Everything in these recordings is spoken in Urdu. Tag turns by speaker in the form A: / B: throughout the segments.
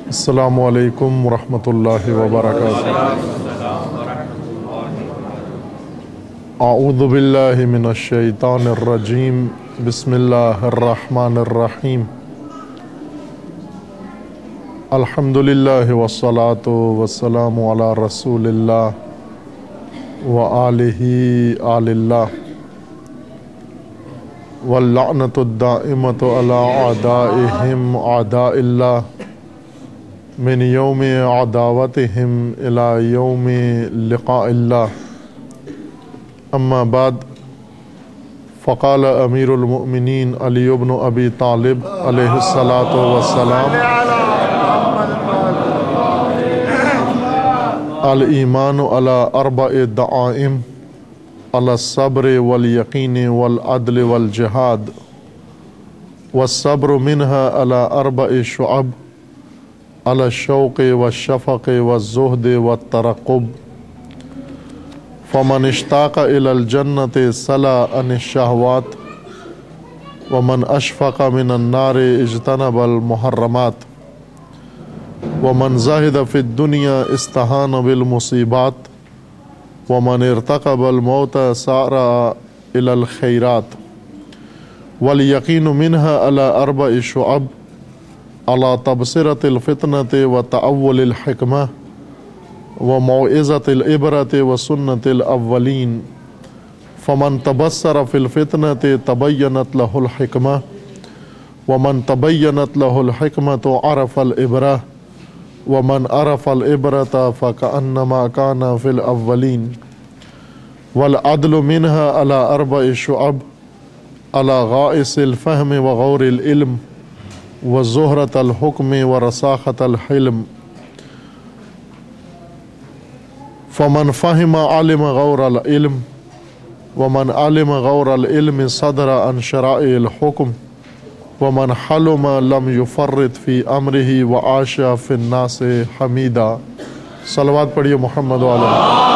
A: السلام علیکم ورحمۃ اللہ وبرکاتہ۔ اعوذ باللہ من الشیطان الرجیم، بسم اللہ الرحمن الرحیم۔ الحمد للہ والصلاة والسلام علی رسول اللہ وآلہ آل اللہ، واللعنۃ الدائمۃ علی اعدائہم اعداء اللہ، من یوم عداوتہم الی یوم لقاء اللہ۔ اما بعد، فقال امیر المؤمنین علی بن ابی طالب علیہ الصلاۃ والسلام: الایمان علی اربع دعائم، علی الصبر والیقین والعدل والجہاد، والصبر منها علی اربع شعب، علی الشوق والشفق والزہد والترقب۔ فمن اشتاق الی الجنۃ سلا عن الشہوات، ومن اشفق من النار اجتنب المحرمات، ومن زاہد فی الدنیا استہان بالمصیبات، ومن ارتقب الموت سار الی الخیرات۔ والیقین منها علی اربع شعب، علی تبصرۃ الفتنۃ وتأول الحکمہ، وموعظۃ العبرۃ وسنۃ الاولین۔ فمن تبصر فی الفتنۃ تبینت لہ الحکمہ، ومن تبینت لہ الحکمۃ عرف العبرہ، ومن عرف العبرۃ فکأنما کان فی الاولین۔ والعدل منها علی اربع شعب، علی غائص الفہم وغور العلم، وزہرۃ الحکم ورساخۃ الحلم۔ فمن فہم علم غور العلم، ومن علم غور العلم صدر عن شرائع الحکم، ومن حلم لم یفرط فی امرہ وعاش فی الناس حمیدا۔ صلوات پڑھیے محمد وعلی۔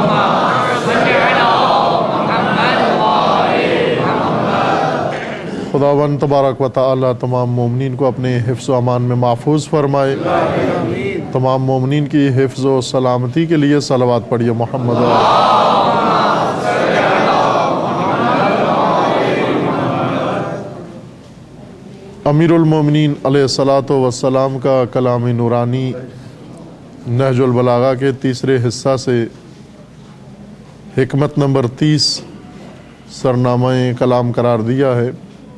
A: خداوند تبارک و تعالی تمام مومنین کو اپنے حفظ و امان میں محفوظ فرمائے۔ تمام مومنین کی حفظ و سلامتی کے لیے صلوات پڑھیے محمد و امیر المومنین علیہ الصلاۃ والسلام کا کلام نورانی نہج البلاغہ کے تیسرے حصہ سے حکمت نمبر 30 سرنامہ کلام قرار دیا ہے۔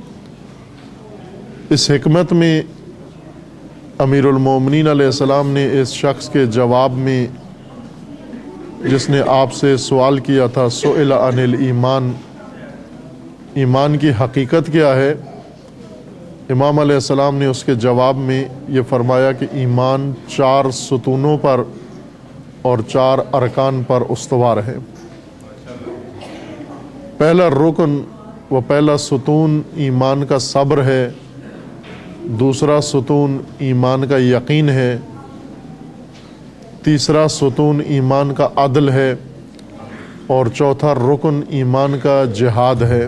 A: اس حکمت میں امیر المومنین علیہ السلام نے اس شخص کے جواب میں جس نے آپ سے سوال کیا تھا، سئل عن الایمان، ایمان کی حقیقت کیا ہے، امام علیہ السلام نے اس کے جواب میں یہ فرمایا کہ ایمان 4 ستونوں پر اور 4 ارکان پر استوار ہے۔ پہلا رکن و پہلا ستون ایمان کا صبر ہے، دوسرا ستون ایمان کا یقین ہے، تیسرا ستون ایمان کا عدل ہے، اور چوتھا رکن ایمان کا جہاد ہے۔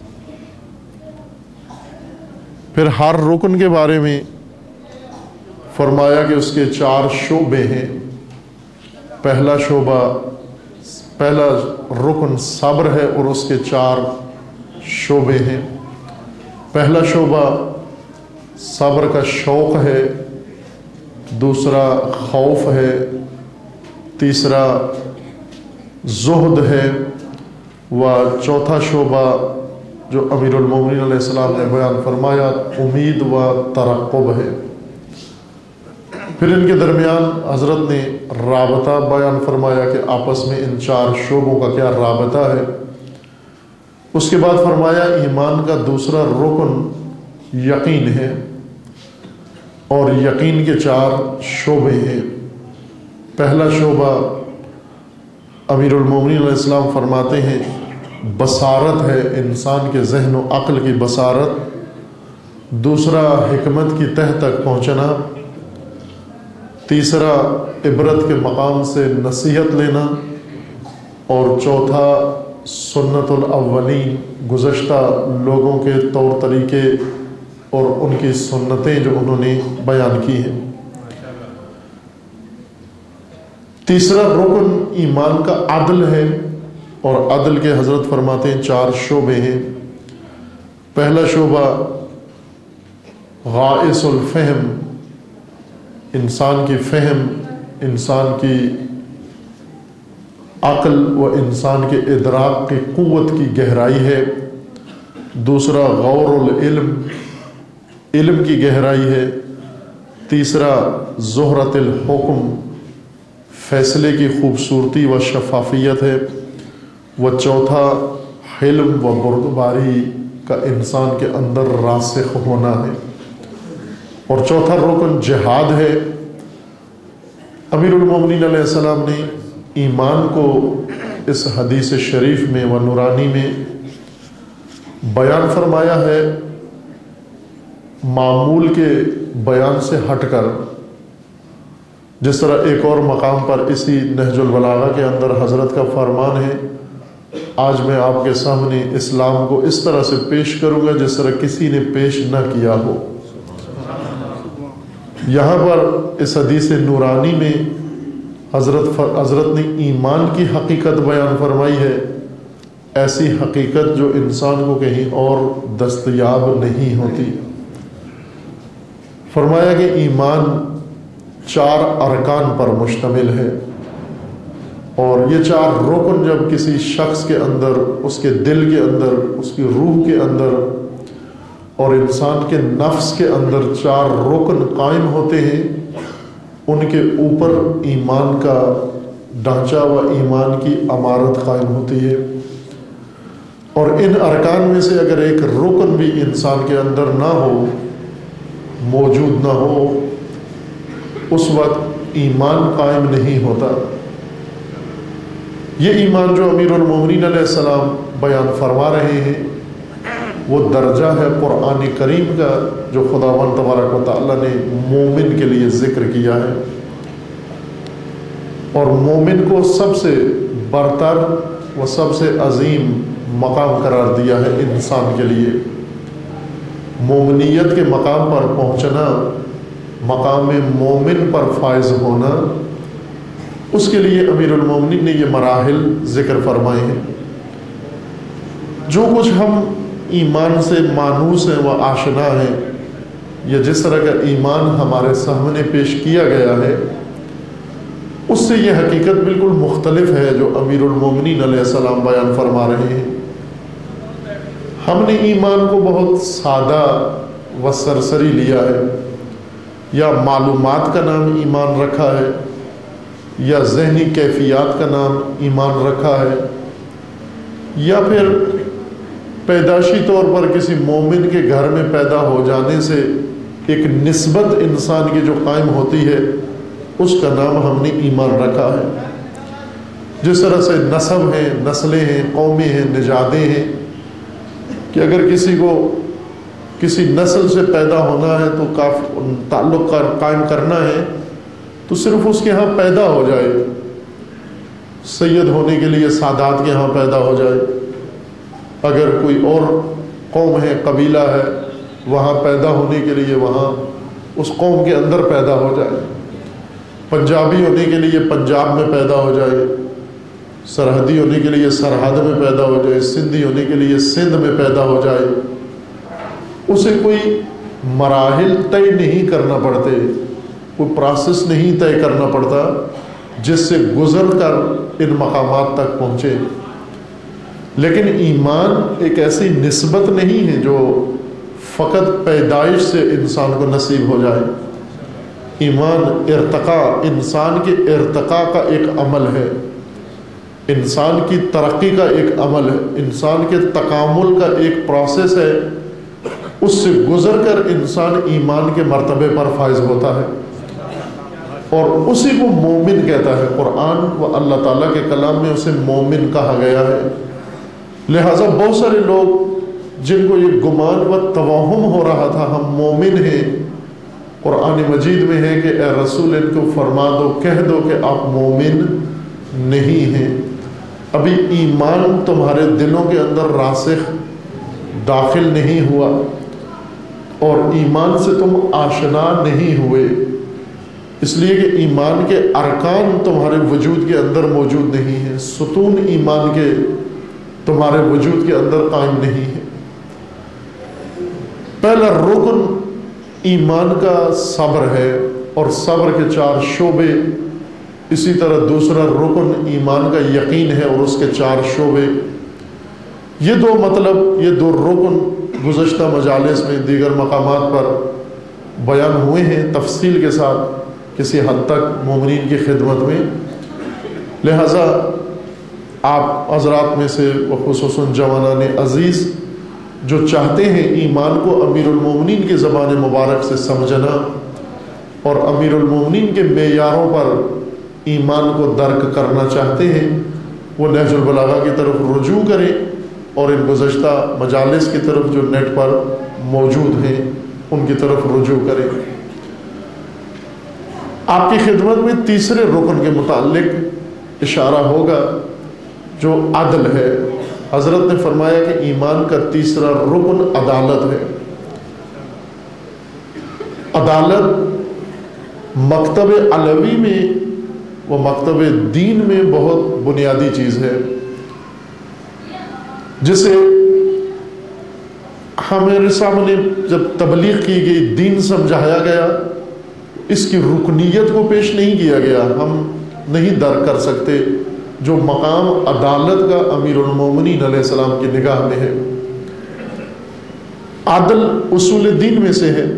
A: پھر ہر رکن کے بارے میں فرمایا کہ اس کے 4 شعبے ہیں۔ پہلا شعبہ، پہلا رکن صبر ہے اور اس کے 4 شعبے ہیں۔ پہلا شعبہ صبر کا شوق ہے، دوسرا خوف ہے، تیسرا زہد ہے، و چوتھا شعبہ جو امیر المومنین علیہ السلام نے بیان فرمایا امید و ترقب ہے۔ پھر ان کے درمیان حضرت نے رابطہ بیان فرمایا کہ آپس میں ان 4 شعبوں کا کیا رابطہ ہے۔ اس کے بعد فرمایا ایمان کا دوسرا رکن یقین ہے، اور یقین کے 4 شعبے ہیں۔ پہلا شعبہ امیر المومنین علیہ السلام فرماتے ہیں بصارت ہے، انسان کے ذہن و عقل کی بصارت۔ دوسرا حکمت کی تہ تک پہنچنا۔ تیسرا عبرت کے مقام سے نصیحت لینا، اور چوتھا سنت الاولین، گزشتہ لوگوں کے طور طریقے اور ان کی سنتیں جو انہوں نے بیان کی ہیں۔ تیسرا رکن ایمان کا عدل ہے، اور عدل کے حضرت فرماتے ہیں 4 شعبے ہیں۔ پہلا شعبہ غائص الفہم، انسان کی فہم، انسان کی عقل و انسان کے ادراک کی قوت کی گہرائی ہے۔ دوسرا غور العلم، علم کی گہرائی ہے۔ تیسرا زہرۃ الحکم، فیصلے کی خوبصورتی و شفافیت ہے۔ و چوتھا حلم و بردباری کا انسان کے اندر راسخ ہونا ہے۔ اور چوتھا رکن جہاد ہے۔ امیر المومنین علیہ السلام نے ایمان کو اس حدیث شریف میں و نورانی میں بیان فرمایا ہے معمول کے بیان سے ہٹ کر، جس طرح ایک اور مقام پر اسی نہج البلاغہ کے اندر حضرت کا فرمان ہے، آج میں آپ کے سامنے اسلام کو اس طرح سے پیش کروں گا جس طرح کسی نے پیش نہ کیا ہو۔ یہاں پر اس حدیث نورانی میں حضرت نے ایمان کی حقیقت بیان فرمائی ہے، ایسی حقیقت جو انسان کو کہیں اور دستیاب نہیں ہوتی۔ فرمایا کہ ایمان 4 ارکان پر مشتمل ہے، اور یہ 4 رکن جب کسی شخص کے اندر، اس کے دل کے اندر، اس کی روح کے اندر اور انسان کے نفس کے اندر 4 رکن قائم ہوتے ہیں، ان کے اوپر ایمان کا ڈھانچہ و ایمان کی عمارت قائم ہوتی ہے۔ اور ان ارکان میں سے اگر ایک رکن بھی انسان کے اندر نہ ہو، موجود نہ ہو، اس وقت ایمان قائم نہیں ہوتا۔ یہ ایمان جو امیر المومنین علیہ السلام بیان فرما رہے ہیں، وہ درجہ ہے قرآن کریم کا جو خداوند تبارک و تعالیٰ نے مومن کے لیے ذکر کیا ہے، اور مومن کو سب سے برتر و سب سے عظیم مقام قرار دیا ہے انسان کے لیے۔ مومنیت کے مقام پر پہنچنا، مقام مومن پر فائز ہونا، اس کے لیے امیر المومنین نے یہ مراحل ذکر فرمائے ہیں۔ جو کچھ ہم ایمان سے مانوس ہیں و آشنا ہیں، یا جس طرح کا ایمان ہمارے سامنے پیش کیا گیا ہے، اس سے یہ حقیقت بالکل مختلف ہے جو امیر المومنین علیہ السلام بیان فرما رہے ہیں۔ ہم نے ایمان کو بہت سادہ و سرسری لیا ہے، یا معلومات کا نام ایمان رکھا ہے، یا ذہنی کیفیات کا نام ایمان رکھا ہے، یا پھر پیدائشی طور پر کسی مومن کے گھر میں پیدا ہو جانے سے ایک نسبت انسان کی جو قائم ہوتی ہے، اس کا نام ہم نے ایمان رکھا ہے۔ جس طرح سے نسب ہیں، نسلیں ہیں، قومیں ہیں، نژادیں ہیں، کہ اگر کسی کو کسی نسل سے پیدا ہونا ہے تو تعلق قائم کرنا ہے تو صرف اس کے ہاں پیدا ہو جائے، سید ہونے کے لیے سادات کے ہاں پیدا ہو جائے، اگر کوئی اور قوم ہے، قبیلہ ہے، وہاں پیدا ہونے کے لیے وہاں اس قوم کے اندر پیدا ہو جائے، پنجابی ہونے کے لیے پنجاب میں پیدا ہو جائے، سرحدی ہونے کے لیے سرحد میں پیدا ہو جائے، سندھی ہونے کے لیے سندھ میں پیدا ہو جائے۔ اسے کوئی مراحل طے نہیں کرنا پڑتے، کوئی پروسیس نہیں طے کرنا پڑتا جس سے گزر کر ان مقامات تک پہنچے۔ لیکن ایمان ایک ایسی نسبت نہیں ہے جو فقط پیدائش سے انسان کو نصیب ہو جائے۔ ایمان ارتقاء، انسان کے ارتقاء کا ایک عمل ہے، انسان کی ترقی کا ایک عمل ہے، انسان کے تکامل کا ایک پروسیس ہے۔ اس سے گزر کر انسان ایمان کے مرتبے پر فائز ہوتا ہے، اور اسی کو مومن کہتا ہے۔ قرآن و اللہ تعالیٰ کے کلام میں اسے مومن کہا گیا ہے۔ لہٰذا بہت سارے لوگ جن کو یہ گمان و توہم ہو رہا تھا ہم مومن ہیں، قرآن مجید میں ہے کہ اے رسول ان کو فرما دو، کہہ دو کہ آپ مومن نہیں ہیں، ابھی ایمان تمہارے دلوں کے اندر راسخ داخل نہیں ہوا، اور ایمان سے تم آشنا نہیں ہوئے، اس لیے کہ ایمان کے ارکان تمہارے وجود کے اندر موجود نہیں ہیں، ستون ایمان کے تمہارے وجود کے اندر قائم نہیں ہے۔ پہلا رکن ایمان کا صبر ہے، اور صبر کے 4 شعبے، اسی طرح دوسرا رکن ایمان کا یقین ہے اور اس کے 4 شعبے۔ یہ دو رکن گزشتہ مجالس میں دیگر مقامات پر بیان ہوئے ہیں تفصیل کے ساتھ کسی حد تک مومنین کی خدمت میں، لہذا آپ حضرات میں سے وخصوصاً جوانان عزیز جو چاہتے ہیں ایمان کو امیر المومنین کی زبان مبارک سے سمجھنا اور امیر المومنین کے معیاروں پر ایمان کو درک کرنا چاہتے ہیں، وہ نہج البلاغہ کی طرف رجوع کریں اور ان گزشتہ مجالس کی طرف جو نیٹ پر موجود ہیں ان کی طرف رجوع کریں۔ آپ کی خدمت میں تیسرے رکن کے متعلق اشارہ ہوگا جو عدل ہے۔ حضرت نے فرمایا کہ ایمان کا تیسرا رکن عدالت ہے۔ عدالت مکتب علوی میں و مکتب دین میں بہت بنیادی چیز ہے، جسے ہمارے سامنے جب تبلیغ کی گئی، دین سمجھایا گیا، اس کی رکنیت کو پیش نہیں کیا گیا۔ ہم نہیں درک کر سکتے جو مقام عدالت کا امیر المومنین علیہ السلام کی نگاہ میں ہے۔ عدل اصول دین میں سے ہے۔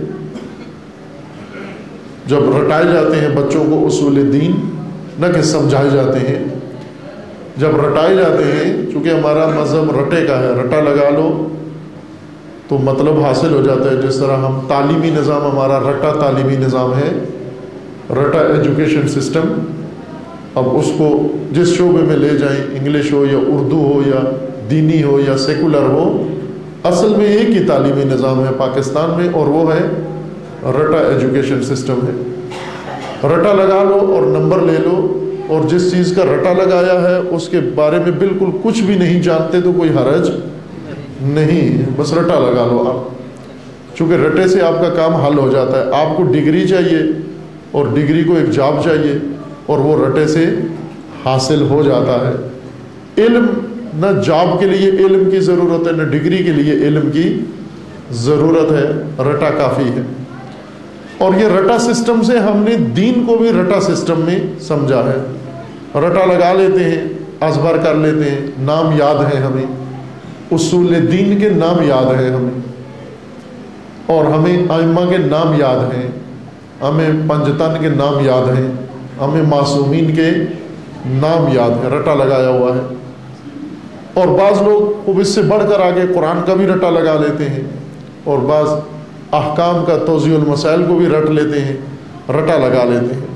A: جب رٹائے جاتے ہیں بچوں کو اصول دین، نہ کہ سمجھائے جاتے ہیں، جب رٹائے جاتے ہیں، چونکہ ہمارا مذہب رٹے کا ہے، رٹا لگا لو تو مطلب حاصل ہو جاتا ہے۔ جس طرح ہم تعلیمی نظام، ہمارا رٹا تعلیمی نظام ہے، رٹا ایجوکیشن سسٹم، اب اس کو جس شعبے میں لے جائیں، انگلش ہو یا اردو ہو یا دینی ہو یا سیکولر ہو، اصل میں ایک ہی تعلیمی نظام ہے پاکستان میں، اور وہ ہے رٹا ایجوکیشن سسٹم ہے۔ رٹا لگا لو اور نمبر لے لو، اور جس چیز کا رٹا لگایا ہے اس کے بارے میں بالکل کچھ بھی نہیں جانتے تو کوئی حرج نہیں، بس رٹا لگا لو آپ، چونکہ رٹے سے آپ کا کام حل ہو جاتا ہے۔ آپ کو ڈگری چاہیے اور ڈگری کو ایک جاب چاہیے، اور وہ رٹے سے حاصل ہو جاتا ہے۔ علم، نہ جاب کے لیے علم کی ضرورت ہے، نہ ڈگری کے لیے علم کی ضرورت ہے، رٹا کافی ہے۔ اور یہ رٹا سسٹم سے ہم نے دین کو بھی رٹا سسٹم میں سمجھا ہے۔ رٹا لگا لیتے ہیں، ازبر کر لیتے ہیں، نام یاد ہے ہمیں، اصول دین کے نام یاد ہیں ہمیں، اور ہمیں ائمہ کے نام یاد ہیں، ہمیں پنجتن کے نام یاد ہیں، ہمیں معصومین کے نام یاد ہے، رٹا لگایا ہوا ہے۔ اور بعض لوگ خوب اس سے بڑھ کر آگے قرآن کا بھی رٹا لگا لیتے ہیں، اور بعض احکام کا توضیح المسائل کو بھی رٹ لیتے ہیں، رٹا لگا لیتے ہیں۔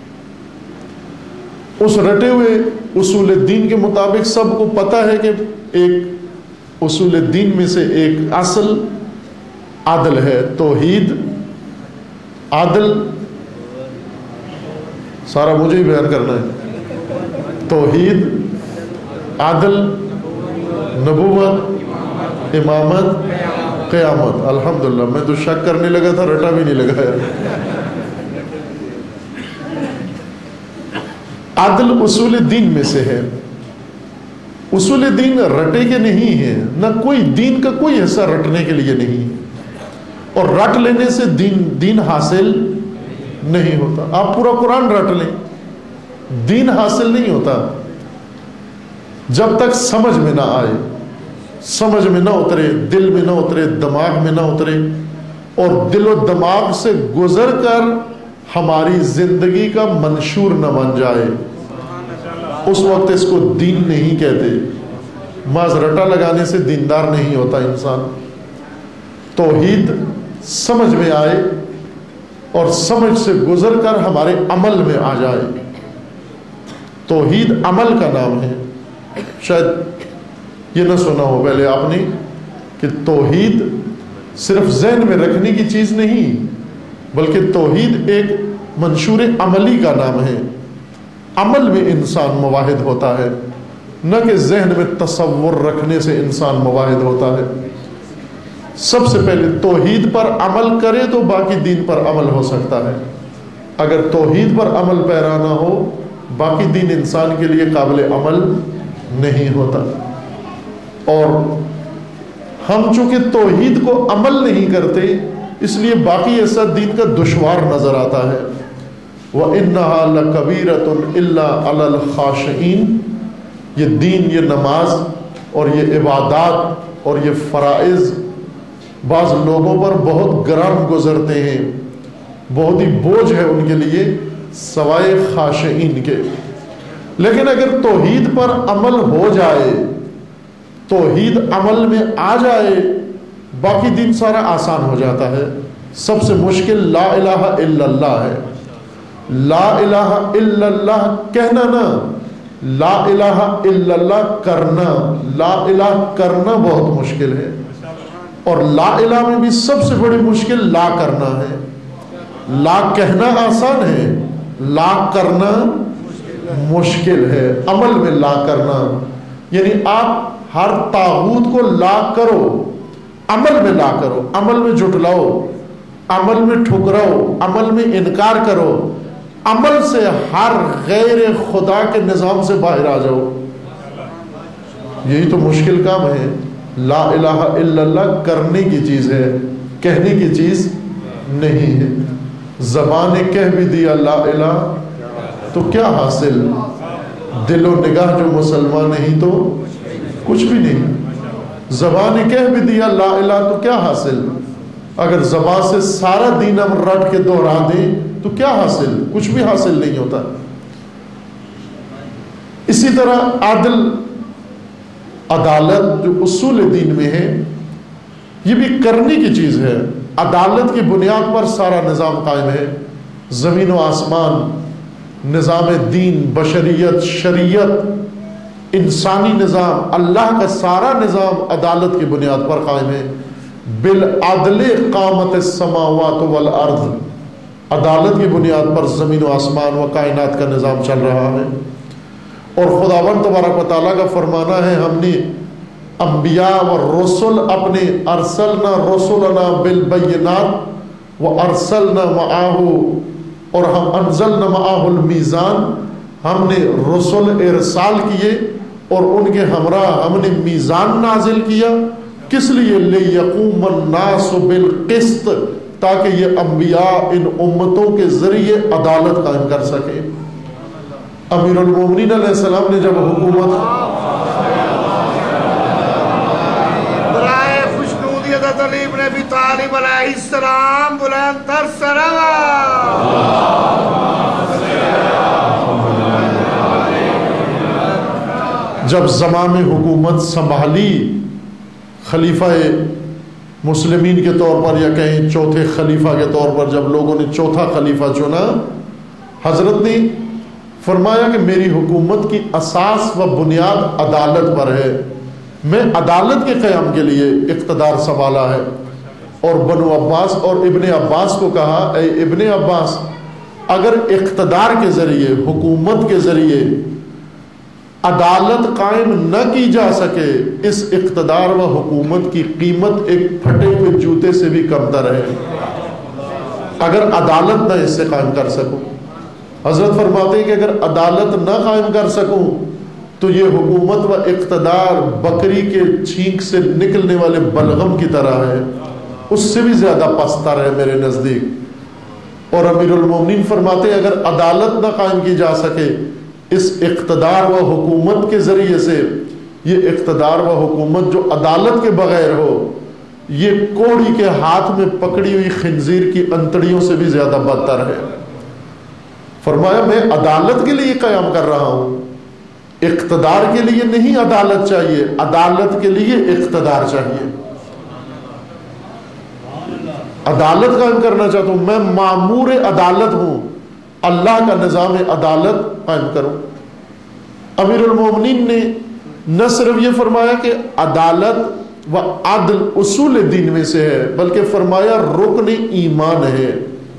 A: اس رٹے ہوئے اصول دین کے مطابق سب کو پتہ ہے کہ ایک اصول دین میں سے ایک اصل عدل ہے، توحید۔ عدل سارا مجھے ہی بیان کرنا ہے۔ توحید، عدل، نبوت، امامت، قیامت۔ الحمدللہ، میں تو شک کرنے لگا تھا، رٹا بھی نہیں لگایا۔ عدل اصول دین میں سے ہے۔ اصول دین رٹے کے نہیں ہے، نہ کوئی دین کا کوئی حصہ رٹنے کے لیے نہیں ہے، اور رٹ لینے سے دین حاصل نہیں ہوتا۔ آپ پورا قرآن رٹ لیں، دین حاصل نہیں ہوتا جب تک سمجھ میں نہ آئے، سمجھ میں نہ اترے، دل میں نہ اترے، دماغ میں نہ اترے، اور دل و دماغ سے گزر کر ہماری زندگی کا منشور نہ بن جائے، اس وقت اس کو دین نہیں کہتے۔ محض رٹا لگانے سے دیندار نہیں ہوتا انسان۔ توحید سمجھ میں آئے اور سمجھ سے گزر کر ہمارے عمل میں آ جائے۔ توحید عمل کا نام ہے۔ شاید یہ نہ سنا ہو پہلے آپ نے کہ توحید صرف ذہن میں رکھنے کی چیز نہیں، بلکہ توحید ایک منشور عملی کا نام ہے۔ عمل میں انسان مواحد ہوتا ہے، نہ کہ ذہن میں تصور رکھنے سے انسان مواحد ہوتا ہے۔ سب سے پہلے توحید پر عمل کرے تو باقی دین پر عمل ہو سکتا ہے۔ اگر توحید پر عمل پیرا نہ ہو باقی دین انسان کے لیے قابل عمل نہیں ہوتا. اور ہم چونکہ توحید کو عمل نہیں کرتے اس لیے باقی ایسا دین کا دشوار نظر آتا ہے. وَإِنَّهَا لَكَبِيرَةٌ إِلَّا عَلَى الْخَاشِعِينَ. یہ دین، یہ نماز اور یہ عبادات اور یہ فرائض بعض لوگوں پر بہت گران گزرتے ہیں، بہت ہی بوجھ ہے ان کے لیے سوائے خاشعین کے. لیکن اگر توحید پر عمل ہو جائے، توحید عمل میں آ جائے، باقی دین سارا آسان ہو جاتا ہے. سب سے مشکل لا الہ الا اللہ ہے. لا الہ الا اللہ کہنا نہ، لا الہ الا اللہ کرنا. لا الہ کرنا بہت مشکل ہے، اور لا الہ میں بھی سب سے بڑی مشکل لا کرنا ہے. لا کہنا آسان ہے، لا کرنا مشکل ہے. عمل میں لا کرنا یعنی آپ ہر طاغوت کو لا کرو، عمل میں لا کرو، عمل میں جھٹلاؤ، عمل میں ٹھکراؤ، عمل میں انکار کرو، عمل سے ہر غیر خدا کے نظام سے باہر آ جاؤ. یہی تو مشکل کام ہے. لا الہ الا اللہ کرنے کی چیز ہے، کہنے کی چیز نہیں ہے. زبان نے کہہ بھی دیا لا الہ تو کیا حاصل؟ دل و نگاہ جو مسلمان نہیں تو کچھ بھی نہیں. زبان نے کہہ بھی دیا لا الہ تو کیا حاصل؟ اگر زبان سے سارا دین ہم رٹ کے دوہرا دیں تو کیا حاصل؟ کچھ بھی حاصل نہیں ہوتا. اسی طرح عدل، عدالت جو اصول دین میں ہے یہ بھی کرنے کی چیز ہے. عدالت کی بنیاد پر سارا نظام قائم ہے. زمین و آسمان، نظام دین، بشریت، شریعت، انسانی نظام، اللہ کا سارا نظام عدالت کی بنیاد پر قائم ہے. بالعدل قامت السماوات والارض. عدالت کی بنیاد پر زمین و آسمان و کائنات کا نظام چل رہا ہے. اور خداوند تبارک و تعالیٰ کا فرمانا ہے ہم نے انبیاء و رسل اپنے ارسلنا رسولنا بالبینات و ارسلنا معاہ، اور ہم انزلنا معاہ المیزان، ہم نے رسل ارسال کیے اور ان کے ہمراہ ہم نے میزان نازل کیا. کس لیے؟ لیقوم الناس بالقسط، تاکہ یہ انبیاء ان امتوں کے ذریعے عدالت قائم کر سکے. امیر المومنین علیہ السلام نے جب حکومت
B: برائے خوشنودیت علی ابن ابی طالب علیہ السلام بلند تر سلام.
A: جب زمام حکومت سنبھالی خلیفہ مسلمین کے طور پر، یا کہیں چوتھے خلیفہ کے طور پر، جب لوگوں نے چوتھا خلیفہ چنا، حضرت نے فرمایا کہ میری حکومت کی اساس و بنیاد عدالت پر ہے. میں عدالت کے قیام کے لیے اقتدار سنبھالا ہے. اور بنو عباس اور ابن عباس کو کہا اے ابن عباس، اگر اقتدار کے ذریعے، حکومت کے ذریعے عدالت قائم نہ کی جا سکے، اس اقتدار و حکومت کی قیمت ایک پھٹے ہوئے جوتے سے بھی کم تر ہے. اگر عدالت نہ اس سے قائم کر سکوں، حضرت فرماتے ہیں کہ اگر عدالت نہ قائم کر سکوں تو یہ حکومت و اقتدار بکری کے چھینک سے نکلنے والے بلغم کی طرح ہے، اس سے بھی زیادہ پستر ہے میرے نزدیک. اور امیر المومنین فرماتے ہیں اگر عدالت نہ قائم کی جا سکے، اس اقتدار و حکومت کے ذریعے سے، یہ اقتدار و حکومت جو عدالت کے بغیر ہو، یہ کوڑی کے ہاتھ میں پکڑی ہوئی خنزیر کی انتڑیوں سے بھی زیادہ بدتر ہے. فرمایا میں عدالت کے لیے قیام کر رہا ہوں، اقتدار کے لیے نہیں عدالت چاہیے، عدالت کے لیے اقتدار چاہیے. عدالت قائم کرنا چاہتا ہوں، میں مامور عدالت ہوں، اللہ کا نظام عدالت قائم کروں. امیر المومنین نے نہ صرف یہ فرمایا کہ عدالت و عدل اصول دین میں سے ہے، بلکہ فرمایا رکن ایمان ہے.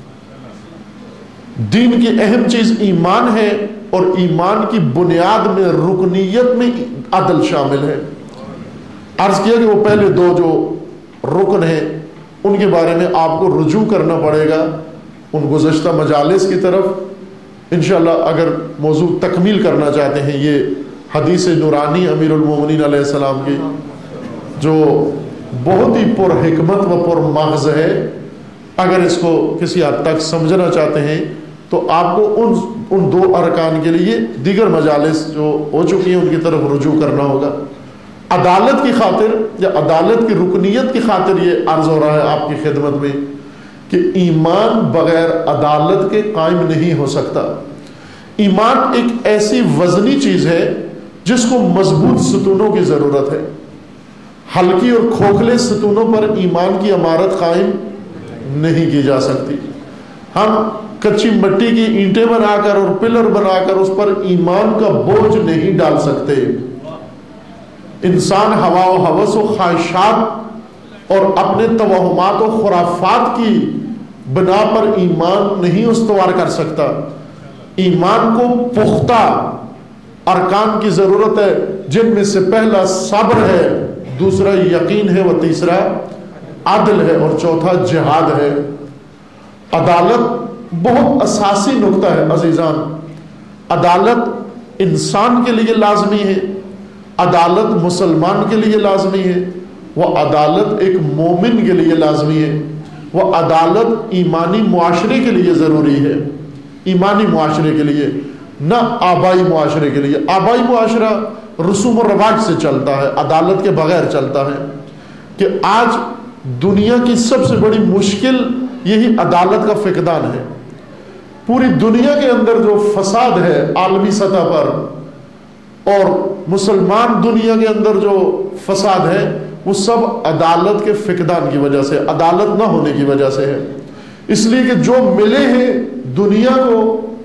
A: دین کی اہم چیز ایمان ہے، اور ایمان کی بنیاد میں، رکنیت میں عدل شامل ہے. عرض کیا کہ وہ پہلے دو جو رکن ہیں ان کے بارے میں آپ کو رجوع کرنا پڑے گا. ان گزشتہ مجالس کی طرف انشاءاللہ اگر موضوع تکمیل کرنا چاہتے ہیں، یہ حدیث نورانی امیر المومنین علیہ السلام کی جو بہت ہی پر حکمت و پر مغز ہے، اگر اس کو کسی حد تک سمجھنا چاہتے ہیں تو آپ کو ان دو ارکان کے لیے دیگر مجالس جو ہو چکی ہیں ان کی طرف رجوع کرنا ہوگا۔ عدالت کی خاطر یا عدالت کی رکنیت کی خاطر یہ عرض ہو رہا ہے آپ کی خدمت میں کہ ایمان بغیر عدالت کے قائم نہیں ہو سکتا۔ ایمان ایک ایسی وزنی چیز ہے جس کو مضبوط ستونوں کی ضرورت ہے۔ ہلکی اور کھوکھلے ستونوں پر ایمان کی عمارت قائم نہیں کی جا سکتی۔ ہم کچی مٹی کی اینٹیں بنا کر اور پلر بنا کر اس پر ایمان کا بوجھ نہیں ڈال سکتے۔ انسان ہوا و ہوس و خواہشات اور اپنے توہمات و خرافات کی بنا پر ایمان نہیں استوار کر سکتا۔ ایمان کو پختہ ارکان کی ضرورت ہے، جن میں سے پہلا صبر ہے، دوسرا یقین ہے، و تیسرا عدل ہے، اور چوتھا جہاد ہے۔ عدالت بہت اساسی نقطہ ہے عزیزان۔ عدالت انسان کے لیے لازمی ہے، عدالت مسلمان کے لیے لازمی ہے، وہ عدالت ایک مومن کے لیے لازمی ہے، وہ عدالت ایمانی معاشرے کے لیے ضروری ہے، ایمانی معاشرے کے لیے، نہ آبائی معاشرے کے لیے۔ آبائی معاشرہ رسوم و رواج سے چلتا ہے، عدالت کے بغیر چلتا ہے۔ کہ آج دنیا کی سب سے بڑی مشکل یہی عدالت کا فقدان ہے۔ پوری دنیا کے اندر جو فساد ہے عالمی سطح پر، اور مسلمان دنیا کے اندر جو فساد ہے، وہ سب عدالت کے فقدان کی وجہ سے، عدالت نہ ہونے کی وجہ سے ہے۔ اس لیے کہ جو ملے ہیں دنیا کو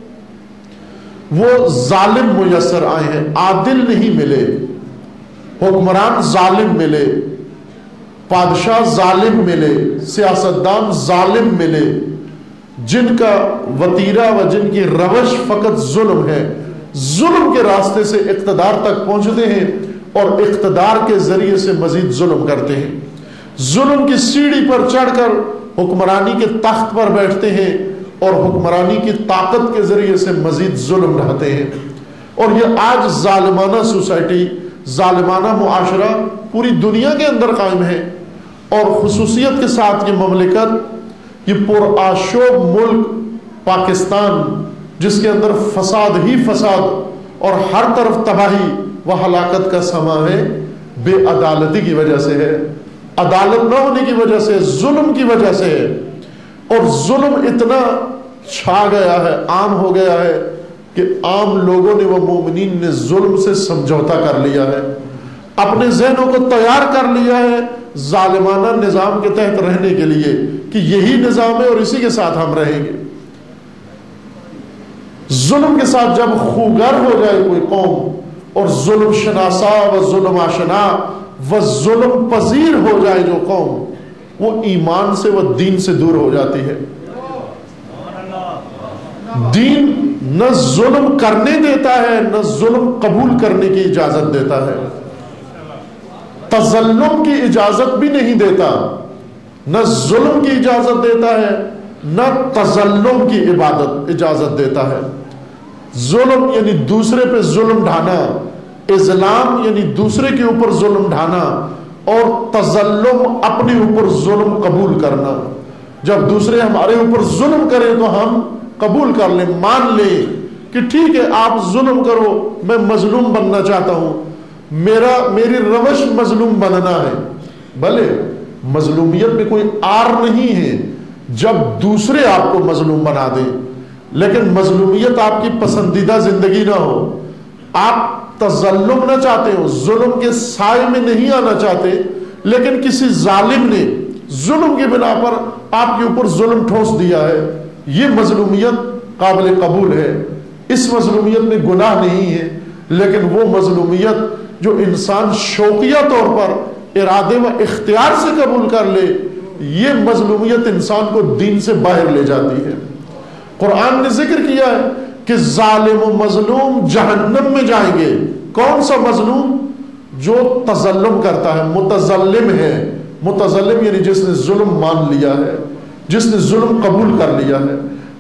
A: وہ ظالم میسر آئے ہیں، عادل نہیں ملے۔ حکمران ظالم ملے، بادشاہ ظالم ملے، سیاستدان ظالم ملے، جن کا وتیرہ و جن کی روش فقط ظلم ہے، ظلم کے راستے سے اقتدار تک پہنچتے ہیں اور اقتدار کے ذریعے سے مزید ظلم کرتے ہیں۔ ظلم کی سیڑھی پر چڑھ کر حکمرانی کے تخت پر بیٹھتے ہیں اور حکمرانی کی طاقت کے ذریعے سے مزید ظلم ڈھاتے ہیں۔ اور یہ آج ظالمانہ سوسائٹی، ظالمانہ معاشرہ پوری دنیا کے اندر قائم ہے، اور خصوصیت کے ساتھ یہ مملکت، یہ پرآشوب ملک پاکستان، جس کے اندر فساد ہی فساد اور ہر طرف تباہی و ہلاکت کا سما ہے، بے عدالتی کی وجہ سے ہے، عدالت نہ ہونے کی وجہ سے، ظلم کی وجہ سے ہے۔ اور ظلم اتنا چھا گیا ہے، عام ہو گیا ہے کہ عام لوگوں نے و مومنین نے ظلم سے سمجھوتا کر لیا ہے، اپنے ذہنوں کو تیار کر لیا ہے ظالمانہ نظام کے تحت رہنے کے لیے، کہ یہی نظام ہے اور اسی کے ساتھ ہم رہیں گے۔ ظلم کے ساتھ جب خوگر ہو جائے کوئی قوم، اور ظلم شناسا و ظلم آشنا و ظلم پذیر ہو جائے جو قوم، وہ ایمان سے و دین سے دور ہو جاتی ہے۔ دین نہ ظلم کرنے دیتا ہے، نہ ظلم قبول کرنے کی اجازت دیتا ہے، تظلم کی اجازت بھی نہیں دیتا، نہ ظلم کی اجازت دیتا ہے، نہ تظلم کی اجازت دیتا ہے۔ ظلم یعنی دوسرے پہ ظلم ڈھانا، اظلام یعنی دوسرے کے اوپر ظلم ڈھانا، اور تظلم اپنے اوپر ظلم قبول کرنا۔ جب دوسرے ہمارے اوپر ظلم کریں تو ہم قبول کر لیں، مان لیں کہ ٹھیک ہے آپ ظلم کرو، میں مظلوم بننا چاہتا ہوں، میری روش مظلوم بننا ہے۔ بھلے مظلومیت میں کوئی آر نہیں ہے جب دوسرے آپ کو مظلوم بنا دیں، لیکن مظلومیت آپ کی پسندیدہ زندگی نہ ہو، آپ تظلم نہ چاہتے ہو، ظلم کے سائے میں نہیں آنا چاہتے، لیکن کسی ظالم نے ظلم کی بنا پر آپ کے اوپر ظلم ٹھوس دیا ہے، یہ مظلومیت قابل قبول ہے۔ اس مظلومیت میں گناہ نہیں ہے، لیکن وہ مظلومیت جو انسان شوقیہ طور پر ارادے و اختیار سے قبول کر لے، یہ مظلومیت انسان کو دین سے باہر لے جاتی ہے۔ قرآن نے ذکر کیا ہے کہ ظالم و مظلوم جہنم میں جائیں گے۔ کون سا مظلوم؟ جو تظلم کرتا ہے، متظلم ہے۔ متظلم یعنی جس نے ظلم مان لیا ہے، جس نے ظلم قبول کر لیا ہے۔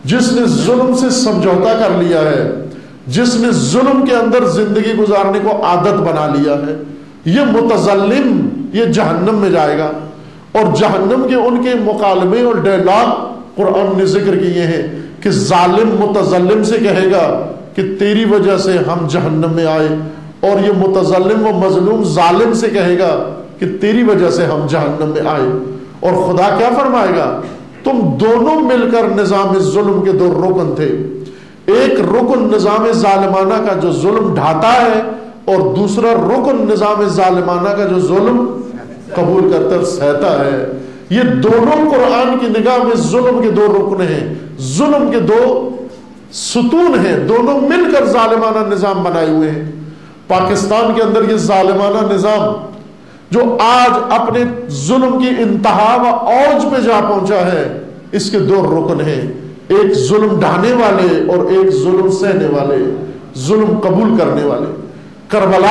A: جس نے ظلم سے سمجھوتا کر لیا ہے، جس نے ظلم کے اندر زندگی گزارنے کو عادت بنا لیا ہے، یہ متظلم یہ جہنم میں جائے گا۔ اور جہنم کے ان کے مکالمے اور ڈائلاگ قرآن نے ذکر کیے ہیں کہ ظالم متظلم سے کہے گا کہ تیری وجہ سے ہم جہنم میں آئے، اور یہ متظلم و مظلوم ظالم سے کہے گا کہ تیری وجہ سے ہم جہنم میں آئے۔ اور خدا کیا فرمائے گا؟ تم دونوں مل کر نظام ظلم کے دو رکن تھے، ایک رکن نظام ظالمانہ کا جو ظلم ڈھاتا ہے، اور دوسرا رکن نظام ظالمانہ کا جو ظلم قبول کرتا سہتا ہے۔ یہ دونوں قرآن کی نگاہ میں ظلم کے دو رکن ہیں، ظلم کے دو ستون ہیں، دونوں مل کر ظالمانہ نظام بنائے ہوئے ہیں۔ پاکستان کے اندر یہ ظالمانہ نظام جو آج اپنے ظلم کی انتہا و اوج پہ جا پہنچا ہے، اس کے دو رکن ہیں، ایک ظلم ڈھانے والے اور ایک ظلم سہنے والے، ظلم قبول کرنے والے۔ کربلا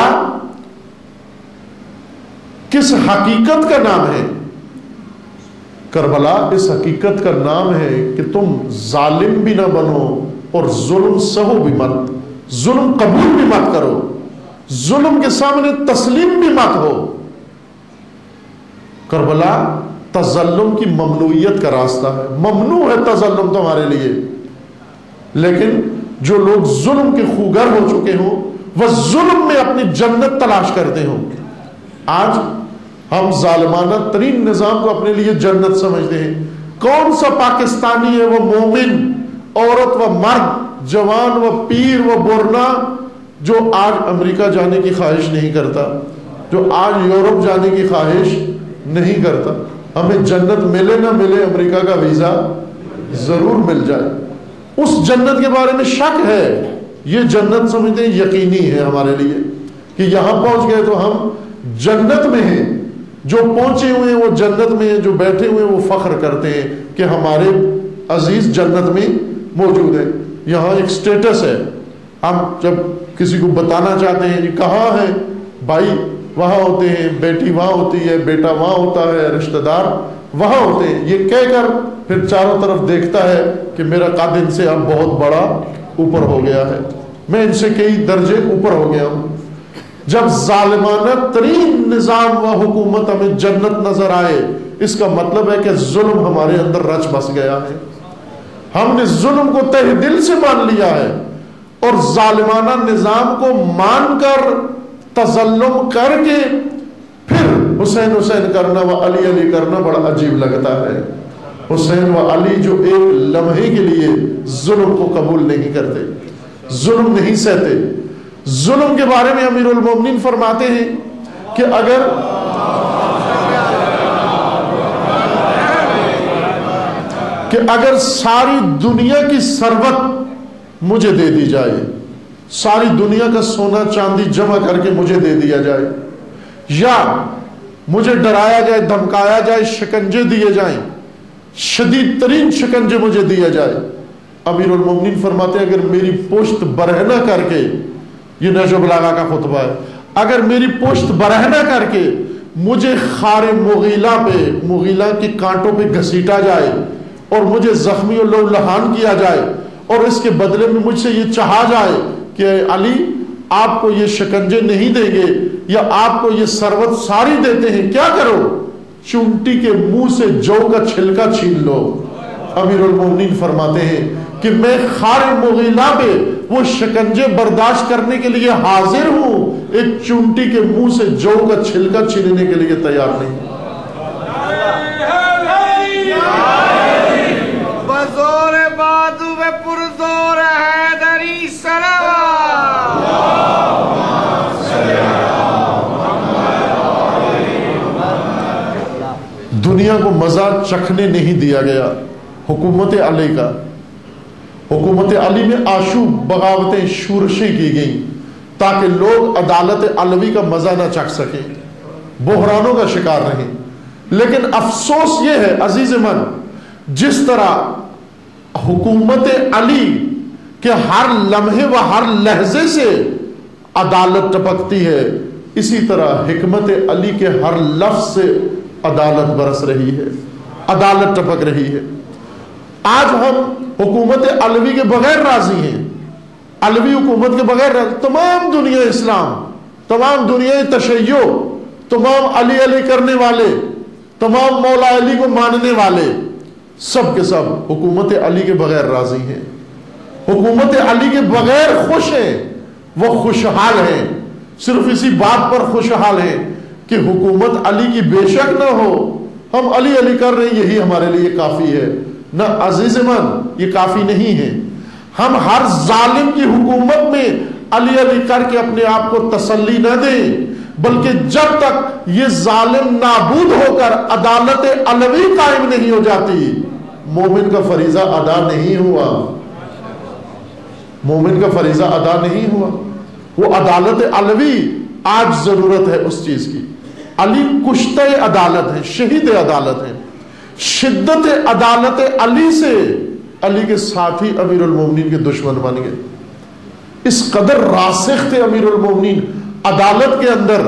A: کس حقیقت کا نام ہے؟ کربلا اس حقیقت کا نام ہے کہ تم ظالم بھی نہ بنو اور ظلم سہو بھی مت، ظلم قبول بھی مت کرو، ظلم کے سامنے تسلیم بھی مت ہو۔ کربلا تظلم کی ممنوعیت کا راستہ ہے، ممنوع ہے تظلم تمہارے لیے، لیکن جو لوگ ظلم کے خوگر ہو چکے ہوں وہ ظلم میں اپنی جنت تلاش کرتے ہوں۔ آج ہم ظالمانہ ترین نظام کو اپنے لیے جنت سمجھتے ہیں۔ کون سا پاکستانی ہے وہ مومن، عورت و مرد، جوان و پیر و برنا، جو آج امریکہ جانے کی خواہش نہیں کرتا، جو آج یورپ جانے کی خواہش نہیں کرتا؟ ہمیں جنت ملے نہ ملے، امریکہ کا ویزا ضرور مل جائے۔ اس جنت کے بارے میں شک ہے، یہ جنت سمجھتے ہیں یقینی ہے ہمارے لیے کہ یہاں پہنچ گئے تو ہم جنت میں ہیں۔ جو پہنچے ہوئے ہیں وہ جنت میں ہیں، جو بیٹھے ہوئے ہیں وہ فخر کرتے ہیں کہ ہمارے عزیز جنت میں موجود ہے۔ یہاں ایک سٹیٹس ہے، ہم جب کسی کو بتانا چاہتے ہیں جی کہاں ہے، بھائی وہاں ہوتے ہیں، بیٹی وہاں ہوتی ہے، بیٹا وہاں ہوتا ہے، رشتہ دار وہاں ہوتے ہیں، یہ کہہ کر پھر چاروں طرف دیکھتا ہے کہ میرا قد ان سے اب بہت بڑا اوپر ہو گیا ہے، میں ان سے کئی درجے اوپر ہو گیا ہوں۔ جب ظالمانہ ترین نظام و حکومت ہمیں جنت نظر آئے، اس کا مطلب ہے کہ ظلم ہمارے اندر رچ بس گیا ہے، ہم نے ظلم کو تہ دل سے مان لیا ہے، اور ظالمانہ نظام کو مان کر تظلم کر کے پھر حسین حسین کرنا و علی علی کرنا بڑا عجیب لگتا ہے۔ حسین و علی جو ایک لمحے کے لیے ظلم کو قبول نہیں کرتے، ظلم نہیں سہتے۔ ظلم کے بارے میں امیر المومنین فرماتے ہیں کہ اگر ساری دنیا کی ثروت مجھے دے دی جائے، ساری دنیا کا سونا چاندی جمع کر کے مجھے دے دیا جائے، یا مجھے ڈرایا جائے، دھمکایا جائے، شکنجے دیے جائیں، شدید ترین شکنجے مجھے دیا جائے، امیر المومنین فرماتے ہیں اگر میری پشت برہنہ کر کے، یہ نہج البلاغہ کا خطبہ ہے، اگر میری پشت برہنہ کر کے مجھے خار مغیلہ پہ، مغیلہ کی کانٹوں پہ گھسیٹا جائے اور مجھے زخمی و لہو لہان کیا جائے، اور اس کے بدلے میں مجھ سے یہ چاہا جائے کہ علی آپ کو یہ شکنجے نہیں دیں گے یا آپ کو یہ ثروت ساری دیتے ہیں، کیا کرو؟ چونٹی کے منہ سے جو کا چھلکا چھین لو۔ امیر المومنین فرماتے ہیں کہ میں خار مغیلہ پہ وہ شکنجے برداشت کرنے کے لیے حاضر ہوں، ایک چونٹی کے منہ سے جو کا چھلکا چھیننے کے لیے تیار نہیں۔
B: بزور بادو و پرزور حیدری سلام۔
A: دنیا کو مزہ چکھنے نہیں دیا گیا حکومت علی کا۔ حکومت علی میں آشوب بغاوتیں شورشیں کی گئیں تاکہ لوگ عدالت علوی کا مزہ نہ چکھ سکیں، بحرانوں کا شکار رہیں۔ لیکن افسوس یہ ہے عزیز من، جس طرح حکومت علی کے ہر لمحے و ہر لحظے سے عدالت ٹپکتی ہے، اسی طرح حکمت علی کے ہر لفظ سے عدالت برس رہی ہے، عدالت ٹپک رہی ہے۔ آج ہم حکومت علوی کے بغیر راضی ہیں، علوی حکومت کے بغیر راضی. تمام دنیا اسلام، تمام دنیا تشیع، تمام علی علی کرنے والے، تمام مولا علی کو ماننے والے، سب کے سب حکومت علی کے بغیر راضی ہیں، حکومت علی کے بغیر خوش ہیں، وہ خوشحال ہیں. صرف اسی بات پر خوشحال ہیں کہ حکومت علی کی بے شک نہ ہو، ہم علی علی کر رہے ہیں، یہی ہمارے لیے کافی ہے. نہ عزیز من، یہ کافی نہیں ہے. ہم ہر ظالم کی حکومت میں علی علی کر کے اپنے آپ کو تسلی نہ دیں، بلکہ جب تک یہ ظالم نابود ہو کر عدالت علوی قائم نہیں ہو جاتی، مومن کا فریضہ ادا نہیں ہوا، مومن کا فریضہ ادا نہیں ہوا. وہ عدالت علوی آج ضرورت ہے اس چیز کی. علی کشتہ عدالت ہے، شہید عدالت ہے. شدت عدالت علی سے علی کے ساتھی امیر المومنین کے دشمن بن گئے. اس قدر راسخ تھے امیر المومنین عدالت کے اندر.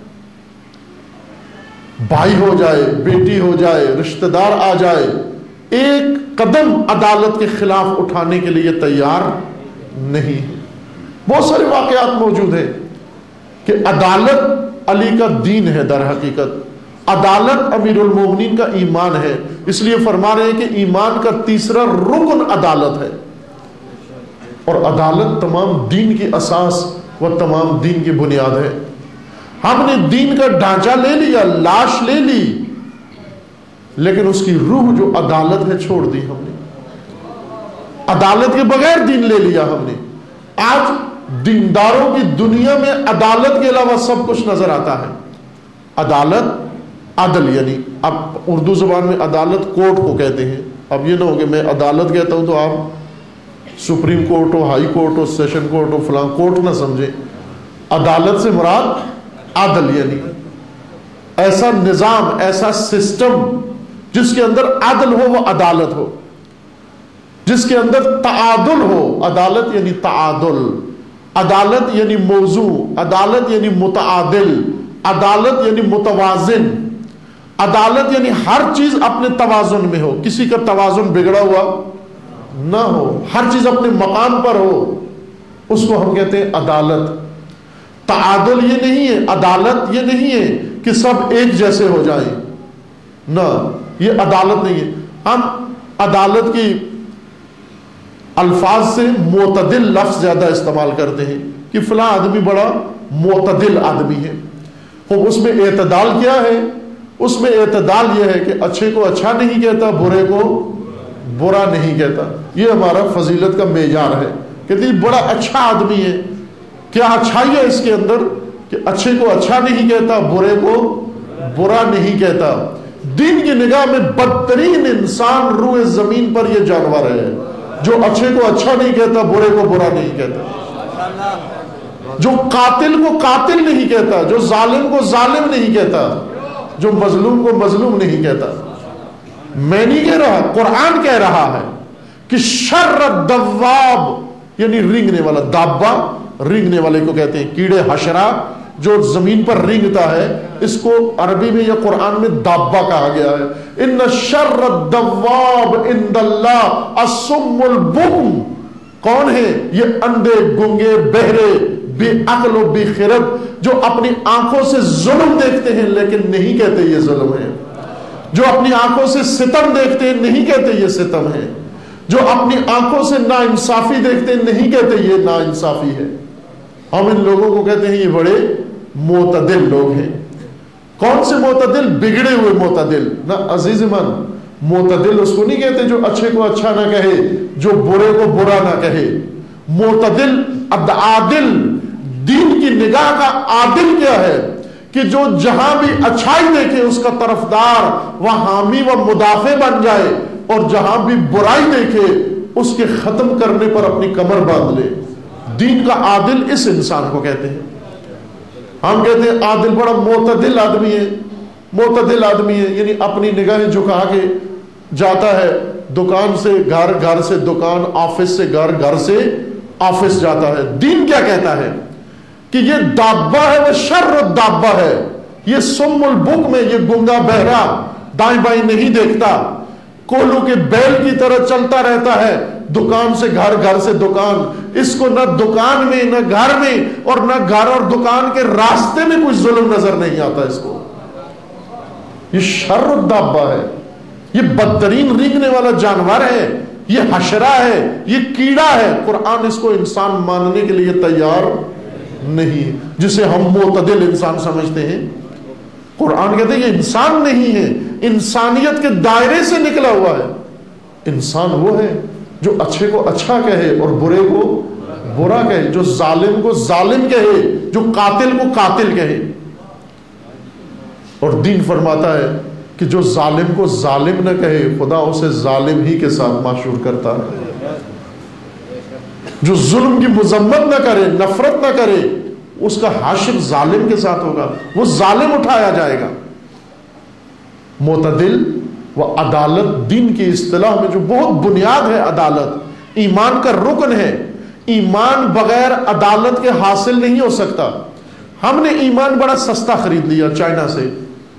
A: بھائی ہو جائے، بیٹی ہو جائے، رشتہ دار آ جائے، ایک قدم عدالت کے خلاف اٹھانے کے لیے تیار نہیں. بہت سارے واقعات موجود ہیں کہ عدالت علی کا دین ہے. در حقیقت عدالت امیر المومنین کا ایمان ہے. اس لیے فرما رہے ہیں کہ ایمان کا تیسرا رکن عدالت ہے، اور عدالت تمام دین کی اساس و تمام دین کی بنیاد ہے. ہم نے دین کا ڈھانچہ لے لیا، لاش لے لی، لیکن اس کی روح جو عدالت ہے چھوڑ دی ہم نے. عدالت کے بغیر دین لے لیا ہم نے. آج دینداروں کی دنیا میں عدالت کے علاوہ سب کچھ نظر آتا ہے. عدالت، عدل، یعنی اب اردو زبان میں عدالت کورٹ کو کہتے ہیں. اب یہ نہ ہو کہ میں عدالت کہتا ہوں تو آپ سپریم کورٹ ہو، ہائی کورٹ ہو، سیشن کورٹ ہو، فلاں کورٹ نہ سمجھیں. عدالت سے مراد عدل، یعنی ایسا نظام، ایسا سسٹم جس کے اندر عدل ہو، وہ عدالت ہو. جس کے اندر تعادل ہو. عدالت یعنی تعادل، عدالت یعنی موضوع، عدالت یعنی متعادل، عدالت یعنی متوازن، عدالت یعنی ہر چیز اپنے توازن میں ہو، کسی کا توازن بگڑا ہوا نہ ہو، ہر چیز اپنے مقام پر ہو. اس کو ہم کہتے ہیں عدالت. تعادل یہ نہیں ہے، عدالت یہ نہیں ہے کہ سب ایک جیسے ہو جائیں، نہ، یہ عدالت نہیں ہے. ہم عدالت کی الفاظ سے معتدل لفظ زیادہ استعمال کرتے ہیں کہ فلاں آدمی بڑا معتدل آدمی ہے. خوب اس میں اعتدال کیا ہے؟ اس میں اعتدال یہ ہے کہ اچھے کو اچھا نہیں کہتا، برے کو برا نہیں کہتا. یہ ہمارا فضیلت کا معیار ہے. کہتے ہیں بڑا اچھا آدمی ہے. کیا اچھائی ہے اس کے اندر کہ اچھے کو اچھا نہیں کہتا، برے کو برا نہیں کہتا. دین کی نگاہ میں بدترین انسان روئے زمین پر یہ جانور ہے جو اچھے کو اچھا نہیں کہتا، برے کو برا نہیں کہتا، جو قاتل کو قاتل نہیں کہتا، جو ظالم کو ظالم نہیں کہتا، جو مظلوم کو مظلوم نہیں کہتا. میں نہیں کہہ رہا، قرآن کہہ رہا ہے کہ شر الدواب، یعنی رینگنے والا. دابا رینگنے والے کو کہتے ہیں، کیڑے حشرہ جو زمین پر رینگتا ہے، اس کو عربی میں یا قرآن میں دابا کہا گیا ہے. ان شر الدواب عند اللہ الصم البکم. کون ہے یہ؟ اندھے، گنگے، بہرے، بے عقل و بے خرد، جو اپنی آنکھوں سے ظلم دیکھتے ہیں لیکن نہیں کہتے یہ ظلم ہے، جو اپنی آنکھوں سے ستم دیکھتے ہیں نہیں کہتے یہ ستم ہے، جو اپنی آنکھوں سے ناانصافی دیکھتے ہیں نہیں کہتے یہ ناانصافی ہے. ہم ان لوگوں کو کہتے ہیں یہ بڑے معتدل لوگ ہیں. کون سے معتدل؟ بگڑے ہوئے معتدل. نہ عزیز من، معتدل اس کو نہیں کہتے جو اچھے کو اچھا نہ کہے، جو برے کو برا نہ کہے. معتدل، عادل، دین کی نگاہ کا عادل کیا ہے کہ جو جہاں بھی اچھائی دیکھے اس کا طرفدار و حامی و مدافع بن جائے، اور جہاں بھی برائی دیکھے اس کے ختم کرنے پر اپنی کمر باندھ لے. دین کا عادل اس انسان کو کہتے ہیں. ہم کہتے ہیں عادل بڑا معتدل آدمی ہے. معتدل آدمی ہے یعنی اپنی نگاہیں جھکا کے جاتا ہے، دکان سے گھر، گھر سے دکان، آفس سے گھر، گھر سے آفس جاتا ہے. دین کیا کہتا ہے کہ یہ دابا ہے، وہ شر الدابا ہے، یہ سم البکم میں، یہ گنگا بہرا، دائیں بائیں نہیں دیکھتا، کولو کے بیل کی طرح چلتا رہتا ہے، دکان سے گھر، گھر سے دکان. اس کو نہ دکان میں نہ گھر میں اور نہ گھر اور دکان کے راستے میں کوئی ظلم نظر نہیں آتا اس کو. یہ شر الدابہ ہے، یہ بدترین رینگنے والا جانور ہے، یہ حشرہ ہے، یہ کیڑا ہے. قرآن اس کو انسان ماننے کے لیے تیار نہیں، جسے ہم معتدل انسان سمجھتے ہیں. قرآن کہتے ہیں یہ انسان نہیں ہے، انسانیت کے دائرے سے نکلا ہوا ہے. انسان وہ ہے جو اچھے کو اچھا کہے اور برے کو برا کہے، جو ظالم کو ظالم کہے، جو قاتل کو قاتل کہے. اور دین فرماتا ہے کہ جو ظالم کو ظالم نہ کہے، خدا اسے ظالم ہی کے ساتھ معشور کرتا ہے. جو ظلم کی مذمت نہ کرے، نفرت نہ کرے، اس کا حاشر ظالم کے ساتھ ہوگا، وہ ظالم اٹھایا جائے گا. معتدل و عدالت دین کی اصطلاح میں جو بہت بنیاد ہے، عدالت ایمان کا رکن ہے. ایمان بغیر عدالت کے حاصل نہیں ہو سکتا. ہم نے ایمان بڑا سستا خرید لیا چائنا سے.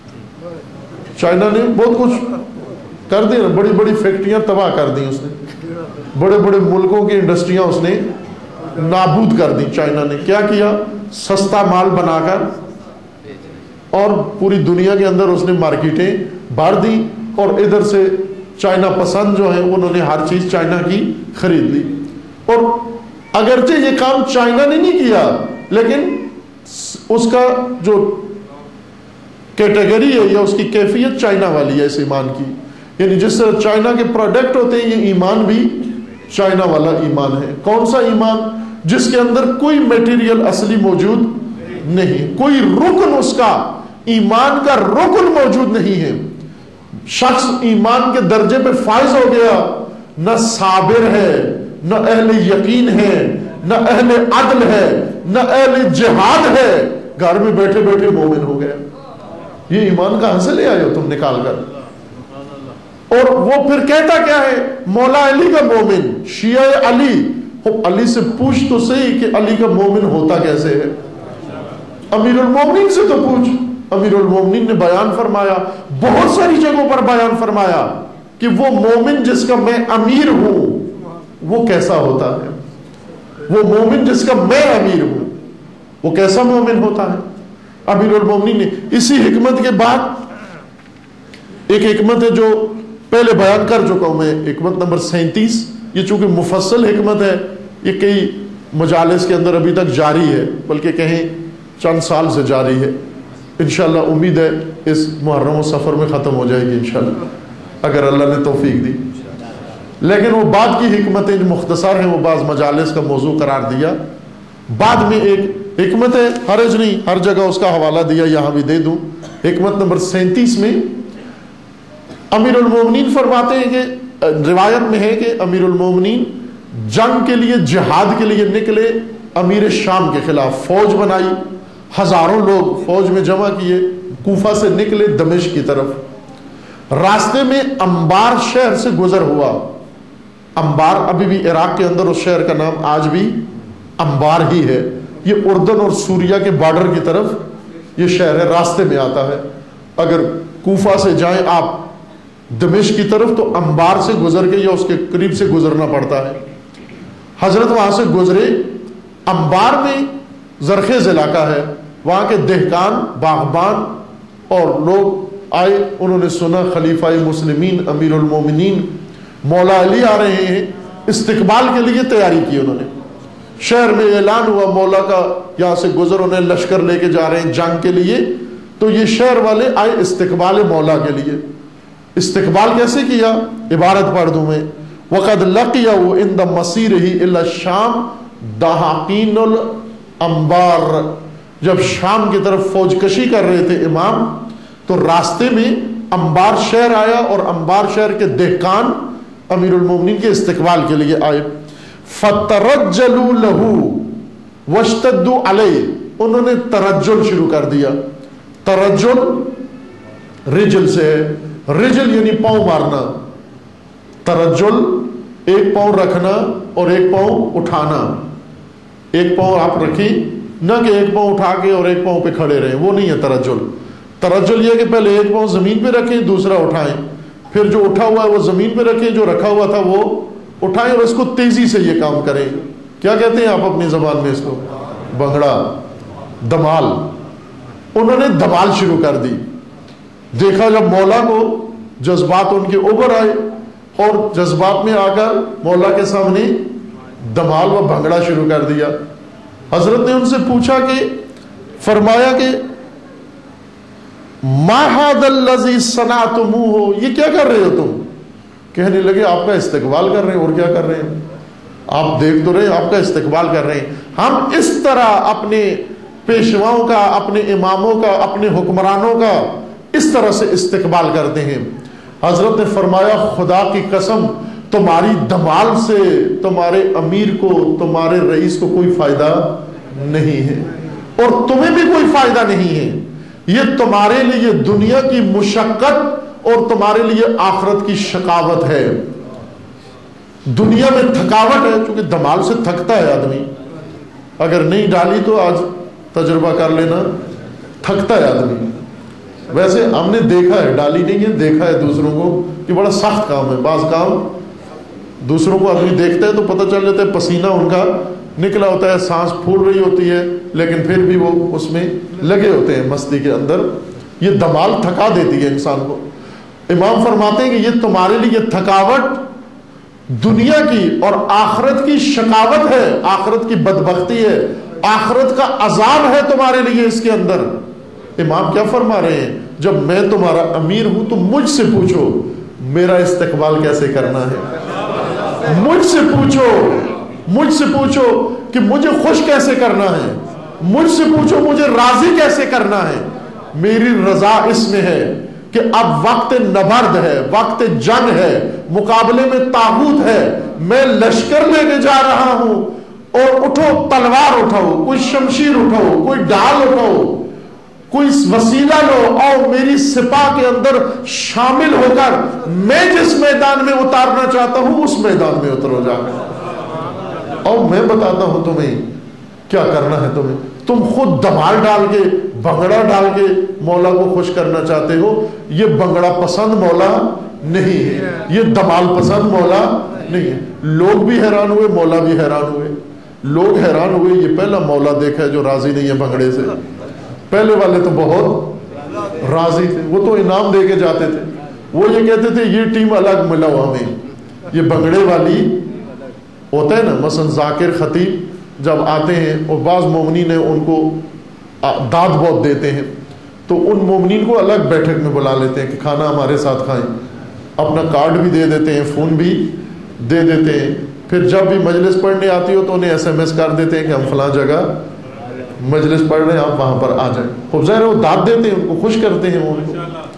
A: چائنا نے بہت کچھ کر دیا، بڑی بڑی فیکٹریاں تباہ کر دی اس نے، بڑے بڑے ملکوں کی انڈسٹریاں اس نے نابود کر دی. چائنا نے کیا کیا؟ سستا مال بنا کر اور پوری دنیا کے اندر اس نے مارکیٹیں بھر دی، اور ادھر سے چائنا پسند جو ہیں انہوں نے ہر چیز چائنا کی خرید لی. اور اگرچہ یہ کام چائنا نے نہیں کیا، لیکن اس کا جو کیٹیگری ہے یا اس کی کیفیت چائنا والی ہے اس ایمان کی. یعنی جس طرح چائنا کے پروڈکٹ ہوتے ہیں، یہ ایمان بھی چائنا والا ایمان ہے. کون سا ایمان؟ جس کے اندر کوئی میٹیریل اصلی موجود نہیں، کوئی رکن اس کا ایمان کا رکن موجود نہیں ہے. شخص ایمان کے درجے پہ فائز ہو گیا، نہ صابر ہے، نہ اہل یقین ہے، نہ اہل عدل ہے، نہ اہل جہاد ہے، گھر میں بیٹھے بیٹھے مومن ہو گیا. یہ ایمان کہاں سے لے آئے ہو تم نکال کر؟ اور وہ پھر کہتا کیا ہے؟ مولا علی کا مومن، شیعہ علی. علی سے پوچھ تو صحیح کہ علی کا مومن ہوتا کیسے ہے. امیر المومنین سے تو پوچھ. امیر المومنین نے بیان فرمایا، بہت ساری جگہوں پر بیان فرمایا کہ وہ مومن جس کا میں امیر ہوں وہ کیسا ہوتا ہے، وہ مومن جس کا میں امیر ہوں وہ کیسا مومن ہوتا ہے. امیر المومنین نے اسی حکمت کے بعد ایک حکمت ہے جو پہلے بیان کر چکا ہوں میں، حکمت نمبر 37. یہ چونکہ مفصل حکمت ہے، یہ کئی مجالس کے اندر ابھی تک جاری ہے، بلکہ کہیں چند سال سے جاری ہے. انشاءاللہ امید ہے اس محرم و سفر میں ختم ہو جائے گی انشاءاللہ، اگر اللہ نے توفیق دی. لیکن وہ بعد کی حکمتیں جو مختصر ہیں وہ بعض مجالس کا موضوع قرار دیا. بعد میں ایک حکمت ہے، حرج نہیں، ہر جگہ اس کا حوالہ دیا، یہاں بھی دے دوں. حکمت نمبر 37 میں امیر المومنین فرماتے ہیں کہ روایت میں ہے کہ امیر المومنین جنگ کے لیے، جہاد کے لیے نکلے. امیر شام کے خلاف فوج بنائی، ہزاروں لوگ فوج میں جمع کیے، کوفہ سے نکلے دمشق کی طرف. راستے میں انبار شہر سے گزر ہوا. انبار ابھی بھی عراق کے اندر، اس شہر کا نام آج بھی انبار ہی ہے. یہ اردن اور سوریہ کے بارڈر کی طرف یہ شہر ہے، راستے میں آتا ہے. اگر کوفہ سے جائیں آپ دمشق کی طرف تو انبار سے گزر کے یا اس کے قریب سے گزرنا پڑتا ہے. حضرت وہاں سے گزرے. انبار میں زرخیز علاقہ ہے، وہاں کے دہقان، باغبان اور لوگ آئے. انہوں نے سنا خلیفہ مسلمین امیر المومنین مولا علی آ رہے ہیں. استقبال کے لیے تیاری کی انہوں نے. شہر میں اعلان ہوا مولا کا یہاں سے گزر، انہیں لشکر لے کے جا رہے ہیں جنگ کے لیے. تو یہ شہر والے آئے استقبال مولا کے لیے. استقبال کیسے کیا؟ عبارت پڑھ دوں میں. وقد لقیہ عند مسیرہ الی الشام دہاقین الانبار. جب شام کی طرف فوج کشی کر رہے تھے امام، تو راستے میں انبار شہر آیا اور انبار شہر کے دہقان امیر المومنین کے استقبال کے لیے آئے. فترجلوا له واشتدوا علیہ. انہوں نے ترجل شروع کر دیا. ترجل رجل سے ہے، رجل یعنی پاؤں مارنا. ترجل ایک پاؤں رکھنا اور ایک پاؤں اٹھانا. ایک پاؤں آپ رکھیں، نہ کہ ایک پاؤں اٹھا کے اور ایک پاؤں پہ کھڑے رہیں، وہ نہیں ہے ترجل. ترجل یہ کہ پہلے ایک پاؤں زمین پہ رکھیں، دوسرا اٹھائیں، پھر جو اٹھا ہوا ہے وہ زمین پہ رکھیں, جو رکھا ہوا تھا وہ اٹھائیں, اور اس کو تیزی سے یہ کام کریں. کیا کہتے ہیں آپ اپنی زبان میں اس کو؟ بنگڑا, دمال. انہوں نے دمال شروع کر دی. دیکھا جب مولا کو جذبات ان کے اوپر آئے, اور جذبات میں آ کر مولا کے سامنے دمال و بھنگڑا شروع کر دیا. حضرت نے ان سے پوچھا کہ فرمایا کہ ما ھذا الذی صنعتموہ, یہ کیا کر رہے ہو تم؟ کہنے لگے آپ کا استقبال کر رہے ہیں. اور کیا کر رہے ہیں؟ آپ دیکھ تو رہے ہیں, آپ کا استقبال کر رہے ہیں. ہم اس طرح اپنے پیشواؤں کا, اپنے اماموں کا, اپنے حکمرانوں کا اس طرح سے استقبال کرتے ہیں. حضرت نے فرمایا خدا کی قسم تمہاری دمال سے تمہارے امیر کو, تمہارے رئیس کو کوئی فائدہ نہیں ہے, اور تمہیں بھی کوئی فائدہ نہیں ہے. یہ تمہارے لیے دنیا کی مشقت اور تمہارے لیے آخرت کی شقاوت ہے. دنیا میں تھکاوٹ ہے, چونکہ دمال سے تھکتا ہے آدمی. اگر نہیں ڈالی تو آج تجربہ کر لینا, تھکتا ہے آدمی. ویسے ہم نے دیکھا ہے, ڈالی نہیں ہے, دیکھا ہے دوسروں کو کہ بڑا سخت کام ہے. بعض کام دوسروں کو آدمی دیکھتا ہے تو پتہ چل جاتا ہے پسینہ ان کا نکلا ہوتا ہے, سانس پھول رہی ہوتی ہے, لیکن پھر بھی وہ اس میں لگے ہوتے ہیں مستی کے اندر. یہ دمال تھکا دیتی ہے انسان کو. امام فرماتے ہیں کہ یہ تمہارے لیے تھکاوٹ دنیا کی اور آخرت کی شقاوت ہے, آخرت کی بدبختی ہے, آخرت کا عذاب ہے تمہارے لیے اس کے اندر. امام کیا فرما رہے ہیں؟ جب میں تمہارا امیر ہوں تو مجھ سے پوچھو میرا استقبال کیسے کرنا ہے. مجھ سے پوچھو کہ مجھے خوش کیسے کرنا ہے. مجھ سے پوچھو مجھے راضی کیسے کرنا ہے. میری رضا اس میں ہے کہ اب وقت نبرد ہے, وقت جنگ ہے, مقابلے میں طاغوت ہے. میں لشکر لے کے جا رہا ہوں, اور اٹھو تلوار اٹھاؤ, کوئی شمشیر اٹھاؤ, کوئی ڈال اٹھاؤ, کوئی وسیلہ لو, اور میری سپاہ کے اندر شامل ہو کر میں جس میدان میں اتارنا چاہتا ہوں اس میدان میں اترو جا کر. اور میں بتاتا ہوں تمہیں کیا کرنا ہے. تم خود دمال ڈال کے, بھنگڑا ڈال کے مولا کو خوش کرنا چاہتے ہو. یہ بھنگڑا پسند مولا نہیں ہے, یہ دمال پسند مولا نہیں ہے. لوگ بھی حیران ہوئے, مولا بھی حیران ہوئے. لوگ حیران ہوئے, یہ پہلا مولا دیکھا ہے جو راضی نہیں ہے بھنگڑے سے. پہلے والے تو بہت راضی تھے, وہ تو انعام دے کے جاتے تھے. وہ یہ کہتے تھے یہ ٹیم الگ ملا ہوا ہمیں, یہ بھنگڑے والی ہوتا ہے نا. مثلا ذاکر خطیب جب آتے ہیں اور بعض مومنین ان کو داد بہت دیتے ہیں, تو ان مومنین کو الگ بیٹھک میں بلا لیتے ہیں کہ کھانا ہمارے ساتھ کھائیں. اپنا کارڈ بھی دے دیتے ہیں, فون بھی دے دیتے ہیں. پھر جب بھی مجلس پڑھنے آتی ہو تو انہیں SMS کر دیتے ہیں کہ ہم فلاں جگہ مجلس پڑھ رہے ہیں, آپ وہاں پر آ جائیں. خوب ظاہر ہے وہ داد دیتے ہیں, ان کو خوش کرتے ہیں ان کو.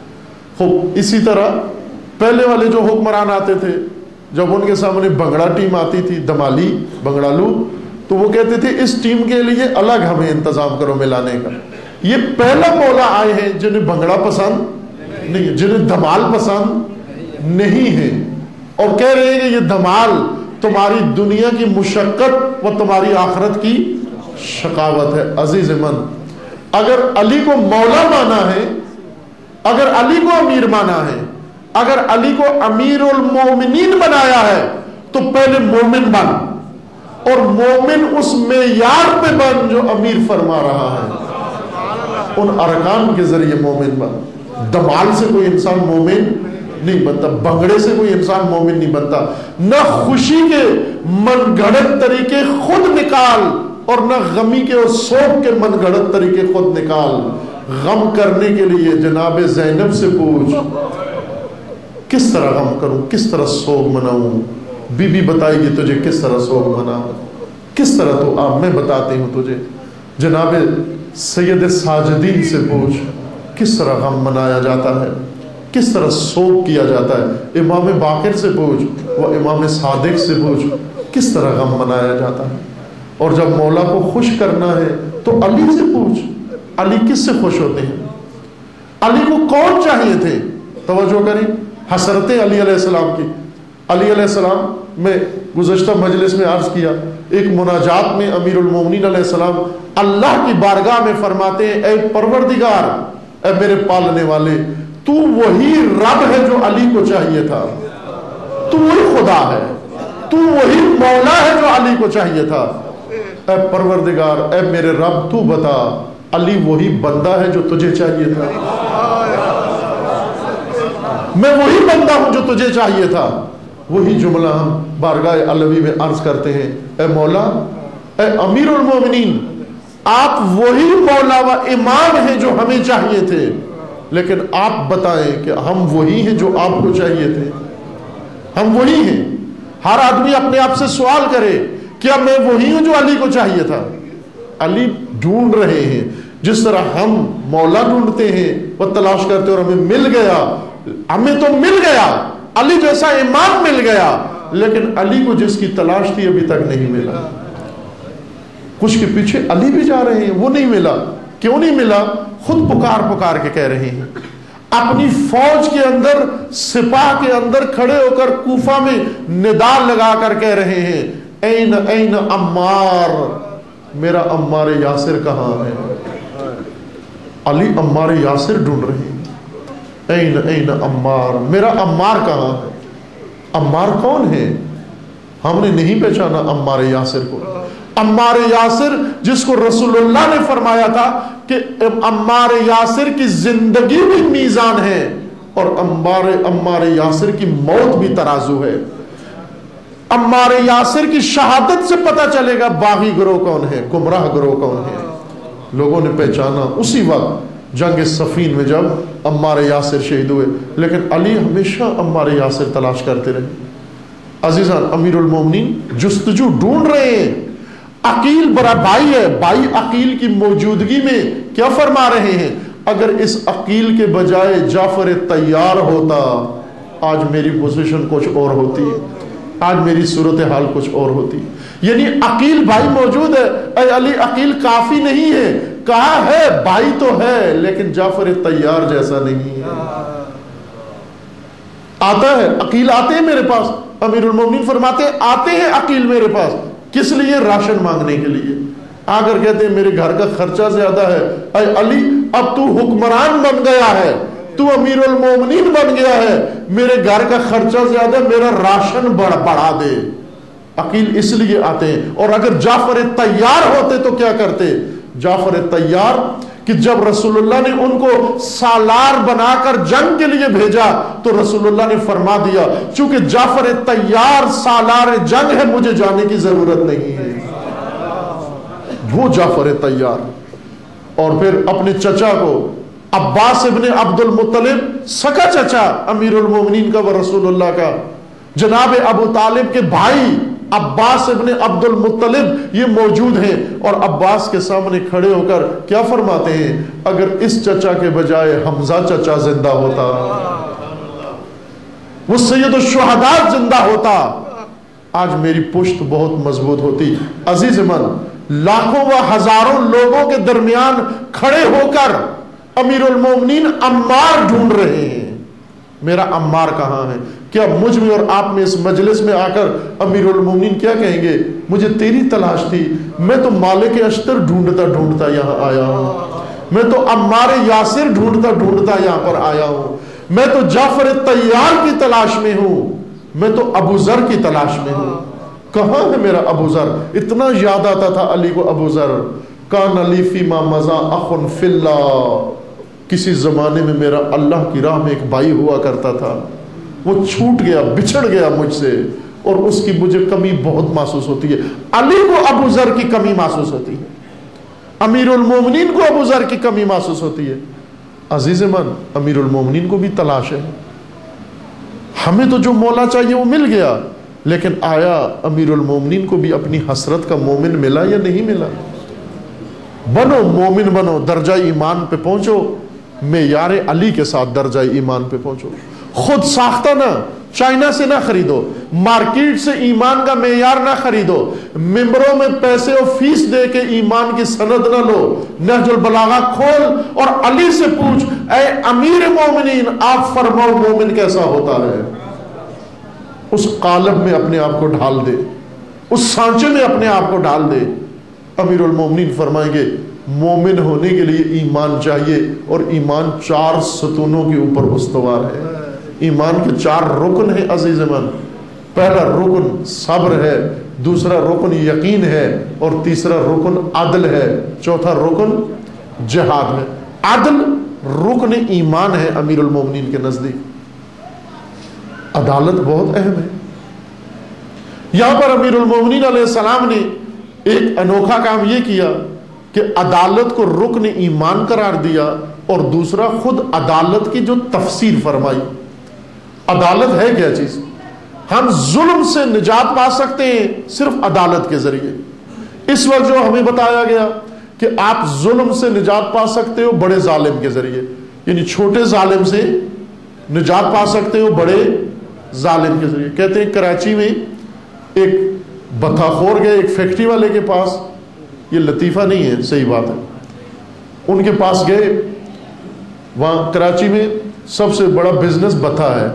A: خوب اسی طرح پہلے والے جو حکمران آتے تھے, جب ان کے سامنے بھنگڑا ٹیم آتی تھی, دمالی بھنگڑالو, تو وہ کہتے تھے اس ٹیم کے لیے الگ ہمیں انتظام کرو ملانے کا. یہ پہلا مولا آئے ہیں جنہیں بھنگڑا پسند نہیں, جنہیں دمال پسند نہیں ہے, اور کہہ رہے ہیں کہ یہ دمال تمہاری دنیا کی مشقت و تمہاری آخرت کی شقاوت ہے. عزیز من, اگر علی کو مولا مانا ہے, اگر علی کو امیر مانا ہے, اگر علی کو امیر المومنین بنایا ہے, تو پہلے مومن بن, اور مومن اس معیار پہ بن جو امیر فرما رہا ہے. ان ارکان کے ذریعے مومن بن. دمال سے کوئی انسان مومن نہیں بنتا, بھنگڑے سے کوئی انسان مومن نہیں بنتا. نہ خوشی کے من گھڑت طریقے خود نکال, اور نہ غمی کے اور سوگ کے من گھڑت طریقے خود نکال. غم کرنے کے لیے جناب زینب سے پوچھ کس طرح غم کروں, کس طرح سوگ مناؤں. بی بی بتائے گی تجھے کس طرح سوگ مناؤں, کس طرح تو آپ میں بتاتی ہوں تجھے. جناب سید ساجدین سے پوچھ کس طرح غم منایا جاتا ہے, کس طرح سوگ کیا جاتا ہے. امام باقر سے پوچھ, وہ امام صادق سے پوچھ کس طرح غم منایا جاتا ہے. اور جب مولا کو خوش کرنا ہے تو علی سے پوچھ, علی کس سے خوش ہوتے ہیں, علی کو کون چاہیے تھے. توجہ کریں, حسرت علی علیہ السلام کی. علی علیہ السلام میں گزشتہ مجلس میں عرض کیا, ایک مناجات میں امیر المومنین علیہ السلام اللہ کی بارگاہ میں فرماتے ہیں, اے پروردگار, اے میرے پالنے والے, تو تو وہی رب ہے جو علی کو چاہیے تھا، تو وہی خدا ہے، تو وہی مولا ہے جو علی کو چاہیے تھا۔ اے پروردگار، اے میرے رب، تو بتا علی وہی بندہ ہے جو تجھے چاہیے تھا؟ میں وہی بندہ ہوں جو تجھے چاہیے تھا۔ وہی جملہ ہم بارگاہ علوی میں عرض کرتے ہیں، اے مولا، اے امیر المومنین، آپ وہی مولا و امام ہیں جو ہمیں چاہیے تھے، لیکن آپ بتائیں کہ ہم وہی ہیں جو آپ کو چاہیے تھے؟ ہم وہی ہیں؟ ہر آدمی اپنے آپ سے سوال کرے، کیا میں وہی ہوں جو علی کو چاہیے تھا؟ علی ڈھونڈ رہے ہیں جس طرح ہم مولا ڈھونڈتے ہیں، وہ تلاش کرتے اور ہمیں مل گیا۔ ہمیں تو مل گیا، علی جیسا امام مل گیا، لیکن علی کو جس کی تلاش تھی ابھی تک نہیں ملا۔ کچھ کے پیچھے علی بھی جا رہے ہیں، وہ نہیں ملا۔ کیوں نہیں ملا؟ خود پکار پکار کے کہہ رہے ہیں، اپنی فوج کے اندر، سپاہ کے اندر کھڑے ہو کر کوفہ میں ندا لگا کر کہہ رہے ہیں، این این عمار، میرا عمار یاسر کہاں ہے؟ علی عمار یاسر ڈھونڈ رہے ہیں، این این عمار، میرا عمار کہاں ہے؟ عمار کون ہے؟ ہم نے نہیں پہچانا عمار یاسر کو۔ عمار یاسر جس کو رسول اللہ نے فرمایا تھا کہ عمار یاسر کی زندگی بھی میزان ہے اور عمار یاسر کی موت بھی ترازو ہے۔ عمار یاسر کی شہادت سے پتہ چلے گا باغی گروہ کون ہے، گمراہ گروہ کون ہے۔ لوگوں نے پہچانا اسی وقت جنگ صفین میں جب عمار یاسر شہید ہوئے، لیکن علی ہمیشہ عمار یاسر تلاش کرتے رہے۔ عزیزان، امیر المومنین جستجو ڈھونڈ رہے ہیں۔ عقیل بڑا بھائی ہے، بھائی عقیل کی موجودگی میں کیا فرما رہے ہیں؟ اگر اس عقیل کے بجائے جعفر طیار ہوتا، آج میری پوزیشن کچھ اور ہوتی، آج میری صورتحال کچھ اور ہوتی۔ یعنی عقیل بھائی موجود ہے، اے علی عقیل کافی نہیں ہے، کہا ہے بھائی تو ہے لیکن جعفر طیار جیسا نہیں ہے۔ آتا ہے عقیل، آتے ہیں میرے پاس، امیر المومنین فرماتے ہیں آتے ہیں عقیل میرے پاس، کس لیے؟ راشن مانگنے کے لیے۔ آ کر کہتے ہیں میرے گھر کا خرچہ زیادہ ہے، اے علی اب تو حکمران بن گیا ہے، تو امیر المومنین بن گیا ہے، میرے گھر کا خرچہ زیادہ، میرا راشن بڑھا دے۔ عقیل اس لیے آتے ہیں۔ اور اگر جعفر طیار ہوتے تو کیا کرتے؟ جعفر طیار کہ جب رسول اللہ نے ان کو سالار بنا کر جنگ کے لیے بھیجا تو رسول اللہ نے فرما دیا چونکہ جعفر طیار سالار جنگ ہے، مجھے جانے کی ضرورت نہیں ہے۔ وہ جعفر طیار، اور پھر اپنے چچا کو عباس ابن عبد المطلب، سکا چچا امیر المومنین کا و رسول اللہ کا، جناب ابو طالب کے بھائی عباس ابن عبد المطلب یہ موجود ہیں، اور عباس کے سامنے کھڑے ہو کر کیا فرماتے ہیں؟ اگر اس چچا کے بجائے حمزہ چچا زندہ ہوتا، وہ سید الشہداء زندہ ہوتا، آج میری پشت بہت مضبوط ہوتی۔ عزیز من، لاکھوں و ہزاروں لوگوں کے درمیان کھڑے ہو کر امیر المومنین عمار ڈھونڈ رہے ہیں، میرا عمار کہاں ہے؟ کیا مجھ میں اور آپ میں اس مجلس میں آ کر امیر المومنین کیا کہیں گے؟ مجھے تیری تلاش تھی، میں تو مالک اشتر ڈھونڈتا ڈھونڈتا یہاں آیا ہوں، میں تو عمار یاسر ڈھونڈتا ڈھونڈتا یہاں پر آیا ہوں، میں تو جعفر طیار کی تلاش میں ہوں، میں تو ابو ذر کی تلاش میں ہوں۔ کہاں ہے میرا ابو ذر؟ اتنا یاد آتا تھا علی کو ابو ذر، کان علی فیما مضا اخ فی اللہ، کسی زمانے میں میرا اللہ کی راہ میں ایک بھائی ہوا کرتا تھا، وہ چھوٹ گیا، بچھڑ گیا مجھ سے، اور اس کی مجھے کمی بہت محسوس ہوتی ہے۔ علی کو ابو ذر کی کمی محسوس ہوتی ہے، امیر المومنین کو ابو ذر کی کمی محسوس ہوتی ہے۔ عزیز من، امیر المومنین کو بھی تلاش ہے، ہمیں تو جو مولا چاہیے وہ مل گیا، لیکن آیا امیر المومنین کو بھی اپنی حسرت کا مومن ملا یا نہیں ملا؟ بنو مومن، بنو، درجہ ایمان پہ پہنچو، معیار علی کے ساتھ درجہ ایمان پہ پہنچو۔ خود ساختہ نہ، چائنا سے نہ خریدو، مارکیٹ سے ایمان کا معیار نہ خریدو، ممبروں میں پیسے اور فیس دے کے ایمان کی سند نہ لو، نہج البلاغہ کھول اور علی سے پوچھ، اے امیر مومنین آپ فرماؤ مومن کیسا ہوتا ہے؟ اس قالب میں اپنے آپ کو ڈھال دے، اس سانچے میں اپنے آپ کو ڈال دے۔ امیر المومنین فرمائیں گے مومن ہونے کے لیے ایمان چاہیے، اور ایمان 4 ستونوں کے اوپر استوار ہے۔ ایمان کے 4 رکن ہیں عزیز من۔ پہلا رکن صبر ہے، دوسرا رکن یقین ہے، اور تیسرا رکن عدل ہے، چوتھا رکن جہاد ہے۔ عدل رکن ایمان ہے امیر المومنین کے نزدیک۔ عدالت بہت اہم ہے۔ یہاں پر امیر المومنین علیہ السلام نے ایک انوکھا کام یہ کیا کہ عدالت کو رکن ایمان قرار دیا، اور دوسرا خود عدالت کی جو تفسیر فرمائی۔ عدالت ہے کیا چیز؟ ہم ظلم سے نجات پا سکتے ہیں صرف عدالت کے ذریعے۔ اس وقت جو ہمیں بتایا گیا کہ آپ ظلم سے نجات پا سکتے ہو بڑے ظالم کے ذریعے، یعنی چھوٹے ظالم سے نجات پا سکتے ہو بڑے ظالم کے ذریعے۔ کہتے ہیں کراچی میں ایک بتھا خور گئے ایک فیکٹری والے کے پاس، یہ لطیفہ نہیں ہے، صحیح بات ہے، ان کے پاس گئے۔ وہاں کراچی میں سب سے بڑا بزنس بتھا ہے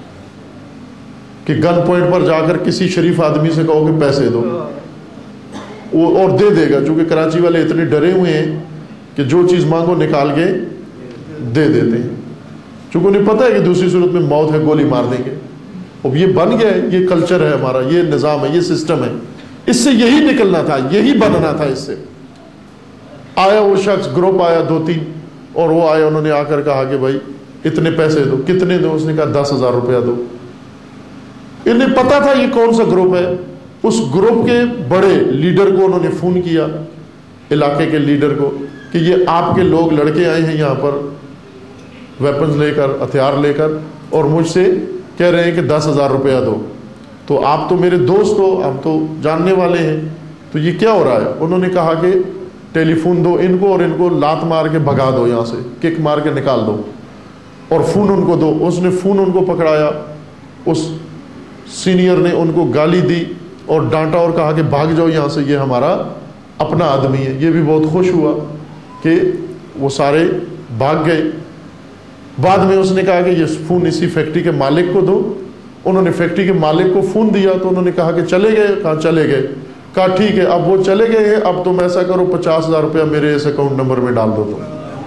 A: کہ گن پوائنٹ پر جا کر کسی شریف آدمی سے کہو کہ پیسے دو، وہ اور دے دے گا، چونکہ کراچی والے اتنے ڈرے ہوئے ہیں کہ جو چیز مانگو نکال کے دے دیتے ہیں، چونکہ انہیں پتہ ہے کہ دوسری صورت میں موت ہے، گولی مار دیں گے۔ اب یہ بن گیا ہے، یہ کلچر ہے ہمارا، یہ نظام ہے، یہ سسٹم ہے۔ اس سے یہی نکلنا تھا، یہی بننا تھا۔ اس سے آیا وہ شخص، گروپ آیا 2-3، اور وہ آئے، انہوں نے آ کر کہا کہ بھائی اتنے پیسے دو۔ کتنے دو؟ اس نے کہا 10,000 روپیہ دو۔ انہیں پتا تھا یہ کون سا گروپ ہے۔ اس گروپ کے بڑے لیڈر کو انہوں نے فون کیا، علاقے کے لیڈر کو، کہ یہ آپ کے لوگ لڑکے آئے ہیں یہاں پر ویپنز لے کر، ہتھیار لے کر، اور مجھ سے کہہ رہے ہیں کہ 10,000 روپیہ دو۔ تو آپ تو میرے دوست ہو، آپ تو جاننے والے ہیں، تو یہ کیا ہو رہا ہے؟ انہوں نے کہا کہ ٹیلی فون دو ان کو، اور ان کو لات مار کے بھگا دو، یہاں سے کک مار کے نکال دو، اور فون ان کو دو۔ اس نے فون ان کو پکڑایا، اس سینئر نے ان کو گالی دی اور ڈانٹا اور کہا کہ بھاگ جاؤ یہاں سے، یہ ہمارا اپنا آدمی ہے۔ یہ بھی بہت خوش ہوا کہ وہ سارے بھاگ گئے۔ بعد میں اس نے کہا کہ یہ فون اسی فیکٹری کے مالک کو دو۔ انہوں نے فیکٹری کے مالک کو فون دیا، تو انہوں نے کہا کہ چلے گئے؟ کہا چلے گئے۔ کہا ٹھیک ہے، اب وہ چلے گئے ہیں، اب تم ایسا کرو 50,000 روپیہ میرے اس اکاؤنٹ نمبر میں ڈال دو۔ تم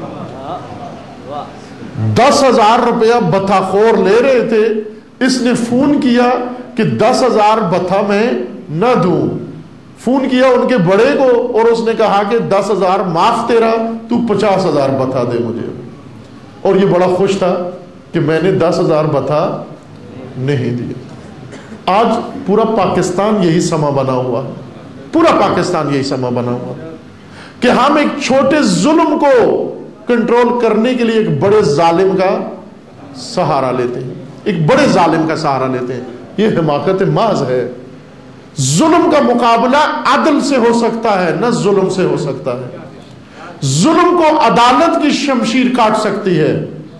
A: 10,000 روپیہ بتھا خور لے رہے تھے، اس نے فون کیا کہ 10,000 بتھا میں نہ دوں۔ فون کیا ان کے بڑے کو، اور اس نے کہا کہ 10,000 معاف تیرا، تو 50,000 بتھا دے مجھے۔ اور یہ بڑا خوش تھا کہ میں نے 10,000 بتھا نہیں دیا۔ آج پورا پاکستان یہی سما بنا ہوا، پورا پاکستان یہی سما بنا ہوا کہ ہم ایک چھوٹے ظلم کو کنٹرول کرنے کے لیے ایک بڑے ظالم کا سہارا لیتے ہیں، ایک بڑے ظالم کا سہارا لیتے ہیں۔ یہ حماقت محض ہے۔ ظلم کا مقابلہ عدل سے ہو سکتا ہے، نہ ظلم سے ہو سکتا ہے۔ ظلم کو عدالت کی شمشیر کاٹ سکتی ہے۔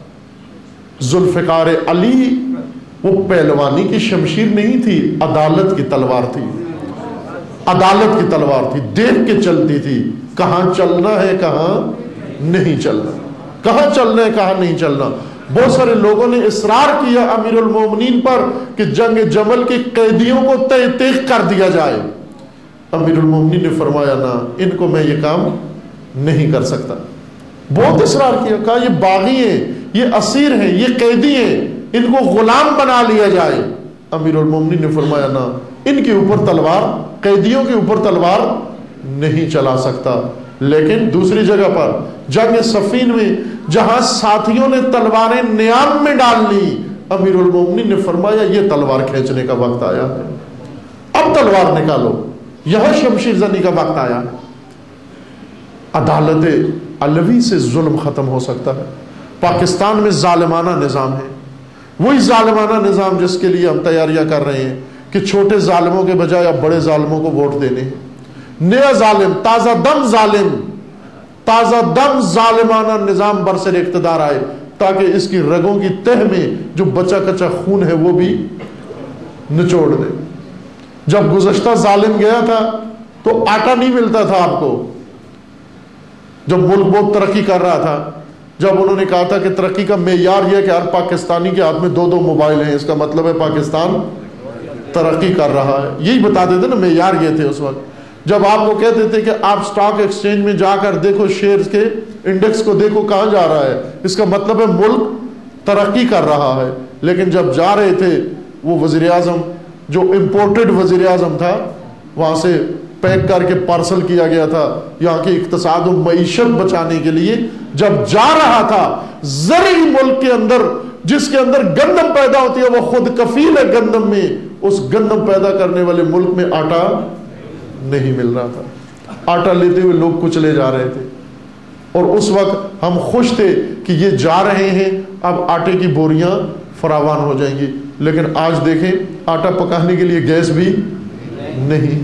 A: ذوالفقار علی وہ پہلوانی کی شمشیر نہیں تھی، عدالت کی تلوار تھی، عدالت کی تلوار تھی، دیکھ کے چلتی تھی کہاں چلنا ہے کہاں نہیں چلنا، کہاں چلنا ہے کہاں نہیں چلنا۔ بہت سارے لوگوں نے اصرار کیا امیر المومنین پر کہ جنگ جمل کے قیدیوں کو تہ تیغ کر دیا جائے۔ امیر المومنین نے فرمایا نہ، ان کو میں یہ کام نہیں کر سکتا۔ بہت اصرار کیا، کہا یہ باغی ہیں، یہ اسیر ہیں، یہ قیدی ہیں، ان کو غلام بنا لیا جائے۔ امیر المومنین نے فرمایا نہ، ان کے اوپر تلوار، قیدیوں کے اوپر تلوار نہیں چلا سکتا۔ لیکن دوسری جگہ پر جنگ صفین میں جہاں ساتھیوں نے تلواریں نیام میں ڈال لی، امیر المومنین نے فرمایا یہ تلوار کھینچنے کا وقت آیا ہے، اب تلوار نکالو، یہاں شمشیر زنی کا وقت آیا ہے۔ عدالت علوی سے ظلم ختم ہو سکتا ہے۔ پاکستان میں ظالمانہ نظام ہے، وہی ظالمانہ نظام جس کے لیے ہم تیاریاں کر رہے ہیں کہ چھوٹے ظالموں کے بجائے اب بڑے ظالموں کو ووٹ دینے ہیں۔ نیا ظالم، تازہ دم ظالم، تازہ دم ظالمانہ نظام برسر اقتدار آئے تاکہ اس کی رگوں کی تہ میں جو بچا کچا خون ہے وہ بھی نچوڑ دے۔ جب گزشتہ ظالم گیا تھا تو آٹا نہیں ملتا تھا آپ کو، جب ملک بہت ترقی کر رہا تھا، جب انہوں نے کہا تھا کہ ترقی کا معیار یہ ہے کہ ہر پاکستانی کے ہاتھ میں 2 موبائل ہیں، اس کا مطلب ہے پاکستان ترقی کر رہا ہے، یہی بتا دیتے نا، معیار یہ تھے اس وقت۔ جب آپ کو کہتے تھے کہ آپ سٹاک ایکسچینج میں جا کر دیکھو شیئرز کے انڈیکس کو دیکھو کہاں جا رہا ہے، اس کا مطلب ہے ملک ترقی کر رہا ہے. لیکن جب جا رہے تھے وہ وزیر اعظم جو امپورٹڈ وزیر اعظم تھا، وہاں سے پیک کر کے پارسل کیا گیا تھا یہاں کی اقتصاد و معیشت بچانے کے لیے، جب جا رہا تھا زرعی ملک کے اندر جس کے اندر گندم پیدا ہوتی ہے وہ خود کفیل ہے گندم میں، اس گندم پیدا کرنے والے ملک میں آٹا نہیں مل رہا تھا. آٹا لیتے ہوئے لوگ کچلے جا رہے تھے، اور اس وقت ہم خوش تھے کہ یہ جا رہے ہیں، اب آٹے کی بوریاں فراوان ہو جائیں گی. لیکن آج دیکھیں آٹا پکانے کے لیے گیس بھی نہیں،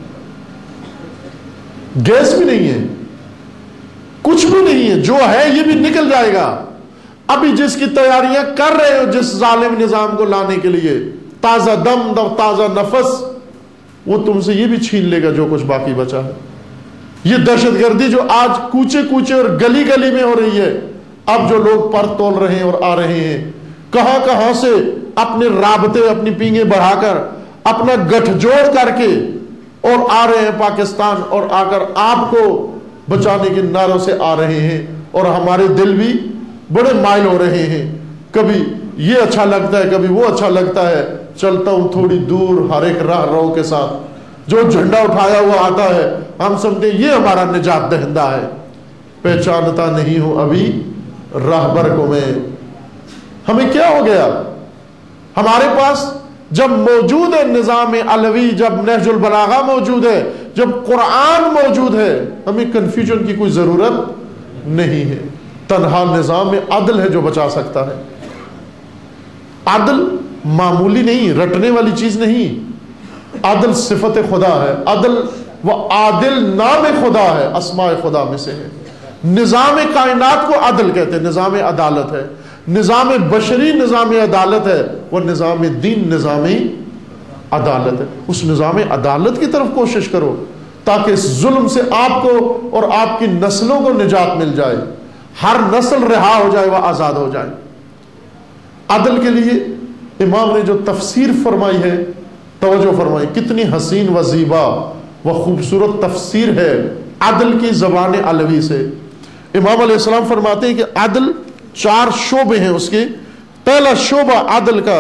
A: گیس بھی نہیں ہے، کچھ بھی نہیں ہے، جو ہے یہ بھی نکل جائے گا. ابھی جس کی تیاریاں کر رہے ہو جس ظالم نظام کو لانے کے لیے، تازہ دم تازہ نفس، وہ تم سے یہ بھی چھین لے گا جو کچھ باقی بچا ہے. یہ دہشت گردی جو آج کوچے کوچے اور گلی گلی میں ہو رہی ہے، اب جو لوگ پر تول رہے ہیں اور آ رہے ہیں کہاں کہاں سے اپنے رابطے اپنی پینگیں بڑھا کر اپنا گٹھ جوڑ کر کے اور آ رہے ہیں پاکستان، اور آ کر آپ کو بچانے کے نعروں سے آ رہے ہیں. اور ہمارے دل بھی بڑے مائل ہو رہے ہیں، کبھی یہ اچھا لگتا ہے کبھی وہ اچھا لگتا ہے. چلتا ہوں تھوڑی دور ہر ایک راہ رو کے ساتھ، جو جھنڈا اٹھایا ہوا آتا ہے ہم سمجھتے ہیں یہ ہمارا نجات دہندہ ہے. پہچانتا نہیں ہوں ابھی راہبر کو میں. ہمیں کیا ہو گیا؟ ہمارے پاس جب موجود ہے نظام علوی، جب نہج البلاغہ موجود ہے، جب قرآن موجود ہے، ہمیں کنفیوژن کی کوئی ضرورت نہیں ہے. تنہا نظام عدل ہے جو بچا سکتا ہے. عدل معمولی نہیں، رٹنے والی چیز نہیں. عدل صفت خدا ہے، عدل و عادل نام خدا ہے، اسماء خدا میں سے ہے. نظام کائنات کو عدل کہتے ہیں، نظام عدالت ہے. نظام بشری نظام عدالت ہے، وہ نظام دین نظام عدالت ہے. اس نظام عدالت کی طرف کوشش کرو تاکہ اس ظلم سے آپ کو اور آپ کی نسلوں کو نجات مل جائے، ہر نسل رہا ہو جائے، وہ آزاد ہو جائے. عدل کے لیے امام نے جو تفسیر فرمائی ہے، توجہ فرمائی، کتنی حسین و زیبا و خوبصورت تفسیر ہے عدل کی زبان علوی سے. امام علیہ السلام فرماتے ہیں کہ عدل 4 شعبے ہیں اس کے. پہلا شعبہ عدل کا،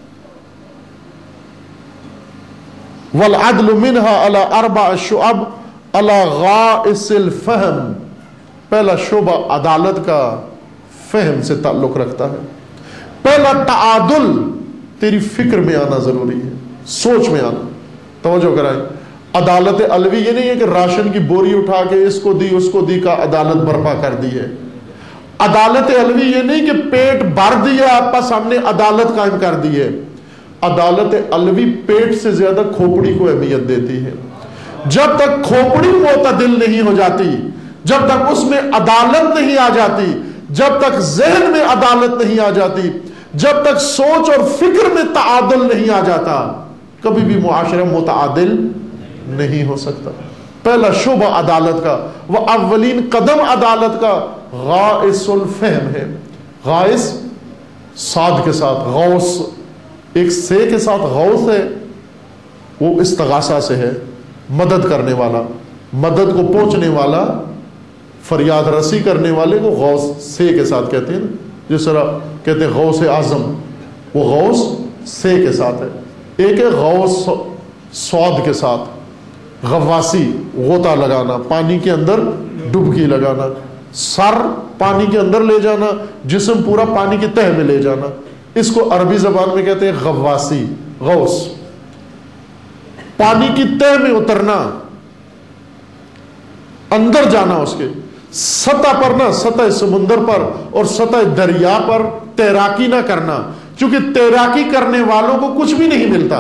A: والعدل منها على 4 شعب على غائص الفہم. پہلا شعبہ عدالت کا فہم سے تعلق رکھتا ہے. پہلا تعادل تیری فکر میں آنا ضروری ہے، سوچ میں آنا. توجہ کرائیں، عدالت علوی یہ نہیں ہے کہ راشن کی بوری اٹھا کے اس کو دی اس کو دی کا عدالت برپا کر دی ہے. عدالت علوی یہ نہیں کہ پیٹ بھر دیا بس ہم نے عدالت قائم کر دی ہے. عدالت علوی پیٹ سے زیادہ کھوپڑی کو اہمیت دیتی ہے. جب تک کھوپڑی معتدل نہیں ہو جاتی، جب تک اس میں عدالت نہیں آ جاتی، جب تک ذہن میں عدالت نہیں آ جاتی، جب تک سوچ اور فکر میں تعادل نہیں آ جاتا، کبھی بھی معاشرہ متعادل نہیں ہو سکتا. پہلا شعبہ عدالت کا، وہ اولین قدم عدالت کا غائص الفہم ہے. غائص صاد کے ساتھ، غوث ایک سے کے ساتھ غوث ہے، وہ استغاثہ سے ہے، مدد کرنے والا، مدد کو پہنچنے والا، فریاد رسی کرنے والے کو غوث سے کے ساتھ کہتے ہیں. جس طرح کہتے ہیں غوث اعظم، وہ غوث سے کے ساتھ ہے. ایک ہے غوث سعود کے ساتھ، غواسی غوطہ لگانا، پانی کے اندر ڈبکی لگانا، سر پانی کے اندر لے جانا، جسم پورا پانی کی تہ میں لے جانا. اس کو عربی زبان میں کہتے ہیں غواسی، غوث. پانی کی تہ میں اترنا، اندر جانا، اس کے سطح پر نہ، سطح سمندر پر اور سطح دریا پر تیراکی نہ کرنا، کیونکہ تیراکی کرنے والوں کو کچھ بھی نہیں ملتا.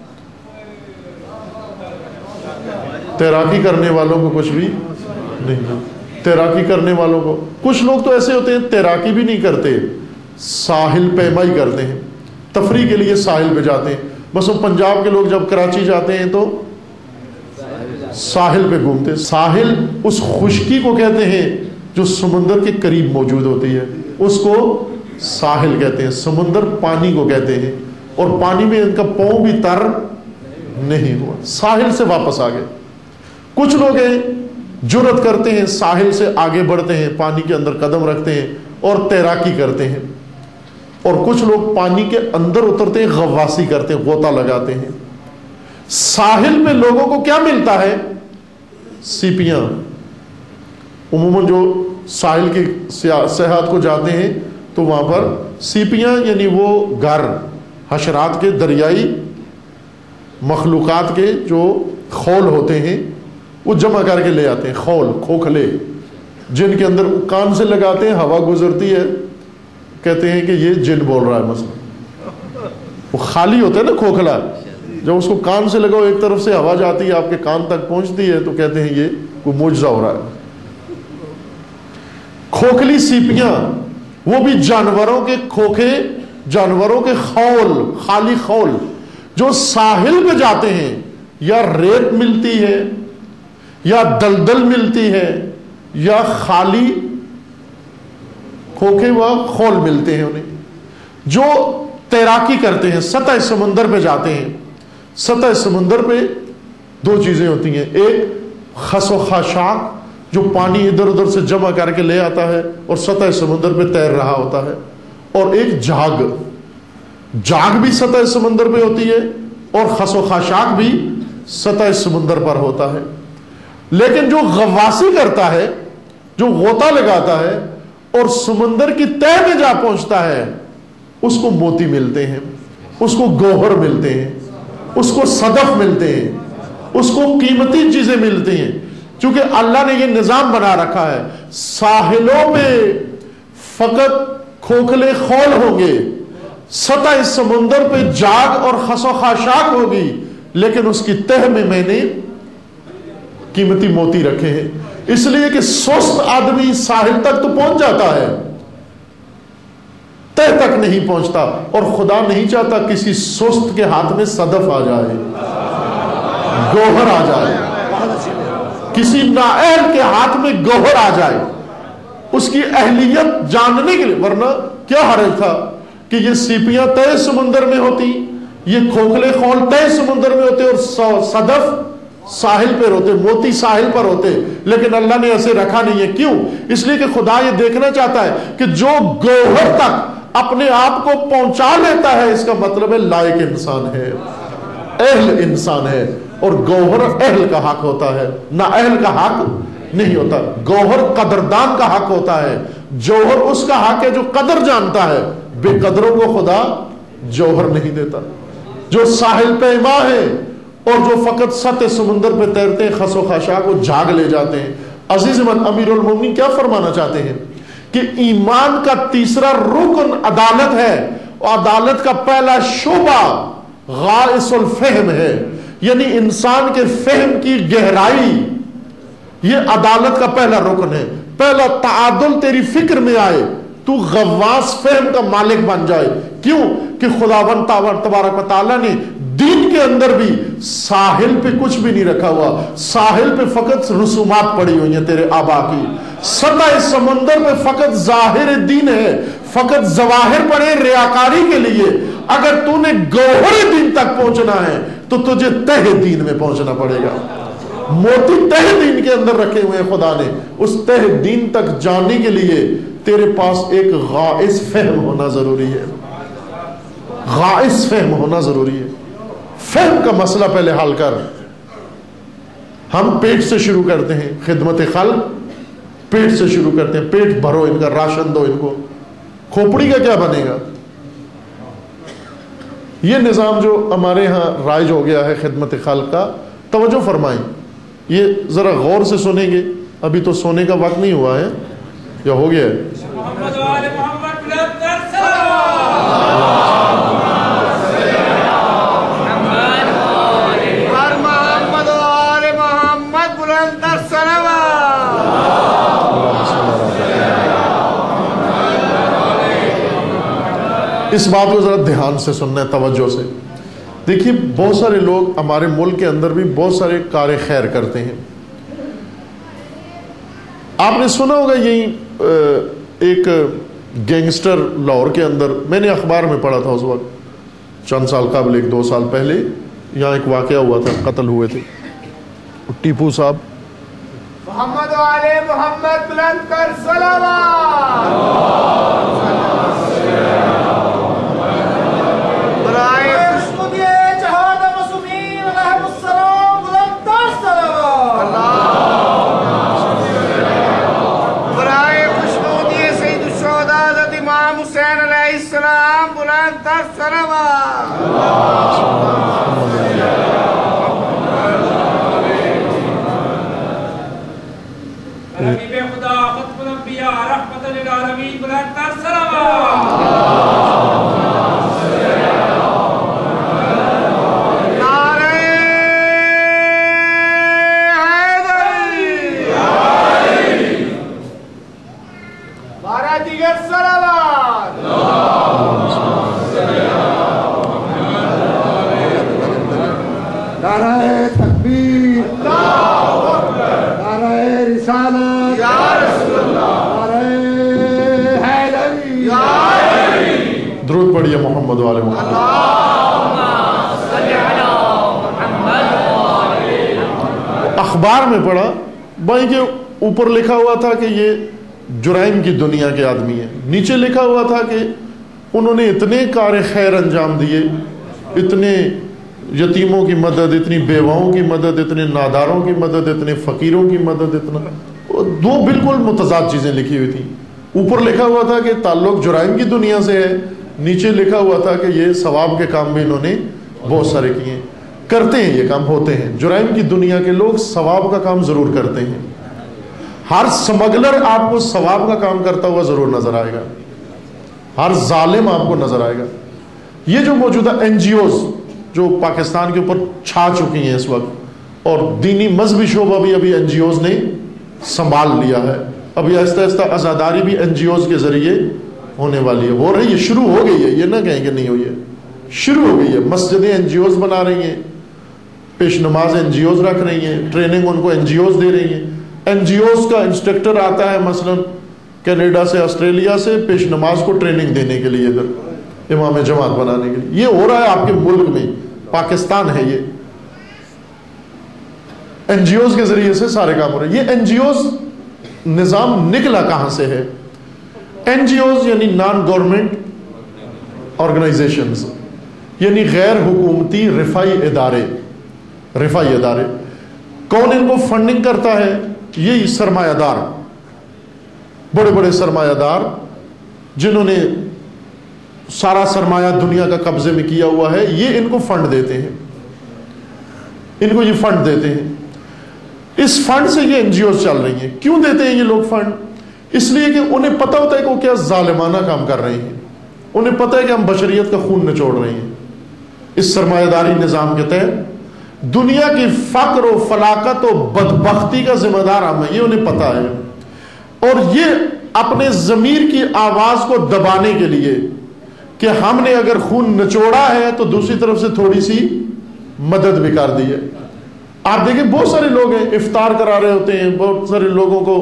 A: تیراکی کرنے والوں کو کچھ بھی نہیں ملتا. تیراکی کرنے والوں کو، کچھ لوگ تو ایسے ہوتے ہیں تیراکی بھی نہیں کرتے، ساحل پیمائی کرتے ہیں، تفریح کے لیے ساحل پہ جاتے ہیں. بس وہ پنجاب کے لوگ جب کراچی جاتے ہیں تو ساحل پہ گھومتے. ساحل اس خشکی کو کہتے ہیں جو سمندر کے قریب موجود ہوتی ہے، اس کو ساحل کہتے ہیں. سمندر پانی کو کہتے ہیں، اور پانی میں ان کا پاؤں بھی تر نہیں ہوا. ساحل سے واپس آ گئے. کچھ لوگ ہیں جرأت کرتے ہیں، ساحل سے آگے بڑھتے ہیں، پانی کے اندر قدم رکھتے ہیں اور تیراکی کرتے ہیں، اور کچھ لوگ پانی کے اندر اترتے ہیں، غواصی کرتے ہیں، غوطہ لگاتے ہیں۔ ساحل پہ لوگوں کو کیا ملتا ہے؟ سیپیاں۔ عموماً جو ساحل کی سیاحت کو جاتے ہیں تو وہاں پر سیپیاں یعنی وہ گھر حشرات کے، دریائی مخلوقات کے جو خول ہوتے ہیں وہ جمع کر کے لے آتے ہیں، خول، کھوکھلے، جن کے اندر کان سے لگاتے ہیں، ہوا گزرتی ہے، کہتے ہیں کہ یہ جن بول رہا ہے مثلا۔ وہ خالی ہوتا ہے نا کھوکھلا، جب اس کو کان سے لگاؤ ایک طرف سے ہوا جاتی ہے، آپ کے کان تک پہنچتی ہے، تو کہتے ہیں یہ کوئی معجزہ ہو رہا ہے۔ کھوکھلی سیپیاں، وہ بھی جانوروں کے کھوکھے، جانوروں کے خول، خالی خول، جو ساحل پہ جاتے ہیں، یا ریت ملتی ہے یا دلدل ملتی ہے یا خالی کھوکھے و خول ملتے ہیں انہیں، جو تیراکی کرتے ہیں، سطح سمندر پہ جاتے ہیں۔ سطح سمندر پہ دو چیزیں ہوتی ہیں، ایک خس و خاشاک جو پانی ادھر ادھر سے جمع کر کے لے آتا ہے اور سطح سمندر پہ تیر رہا ہوتا ہے، اور ایک جھاگ، جھاگ بھی سطح سمندر پہ ہوتی ہے اور خس و خاشاک بھی سطح سمندر پر ہوتا ہے۔ لیکن جو غواصی کرتا ہے، جو غوطہ لگاتا ہے اور سمندر کی تہ میں جا پہنچتا ہے، اس کو موتی ملتے ہیں، اس کو گوہر ملتے ہیں، اس کو صدف ملتے ہیں، اس کو قیمتی چیزیں ملتی ہیں، کیونکہ اللہ نے یہ نظام بنا رکھا ہے۔ ساحلوں میں فقط کھوکھلے خول ہوں گے، سطح سمندر پہ جاگ اور خس و خاشاک ہوگی، لیکن اس کی تہ میں میں نے قیمتی موتی رکھے ہیں، اس لیے کہ سست آدمی ساحل تک تو پہنچ جاتا ہے، تہ تک نہیں پہنچتا، اور خدا نہیں چاہتا کسی سست کے ہاتھ میں صدف آ جائے، گوہر آ جائے، کسی نااہل کے ہاتھ میں گوہر آ جائے، اس کی اہلیت جاننے کے لیے۔ ورنہ کیا حرج تھا کہ یہ سیپیاں تہ سمندر میں ہوتی، یہ کھوکھلے خول تہ سمندر میں ہوتے، اور صدف ساحل پر ہوتے، موتی ساحل پر ہوتے، لیکن اللہ نے ایسے رکھا نہیں ہے۔ کیوں؟ اس لیے کہ خدا یہ دیکھنا چاہتا ہے کہ جو گوہر تک اپنے آپ کو پہنچا لیتا ہے، اس کا مطلب ہے لائق انسان ہے، اہل انسان ہے، اور گوہر اہل کا حق ہوتا ہے، نہ اہل کا حق نہیں ہوتا۔ گوہر قدردان کا حق ہوتا ہے، جوہر اس کا حق ہے جو قدر جانتا ہے، بے قدروں کو خدا جوہر نہیں دیتا۔ جو ساحل پیما ہے اور جو فقط سطح سمندر پہ تیرتے ہیں، خس و خاشاک کو جھاگ لے جاتے ہیں۔ عزیز من، امیر المومنین کیا فرمانا چاہتے ہیں کہ ایمان کا تیسرا رکن عدالت ہے، اور عدالت کا پہلا شعبہ غائص الفہم ہے، یعنی انسان کے فہم کی گہرائی، یہ عدالت کا پہلا رکن ہے۔ پہلا تعادل تیری فکر میں آئے، تو غواص فہم کا مالک بن جائے۔ کیوں؟ کہ خداوند تبارک و تعالیٰ نے دین کے اندر بھی ساحل پہ کچھ بھی نہیں رکھا ہوا، ساحل پہ فقط رسومات پڑی ہوئی ہیں تیرے آبا کی، سطح سمندر پہ فقط ظاہر دین ہے، فقط ظواہر پڑے ریاکاری کے لیے۔ اگر تو نے گوہر دین تک پہنچنا ہے تو تجھے تہ دین میں پہنچنا پڑے گا۔ موتی تہ دین کے اندر رکھے ہوئے خدا نے، اس تہ دین تک جانے کے لیے تیرے پاس ایک غائص فہم ہونا ضروری ہے، غائص فہم ہونا ضروری ہے۔ فہم کا مسئلہ پہلے حل کر۔ ہم پیٹ سے شروع کرتے ہیں، خدمت خلق پیٹ سے شروع کرتے ہیں، پیٹ بھرو ان کا، راشن دو ان کو، کھوپڑی کا کیا بنے گا؟ یہ نظام جو ہمارے ہاں رائج ہو گیا ہے خدمت خلق کا، توجہ فرمائیں، یہ ذرا غور سے سنیں گے، ابھی تو سونے کا وقت نہیں ہوا ہے یا ہو گیا ہے؟ اس بات کو ذرا دھیان سے سننا ہے، توجہ سے دیکھیے۔ بہت سارے لوگ ہمارے ملک کے اندر بھی بہت سارے کار خیر کرتے ہیں۔ آپ نے سنا ہوگا یہی ایک گینگسٹر لاہور کے اندر، میں نے اخبار میں پڑھا تھا اس وقت چند سال قبل، 1-2 سال پہلے یہاں ایک واقعہ ہوا تھا، قتل ہوئے تھے ٹیپو صاحب.
B: محمد والے محمد بلند کر صلوات. برائے
C: خوشنودی جہاد معصومین علیہم السلام بلند کر صلوات.
B: برائے خوشنودی سید الشہداء حضرت امام حسین علیہ السلام بلند کر صلوات.
C: حبیب خدا ختم الانبیاء رحمت للعالمین بلند کر صلوات.
B: نعرہ حیدری. بارہ دیگر صلوات.
D: نعرہ تکبیر، نعرہ رسالت،
B: یا رسول اللہ.
D: نعرہ حیدری.
A: درود پڑھیے محمد والے محمد. اخبار میں پڑھا بھائی کہ اوپر لکھا ہوا تھا کہ یہ جرائم کی دنیا کے آدمی ہیں، نیچے لکھا ہوا تھا کہ انہوں نے اتنے کار خیر انجام دیے، اتنے یتیموں کی مدد، اتنی بیواؤں کی مدد، اتنے ناداروں کی مدد، اتنے فقیروں کی مدد، اتنا دو بالکل متضاد چیزیں لکھی ہوئی تھیں. اوپر لکھا ہوا تھا کہ تعلق جرائم کی دنیا سے ہے، نیچے لکھا ہوا تھا کہ یہ ثواب کے کام بھی انہوں نے بہت سارے کیے ہیں. کرتے ہیں یہ کام، ہوتے ہیں. جرائم کی دنیا کے لوگ ثواب کا کام ضرور کرتے ہیں. ہر سمگلر آپ کو ثواب کا کام کرتا ہوا ضرور نظر آئے گا، ہر ظالم آپ کو نظر آئے گا. یہ جو موجودہ این جی اوز جو پاکستان کے اوپر چھا چکی ہیں اس وقت، اور دینی مذہبی شعبہ بھی ابھی این جی اوز نے سنبھال لیا ہے. ابھی آہستہ آہستہ عزاداری بھی این جی اوز کے ذریعے ہونے والی ہے، ہو رہی ہے، شروع ہو گئی ہے. یہ نہ کہیں کہ نہیں ہوئی ہے، شروع ہو گئی ہے. مسجدیں این جی اوز بنا رہی ہیں، پیش نماز این جی اوز رکھ رہی ہیں، ٹریننگ ان کو این جی اوز دے رہی ہیں. این جی اوز کا انسٹرکٹر آتا ہے مثلا کینیڈا سے، آسٹریلیا سے، پیش نماز کو ٹریننگ دینے کے لیے ادھر امام جماعت بنانے کے لیے. یہ ہو رہا ہے آپ کے ملک میں، پاکستان ہے. یہ این جی اوز کے ذریعے سے سارے کام ہو رہے ہیں. یہ این جی اوز نظام نکلا کہاں سے ہے؟ این جی اوز یعنی نان گورنمنٹ آرگنائزیشنز، یعنی غیر حکومتی رفائی ادارے. رفائی ادارے کون ان کو فنڈنگ کرتا ہے؟ یہی سرمایہ دار، بڑے بڑے سرمایہ دار جنہوں نے سارا سرمایہ دنیا کا قبضے میں کیا ہوا ہے، یہ ان کو فنڈ دیتے ہیں. ان کو یہ فنڈ دیتے ہیں. اس فنڈ سے یہ این جی اوز چل رہی ہیں. کیوں دیتے ہیں یہ لوگ فنڈ؟ اس لیے کہ انہیں پتہ ہوتا ہے کہ وہ کیا ظالمانہ کام کر رہے ہیں. انہیں پتہ ہے کہ ہم بشریت کا خون نچوڑ رہے ہیں. اس سرمایہ داری نظام کے تحت دنیا کی فقر و فلاکت و بدبختی کا ذمہ دار ہم ہیں، یہ انہیں پتہ ہے. اور یہ اپنے ضمیر کی آواز کو دبانے کے لیے کہ ہم نے اگر خون نچوڑا ہے تو دوسری طرف سے تھوڑی سی مدد بھی کر دی ہے. آپ دیکھیں بہت سارے لوگ ہیں افطار کرا رہے ہوتے ہیں، بہت سارے لوگوں کو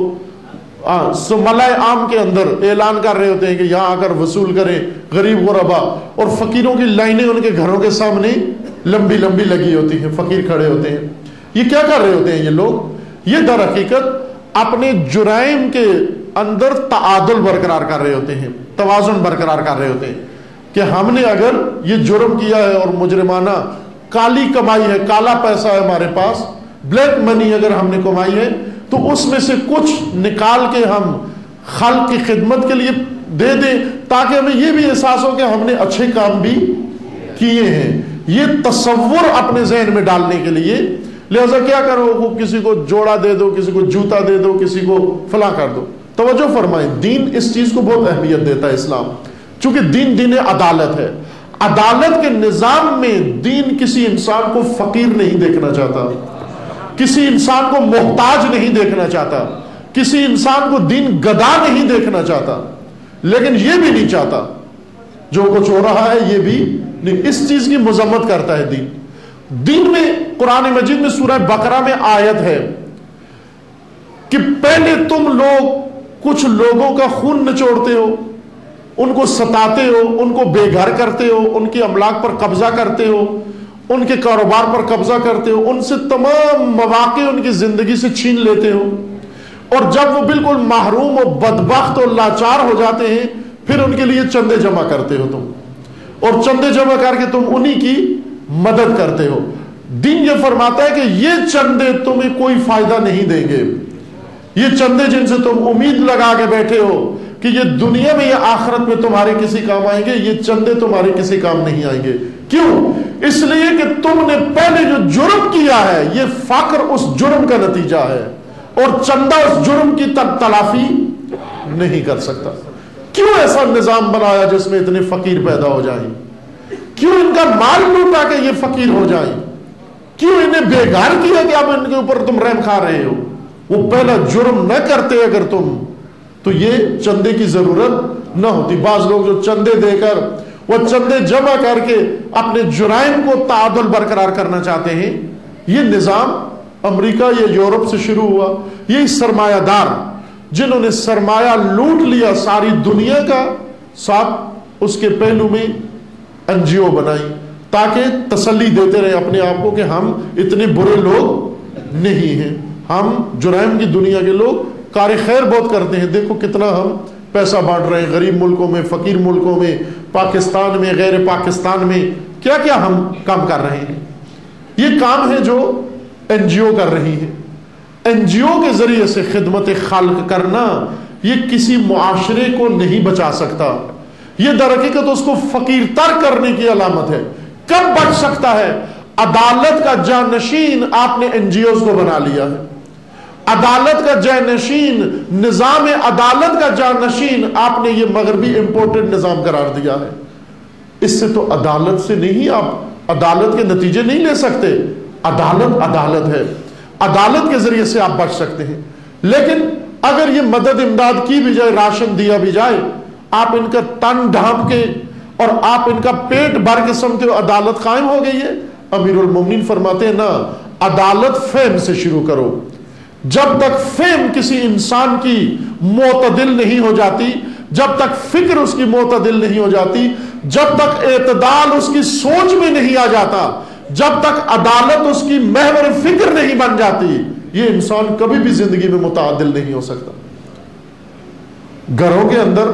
A: ملائے عام کے اندر اعلان کر رہے ہوتے ہیں کہ یہاں آ کر وصول کریں غریب غربا، اور فقیروں کی لائنیں ان کے گھروں کے سامنے لمبی لمبی لگی ہوتی ہیں، فقیر کھڑے ہوتے ہیں. یہ کیا کر رہے ہوتے ہیں یہ لوگ؟ یہ در حقیقت اپنے جرائم کے اندر تعادل برقرار کر رہے ہوتے ہیں، توازن برقرار کر رہے ہوتے ہیں کہ ہم نے اگر یہ جرم کیا ہے اور مجرمانہ کالی کمائی ہے، کالا پیسہ ہے ہمارے پاس، بلیک منی اگر ہم نے کمائی ہے، تو اس میں سے کچھ نکال کے ہم خلق کی خدمت کے لیے دے دیں تاکہ ہمیں یہ بھی احساس ہو کہ ہم نے اچھے کام بھی کیے ہیں. یہ تصور اپنے ذہن میں ڈالنے کے لیے لہذا کیا کرو، کسی کو جوڑا دے دو، کسی کو جوتا دے دو، کسی کو فلاں کر دو. توجہ فرمائیں، دین اس چیز کو بہت اہمیت دیتا ہے اسلام، چونکہ دین عدالت ہے. عدالت کے نظام میں دین کسی انسان کو فقیر نہیں دیکھنا چاہتا، کسی انسان کو محتاج نہیں دیکھنا چاہتا، کسی انسان کو دین گدا نہیں دیکھنا چاہتا، لیکن یہ بھی نہیں چاہتا جو کچھ ہو رہا ہے یہ بھی نہیں. اس چیز کی مذمت کرتا ہے دین. دین میں قرآن مجید میں سورہ بقرہ میں آیت ہے کہ پہلے تم لوگ کچھ لوگوں کا خون نچوڑتے ہو، ان کو ستاتے ہو، ان کو بے گھر کرتے ہو، ان کی املاک پر قبضہ کرتے ہو، ان کے کاروبار پر قبضہ کرتے ہو، ان سے تمام مواقع ان کی زندگی سے چھین لیتے ہو، اور جب وہ بالکل محروم و بدبخت و لاچار ہو جاتے ہیں پھر ان کے لیے چندے جمع کرتے ہو تم، اور چندے جمع کر کے تم انہی کی مدد کرتے ہو۔ دین یہ فرماتا ہے کہ یہ چندے تمہیں کوئی فائدہ نہیں دیں گے، یہ چندے جن سے تم امید لگا کے بیٹھے ہو کہ یہ دنیا میں یا آخرت میں تمہارے کسی کام آئیں گے، یہ چندے تمہارے کسی کام نہیں آئیں گے۔ کیوں؟ اس لیے کہ تم نے پہلے جو جرم کیا ہے، یہ فقر اس جرم کا نتیجہ ہے، اور چندہ اس جرم کی تلافی نہیں کر سکتا۔ کیوں ایسا نظام بنایا جس میں اتنے فقیر پیدا ہو جائیں؟ کیوں ان کا مال لوٹا کہ یہ فقیر ہو جائیں؟ کیوں انہیں بےگار کیا کہ اب ان کے اوپر تم رحم کھا رہے ہو؟ وہ پہلا جرم نہ کرتے اگر تم، تو یہ چندے کی ضرورت نہ ہوتی۔ بعض لوگ جو چندے دے کر، وہ چندے جمع کر کے اپنے جرائم کو تعادل برقرار کرنا چاہتے ہیں، یہ نظام امریکہ یا یورپ سے شروع ہوا۔ یہ سرمایہ دار جنہوں نے سرمایہ لوٹ لیا ساری دنیا کا، ساتھ اس کے پہلو میں NGO بنائی تاکہ تسلی دیتے رہے اپنے آپ کو کہ ہم اتنے برے لوگ نہیں ہیں، ہم جرائم کی دنیا کے لوگ کار خیر بہت کرتے ہیں، دیکھو کتنا ہم پیسہ بانٹ رہے ہیں غریب ملکوں میں، فقیر ملکوں میں، پاکستان میں، غیر پاکستان میں، کیا کیا ہم کام کر رہے ہیں۔ یہ کام ہے جو NGO کر رہی ہے۔ NGO کے ذریعے سے خدمت خلق کرنا یہ کسی معاشرے کو نہیں بچا سکتا، یہ در حقیقت اس کو فقیر تر کرنے کی علامت ہے۔ کب بچ سکتا ہے؟ عدالت کا جانشین آپ نے NGOs کو بنا لیا ہے، عدالت کا جانشین، نظام عدالت کا جانشین آپ نے یہ مغربی امپورٹڈ نظام قرار دیا ہے۔ اس سے تو عدالت سے نہیں، آپ عدالت کے نتیجے نہیں لے سکتے، عدالت عدالت ہے، عدالت کے ذریعے سے آپ بچ سکتے ہیں۔ لیکن اگر یہ مدد امداد کی بھی جائے، راشن دیا بھی جائے، آپ ان کا تن ڈھانپ کے اور آپ ان کا پیٹ بھر کے سمجھتے ہو عدالت قائم ہو گئی ہے۔ امیر المومنین فرماتے ہیں نا، عدالت فہم سے شروع کرو۔ جب تک فہم کسی انسان کی معتدل نہیں ہو جاتی، جب تک فکر اس کی معتدل نہیں ہو جاتی، جب تک اعتدال اس کی سوچ میں نہیں آ جاتا، جب تک عدالت اس کی محور فکر نہیں بن جاتی، یہ انسان کبھی بھی زندگی میں متعادل نہیں ہو سکتا۔ گھروں کے اندر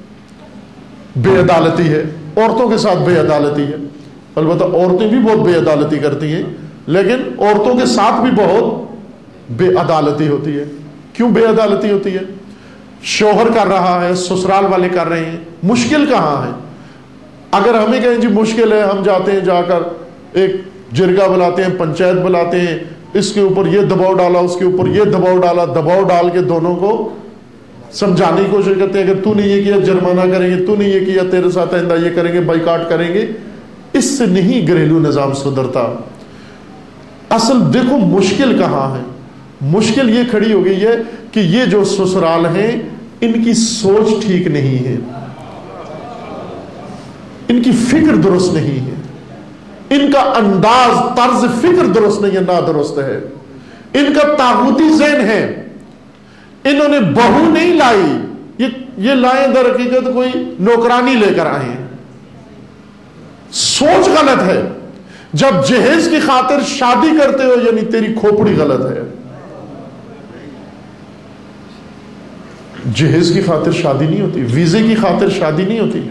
A: بے عدالتی ہے، عورتوں کے ساتھ بے عدالتی ہے، البتہ عورتیں بھی بہت بے عدالتی کرتی ہیں، لیکن عورتوں کے ساتھ بھی بہت بے عدالتی ہوتی ہے۔ کیوں بے عدالتی ہوتی ہے؟ شوہر کر رہا ہے، سسرال والے کر رہے ہیں، مشکل کہاں ہے؟ اگر ہمیں کہیں جی مشکل ہے، ہم جاتے ہیں، جا کر ایک جرگہ بلاتے ہیں، پنچایت بلاتے ہیں، اس کے اوپر یہ دباؤ ڈالا، اس کے اوپر یہ دباؤ ڈالا، دباؤ ڈال کے دونوں کو سمجھانے کی کوشش کرتے ہیں، اگر تو نے یہ کیا جرمانہ کریں گے، تو نے یہ کیا تیرے ساتھ آئندہ یہ کریں گے، بائیکاٹ کریں گے۔ اس سے نہیں گھریلو نظام سدھرتا۔ اصل دیکھو مشکل کہاں ہے، مشکل یہ کھڑی ہو گئی ہے کہ یہ جو سسرال ہیں ان کی سوچ ٹھیک نہیں ہے، ان کی فکر درست نہیں ہے، ان کا انداز طرز فکر درست نہیں ہے، نادرست ہے، ان کا طاغوتی ذہن ہے۔ انہوں نے بہو نہیں لائی، یہ لائیں در حقیقت کوئی نوکرانی لے کر آئے ہیں۔ سوچ غلط ہے۔ جب جہیز کی خاطر شادی کرتے ہو یعنی تیری کھوپڑی غلط ہے۔ جہیز کی خاطر شادی نہیں ہوتی، ویزے کی خاطر شادی نہیں ہوتی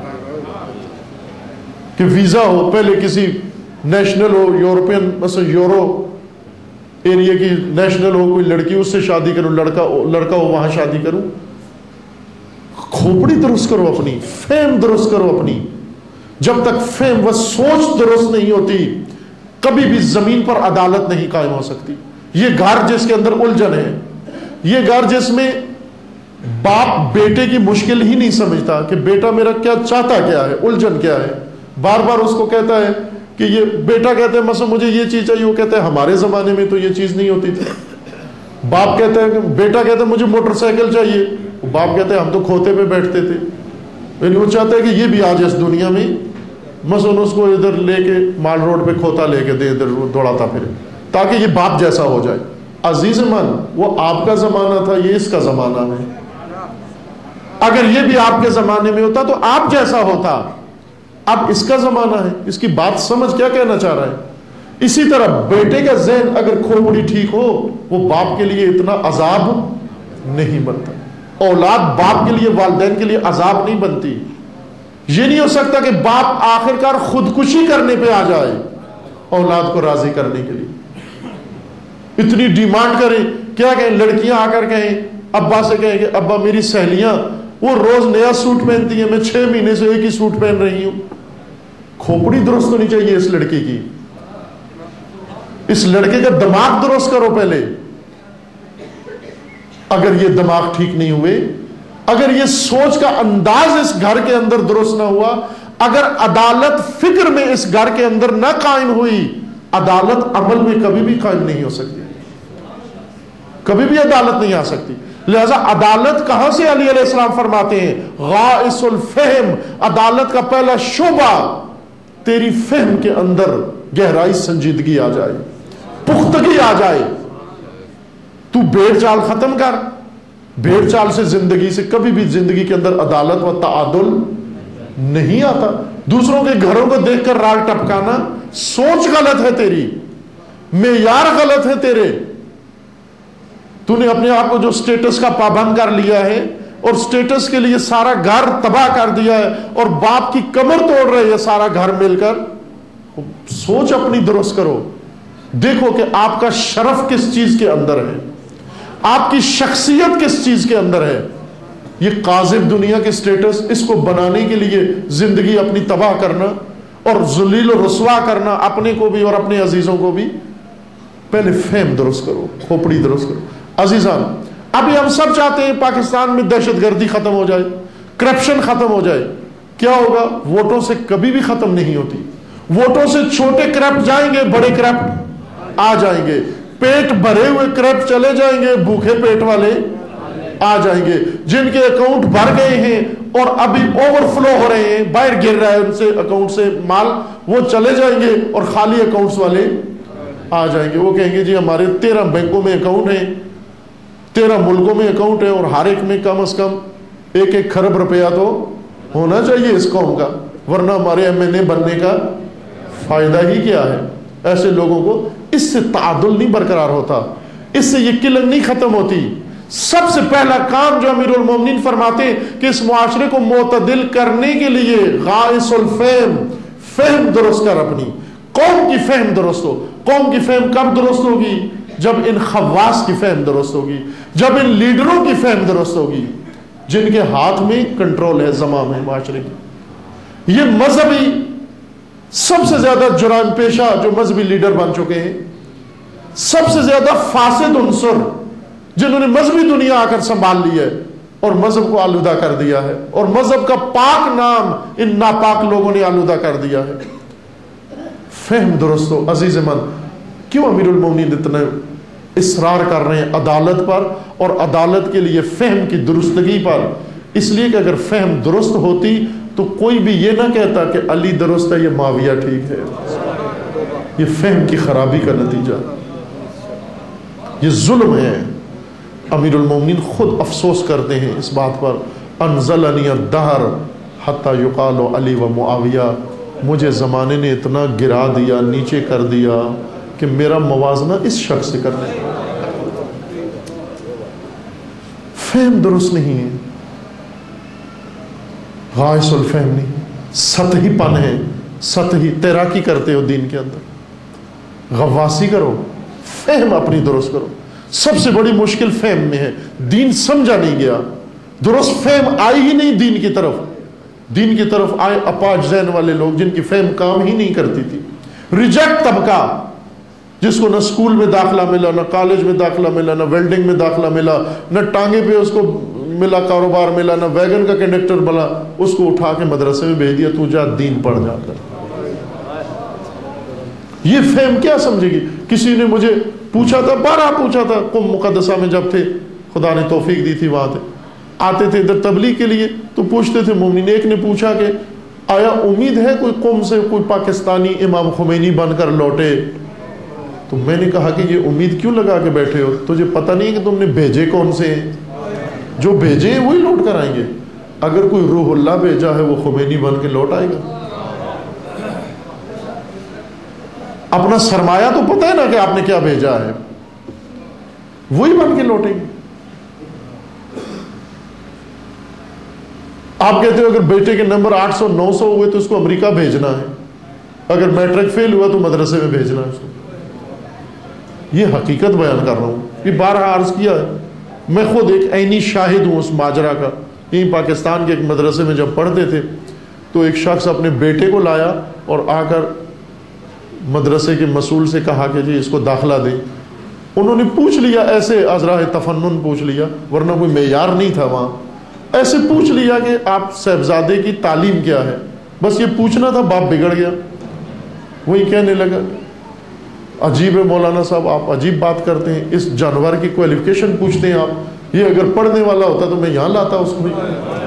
A: کہ ویزا ہو، پہلے کسی نیشنل ہو، یورپین مثلا یورو ایریا کی نیشنل ہو کوئی لڑکی، اس سے شادی کروں، لڑکا ہو وہاں شادی کروں۔ کھوپڑی درست کرو اپنی، فہم درست کرو اپنی۔ جب تک فہم و سوچ درست نہیں ہوتی کبھی بھی زمین پر عدالت نہیں قائم ہو سکتی۔ یہ گھر جس کے اندر الجھن ہے، یہ گھر جس میں باپ بیٹے کی مشکل ہی نہیں سمجھتا کہ بیٹا میرا کیا چاہتا کیا ہے، الجھن کیا ہے، بار بار اس کو کہتا ہے کہ یہ بیٹا کہتا ہے مثلا مجھے یہ چیز چاہیے، وہ کہتا ہے ہمارے زمانے میں تو یہ چیز نہیں ہوتی تھی۔ باپ کہتا ہے کہ بیٹا کہتا ہے مجھے موٹر سائیکل چاہیے، باپ کہتا ہے ہم تو کھوتے پہ بیٹھتے تھے۔ یعنی وہ چاہتا ہے کہ یہ بھی آج اس دنیا میں مثلا اس کو ادھر لے کے مال روڈ پہ کھوتا لے کے دے، ادھر دوڑاتا پھرے تاکہ یہ باپ جیسا ہو جائے۔ عزیز من، وہ آپ کا زمانہ تھا، یہ اس کا زمانہ ہے۔ اگر یہ بھی آپ کے زمانے میں ہوتا تو آپ جیسا ہوتا۔ اب اس کا زمانہ ہے، اس کی بات سمجھ کیا کہنا چاہ رہا ہے۔ اسی طرح بیٹے کا ذہن اگر کھوپڑی ٹھیک ہو، وہ باپ کے لیے اتنا عذاب نہیں بنتا۔ اولاد باپ کے لیے، والدین کے لیے عذاب نہیں بنتی۔ یہ نہیں ہو سکتا کہ باپ آخرکار خودکشی کرنے پہ آ جائے اولاد کو راضی کرنے کے لیے، اتنی ڈیمانڈ کریں۔ کیا کہیں لڑکیاں آ کر کہیں ابا سے کہیں کہ ابا میری سہیلیاں وہ روز نیا سوٹ پہنتی ہیں، میں 6 مہینے سے ایک ہی سوٹ پہن رہی ہوں۔ کھوپڑی درست ہونی چاہیے اس لڑکی کی، اس لڑکے کا دماغ درست کرو پہلے۔ اگر یہ دماغ ٹھیک نہیں ہوئے، اگر یہ سوچ کا انداز اس گھر کے اندر درست نہ ہوا، اگر عدالت فکر میں اس گھر کے اندر نہ قائم ہوئی، عدالت عمل میں کبھی بھی قائم نہیں ہو سکتی، کبھی بھی عدالت نہیں آ سکتی۔ لہذا عدالت کہاں سے علی علیہ السلام فرماتے ہیں غائص الفہم، عدالت کا پہلا شعبہ تیری فہم کے اندر گہرائی سنجیدگی آ جائے، پختگی آ جائے۔ تو بھیڑ چال ختم کر، بھیڑ چال سے زندگی سے کبھی بھی زندگی کے اندر عدالت و تعادل نہیں آتا۔ دوسروں کے گھروں کو دیکھ کر راگ ٹپکانا سوچ غلط ہے تیری، معیار غلط ہے تیرے۔ تو نے اپنے آپ کو جو سٹیٹس کا پابند کر لیا ہے اور سٹیٹس کے لیے سارا گھر تباہ کر دیا ہے اور باپ کی کمر توڑ رہے ہیں سارا گھر مل کر۔ سوچ اپنی درست کرو، دیکھو کہ آپ کا شرف کس چیز کے اندر ہے، آپ کی شخصیت کس چیز کے اندر ہے۔ یہ قاذب دنیا کے سٹیٹس، اس کو بنانے کے لیے زندگی اپنی تباہ کرنا اور ذلیل و رسوا کرنا اپنے کو بھی اور اپنے عزیزوں کو بھی۔ پہلے فہم درست کرو، کھوپڑی درست کرو۔ عزیزان، ابھی ہم سب چاہتے ہیں پاکستان میں دہشت گردی ختم ہو جائے، کرپشن ختم ہو جائے۔ کیا ہوگا؟ ووٹوں سے کبھی بھی ختم نہیں ہوتی۔ ووٹوں سے چھوٹے کرپٹ جائیں گے، بڑے کرپٹ آ جائیں گے، پیٹ بھرے ہوئے کرپٹ چلے جائیں گے، بھوکے پیٹ والے آ جائیں گے۔ جن کے اکاؤنٹ بھر گئے ہیں اور ابھی اوور فلو ہو رہے ہیں، باہر گر رہا ہے ان سے اکاؤنٹ سے مال، وہ چلے جائیں گے اور خالی اکاؤنٹس والے آ جائیں گے۔ وہ کہیں گے جی ہمارے 13 بینکوں میں اکاؤنٹ ہیں، 13 ملکوں میں اکاؤنٹ ہے اور ہر ایک میں کم از کم 1 خرب روپیہ تو ہونا چاہیے اس قوم کا، ورنہ ہمارے MNA بننے کا فائدہ ہی کیا ہے۔ ایسے لوگوں کو اس سے تعادل نہیں برقرار ہوتا، اس سے یہ قلت نہیں ختم ہوتی۔ سب سے پہلا کام جو امیر المومنین فرماتے ہیں کہ اس معاشرے کو معتدل کرنے کے لیے غائص الفہم، فہم درست کر، اپنی قوم کی فہم درست ہو۔ قوم کی فہم کب درست ہوگی؟ جب ان خواص کی فہم درست ہوگی، جب ان لیڈروں کی فہم درست ہوگی جن کے ہاتھ میں کنٹرول ہے زمام ہے معاشرے کی۔ یہ مذہبی سب سے زیادہ جرائم پیشہ جو مذہبی لیڈر بن چکے ہیں، سب سے زیادہ فاسد عنصر جنہوں نے مذہبی دنیا آ کر سنبھال لی ہے اور مذہب کو آلودہ کر دیا ہے، اور مذہب کا پاک نام ان ناپاک لوگوں نے آلودہ کر دیا ہے۔ فہم درست ہو۔ عزیز من، کیوں امیر المومنین اتنا اصرار کر رہے ہیں عدالت پر اور عدالت کے لیے فہم کی درستگی پر؟ اس لیے کہ اگر فہم درست ہوتی تو کوئی بھی یہ نہ کہتا کہ علی درست ہے، یہ معاویہ ٹھیک ہے۔ یہ فہم کی خرابی کا نتیجہ، یہ ظلم ہے۔ امیر المومنین خود افسوس کرتے ہیں اس بات پر، انزلنی الدہر حتی یقال علی و معاویہ، مجھے زمانے نے اتنا گرا دیا، نیچے کر دیا کہ میرا موازنہ اس شخص سے کرنے کا۔ فہم درست نہیں ہے، غائص الفہم نہیں، سطحی پن ہے، سطحی تیراکی کرتے ہو دین کے اندر، غواصی کرو، فہم اپنی درست کرو۔ سب سے بڑی مشکل فہم میں ہے، دین سمجھا نہیں گیا، درست فہم آئی ہی نہیں دین کی طرف۔ دین کی طرف آئے اپاج ذہن والے لوگ جن کی فہم کام ہی نہیں کرتی تھی، ریجیکٹ طبقہ جس کو نہ اسکول میں داخلہ ملا، نہ کالج میں داخلہ ملا، نہ ویلڈنگ میں داخلہ ملا، نہ ٹانگے پہ اس کو ملا کاروبار ملا، نہ ویگن کا کنڈکٹر بنا، اس کو اٹھا کے مدرسے میں بھیج دیا، تو جا دین پڑھ جا کر۔ یہ فہم کیا سمجھے گی؟ کسی نے مجھے پوچھا تھا، بارہ پوچھا تھا، قم مقدسہ میں جب تھے، خدا نے توفیق دی تھی، وہاں تھے، آتے تھے ادھر تبلیغ کے لیے، تو پوچھتے تھے مومنین، ایک نے پوچھا کہ آیا امید ہے کوئی قوم سے کوئی پاکستانی امام خمینی بن کر لوٹے؟ تو میں نے کہا کہ یہ امید کیوں لگا کے بیٹھے ہو؟ تجھے پتہ نہیں کہ تم نے بھیجے کون سے ہیں؟ جو بھیجے ہیں وہی لوٹ کر آئیں گے۔ اگر کوئی روح اللہ بھیجا ہے وہ خمینی بن کے لوٹ آئے گا؟ اپنا سرمایہ تو پتہ ہے نا کہ آپ نے کیا بھیجا ہے، وہی بن کے لوٹیں گے. آپ کہتے ہو اگر بیٹے کے نمبر 800 900 ہوئے تو اس کو امریکہ بھیجنا ہے، اگر میٹرک فیل ہوا تو مدرسے میں بھیجنا ہے اس کو. یہ حقیقت بیان کر رہا ہوں، یہ بارہا عرض کیا ہے. میں خود ایک عینی شاہد ہوں اس ماجرا کا. یہیں پاکستان کے ایک مدرسے میں جب پڑھتے تھے تو ایک شخص اپنے بیٹے کو لایا اور آ کر مدرسے کے مسئول سے کہا کہ جی اس کو داخلہ دیں. انہوں نے پوچھ لیا ایسے ازراہ تفنن پوچھ لیا، ورنہ کوئی معیار نہیں تھا وہاں. ایسے پوچھ لیا کہ آپ صاحبزادے کی تعلیم کیا ہے، بس یہ پوچھنا تھا. باپ بگڑ گیا، وہی کہنے لگا عجیب ہے مولانا صاحب، آپ عجیب بات کرتے ہیں، اس جانور کی کوالیفیکیشن پوچھتے ہیں آپ، یہ اگر پڑھنے والا ہوتا تو میں یہاں لاتا اس کو.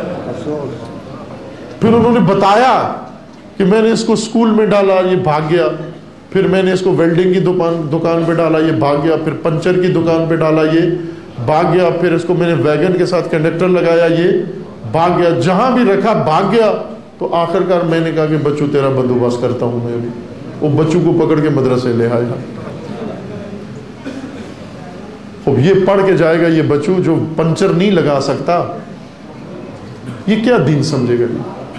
A: پھر انہوں نے بتایا کہ میں نے اس کو اسکول میں ڈالا، یہ بھاگ گیا. پھر میں نے اس کو ویلڈنگ کی دکان پہ ڈالا، یہ بھاگ گیا. پھر پنچر کی دکان پہ ڈالا، یہ بھاگ گیا. پھر اس کو میں نے ویگن کے ساتھ کنڈکٹر لگایا، یہ بھاگ گیا. جہاں بھی رکھا بھاگ گیا. تو آخر کار میں نے کہا کہ بچوں تیرا بندوبست کرتا ہوں میں. وہ بچوں کو پکڑ کے مدرسے لے آیا. اب یہ پڑھ کے جائے گا یہ بچوں جو پنچر نہیں لگا سکتا، یہ کیا دین سمجھے گا؟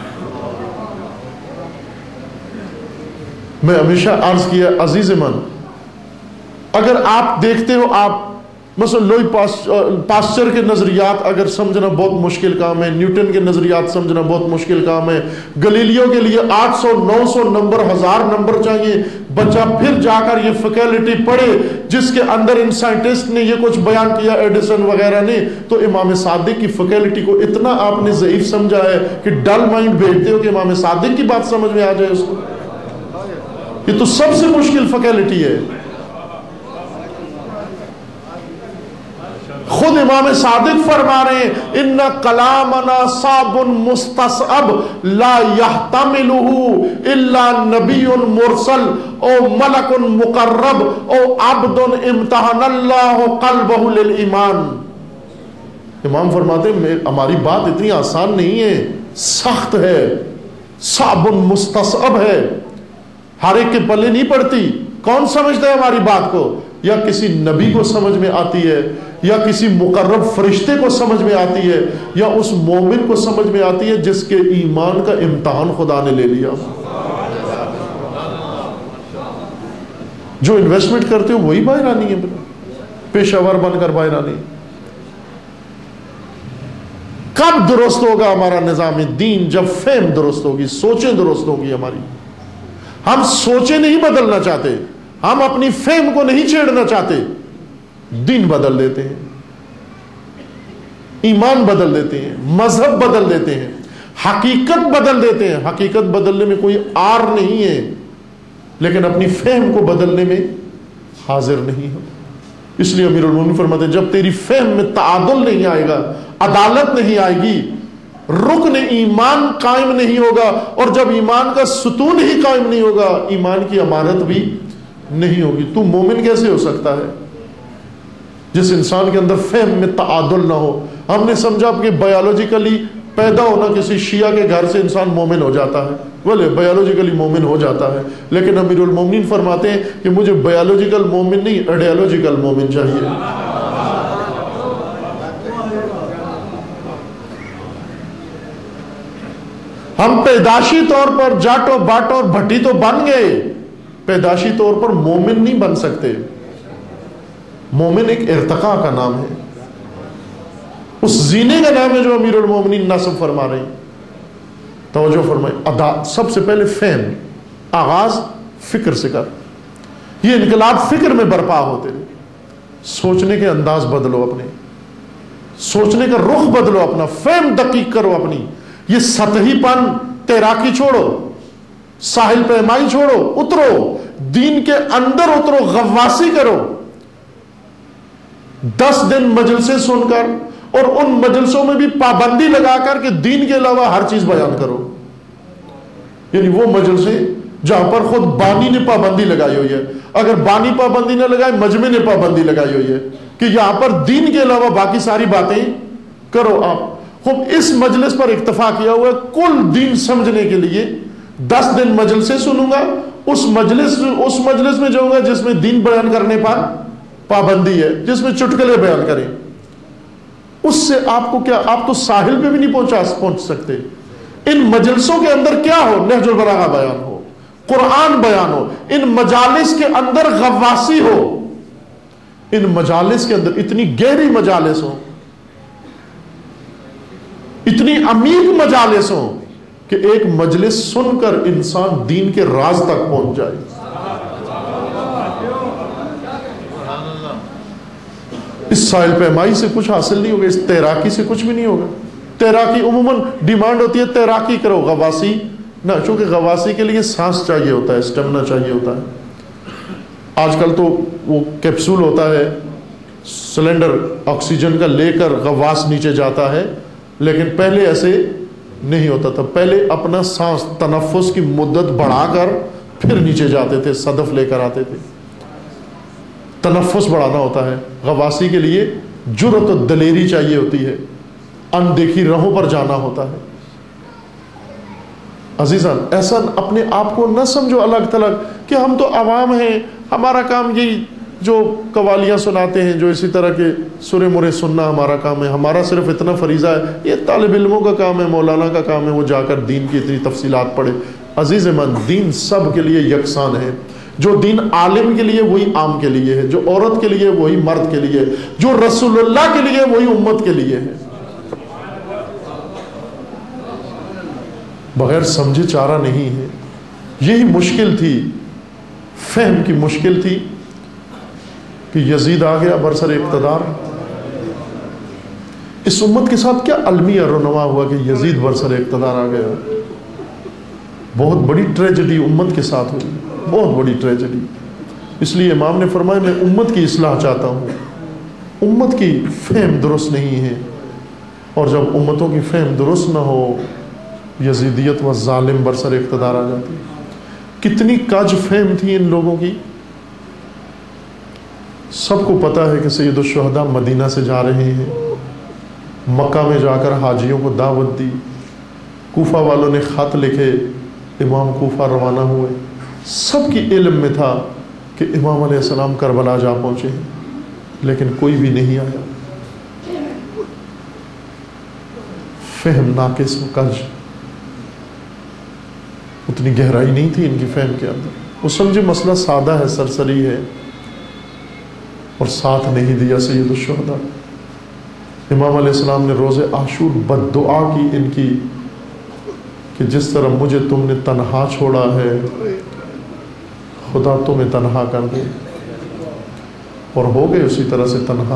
A: میں ہمیشہ عرض کیا عزیز من، اگر آپ دیکھتے ہو، آپ مثلا لوئی پاسچر کے نظریات اگر سمجھنا بہت مشکل کام ہے، نیوٹن کے نظریات سمجھنا بہت مشکل کام ہے، گلیلیو کے لیے 800 900 نمبر 1000 نمبر چاہیے، بچہ پھر جا کر یہ فیکلٹی پڑھے جس کے اندر ان سائنٹسٹ نے یہ کچھ بیان کیا، ایڈیسن وغیرہ نے. تو امام صادق کی فیکلٹی کو اتنا آپ نے ضعیف سمجھا ہے کہ ڈل مائنڈ بھیجتے ہو کہ امام صادق کی بات سمجھ میں آ جائے اس کو. یہ تو سب سے مشکل فیکلٹی ہے. خود امام صادق فرما رہے ہیں ان کلامنا صعب مستصعب لا يحتملہ الا نبی مرسل او ملک مقرب او عبد امتحن اللہ قلبہ للایمان. امام فرماتے ہیں ہماری بات اتنی آسان نہیں ہے، سخت ہے، صعب مستصعب ہے، ہر ایک کے پلے نہیں پڑتی. کون سمجھتا ہے ہماری بات کو؟ یا کسی نبی کو سمجھ میں آتی ہے، یا کسی مقرب فرشتے کو سمجھ میں آتی ہے، یا اس مومن کو سمجھ میں آتی ہے جس کے ایمان کا امتحان خدا نے لے لیا. جو انویسٹمنٹ کرتے ہو وہی باہر آنی ہے، پیشہ ور بن کر باہر آنی. کب درست ہوگا ہمارا نظام دین؟ جب فہم درست ہوگی، سوچیں درست ہوگی ہماری. ہم سوچیں نہیں بدلنا چاہتے، ہم اپنی فہم کو نہیں چھیڑنا چاہتے. دین بدل دیتے ہیں، ایمان بدل دیتے ہیں، مذہب بدل دیتے ہیں، حقیقت بدل دیتے ہیں. حقیقت بدلنے میں کوئی آر نہیں ہے، لیکن اپنی فہم کو بدلنے میں حاضر نہیں ہے. اس لیے امیر المومنین فرماتے ہیں جب تیری فہم میں تعادل نہیں آئے گا، عدالت نہیں آئے گی، رکن ایمان قائم نہیں ہوگا، اور جب ایمان کا ستون ہی قائم نہیں ہوگا ایمان کی امانت بھی نہیں ہوگی. تو مومن کیسے ہو سکتا ہے جس انسان کے اندر فہم میں تعادل نہ ہو؟ ہم نے سمجھا کہ بایولوجیکلی پیدا ہونا کسی شیعہ کے گھر سے انسان مومن ہو جاتا ہے، بولے بایولوجیکلی مومن ہو جاتا ہے، لیکن امیر المومنین فرماتے ہیں کہ مجھے بایولوجیکل مومن نہیں، ایڈیالوجیکل مومن چاہیے. ہم پیداشی طور پر جاٹو باٹو اور بھٹی تو بن گئے، پیداشی طور پر مومن نہیں بن سکتے. مومن ایک ارتقاء کا نام ہے، اس زینے کا نام ہے جو امیر المومنین نصب فرما رہے ہیں. توجہ فرمائیں، سب سے پہلے فہم، آغاز فکر سے کر. یہ انقلاب فکر میں برپا ہوتے ہیں. سوچنے کے انداز بدلو، اپنے سوچنے کا رخ بدلو، اپنا فہم دقیق کرو اپنی. یہ سطحی پن تیراکی چھوڑو، ساحل پیمائی چھوڑو، اترو دین کے اندر، اترو، غواصی کرو. 10 دن مجلسیں سن کر اور ان مجلسوں میں بھی پابندی لگا کر کہ دین کے علاوہ ہر چیز بیان کرو. یعنی وہ مجلسیں جہاں پر خود بانی نے پابندی لگائی ہوئی ہے، اگر بانی پابندی نہ لگائے مجمع نے پابندی لگائی ہوئی ہے کہ یہاں پر دین کے علاوہ باقی ساری باتیں کرو. آپ خود اس مجلس پر اکتفا کیا ہوا ہے کل دین سمجھنے کے لیے 10 दिन मजलिसें सुनूंगा, उस मजलिस में जाऊंगा जिसमें दीन बयान करने पर पाबंदी है, जिसमें चुटकुले बयान करें, उससे आपको क्या, आप तो साहिल पे भी नहीं पहुंच सकते। इन मजलिसों के अंदर क्या हो, नहजुल बलागा बयान हो, कुरान बयान हो, इन मजालिस के अंदर गवासी हो, इन मजालिस के अंदर इतनी गहरी मजालिस हो, इतनी अमीर मजालिस हो कि एक मजलिस सुनकर इंसान दीन के राज तक पहुंच जाए। इस साइल पैमाई से कुछ हासिल नहीं होगा, इस तैराकी से कुछ भी नहीं होगा। तैराकी उम्मूमन डिमांड होती है तैराकी करो, गवासी ना, चूंकि गवासी के लिए सांस चाहिए होता है, स्टेमिना चाहिए होता है। आजकल तो वो कैप्सूल होता है, सिलेंडर ऑक्सीजन का लेकर गवास नीचे जाता है, लेकिन पहले ऐसे नहीं होता था। पहले अपना सांस तनफ्फुस की मुद्दत बढ़ाकर फिर नीचे जाते थे, सदफ लेकर आते थे। तनफ्फुस बढ़ाना होता है। गवासी के लिए जुर्रत और दलेरी चाहिए होती है, अनदेखी राहों पर जाना होता है। अजीजान, ऐसा अपने आप को न समझो अलग थलग कि हम तो आवाम हैं, हमारा काम यही जो कवालियाँ सुनाते हैं, जो इसी तरह के सुरे मुरे सुनना हमारा काम है, हमारा सिर्फ इतना फरीज़ा है। ये तालिब इल्मों का काम है, मौलाना का काम है, वो जाकर दीन की इतनी तफसीलात पढ़े। अजीज़ मन, दीन सब के लिए यकसान है। जो दीन आलिम के लिए वही आम के लिए है, जो औरत के लिए वही मर्द के लिए, जो रसूलुल्लाह के लिए वही उम्मत के लिए है। बगैर समझे चारा नहीं है। यही मुश्किल थी, फहम की मुश्किल थी कि यजीद आ गया बरसर इक़्तिदार। इस उम्मत के साथ क्या अलमिया रुनवा हुआ कि यजीद बरसर इक़्तिदार आ गया। बहुत बड़ी ट्रेजेडी उम्मत के साथ हुई, बहुत बड़ी ट्रेजेडी। इसलिए इमाम ने फरमाया मैं उम्मत की इस्लाह चाहता हूँ। उम्मत की फहम दुरुस्त नहीं है, और जब उम्मतों की फहम दुरुस्त ना हो, यजीदियत व जालिम बरसर इक़्तिदार आ जाती। कितनी कज फहम थी इन लोगों की। सबको पता है कि सैयदुल शुहदा मदीना से जा रहे हैं, मक्का में जाकर हाजियों को दावत दी, कूफा वालों ने ख़त लिखे, इमाम कूफा रवाना हुए। सबकी इल्म में था कि इमाम अलैहिस्सलाम करबला जा पहुँचे हैं, लेकिन कोई भी नहीं आया। फहम नाकिस कज, उतनी गहराई नहीं थी इनकी फहम के अंदर। वो समझे मसला सादा है, सरसरी है, और साथ नहीं दिया सैयदुल शुहदा। इमाम अलैहिस्सलाम ने रोज़े आशूर बद्दुआ की इनकी कि जिस तरह मुझे तुमने तन्हा छोड़ा है, खुदा तुम्हें तन्हा कर दे, और हो गए उसी तरह से तन्हा।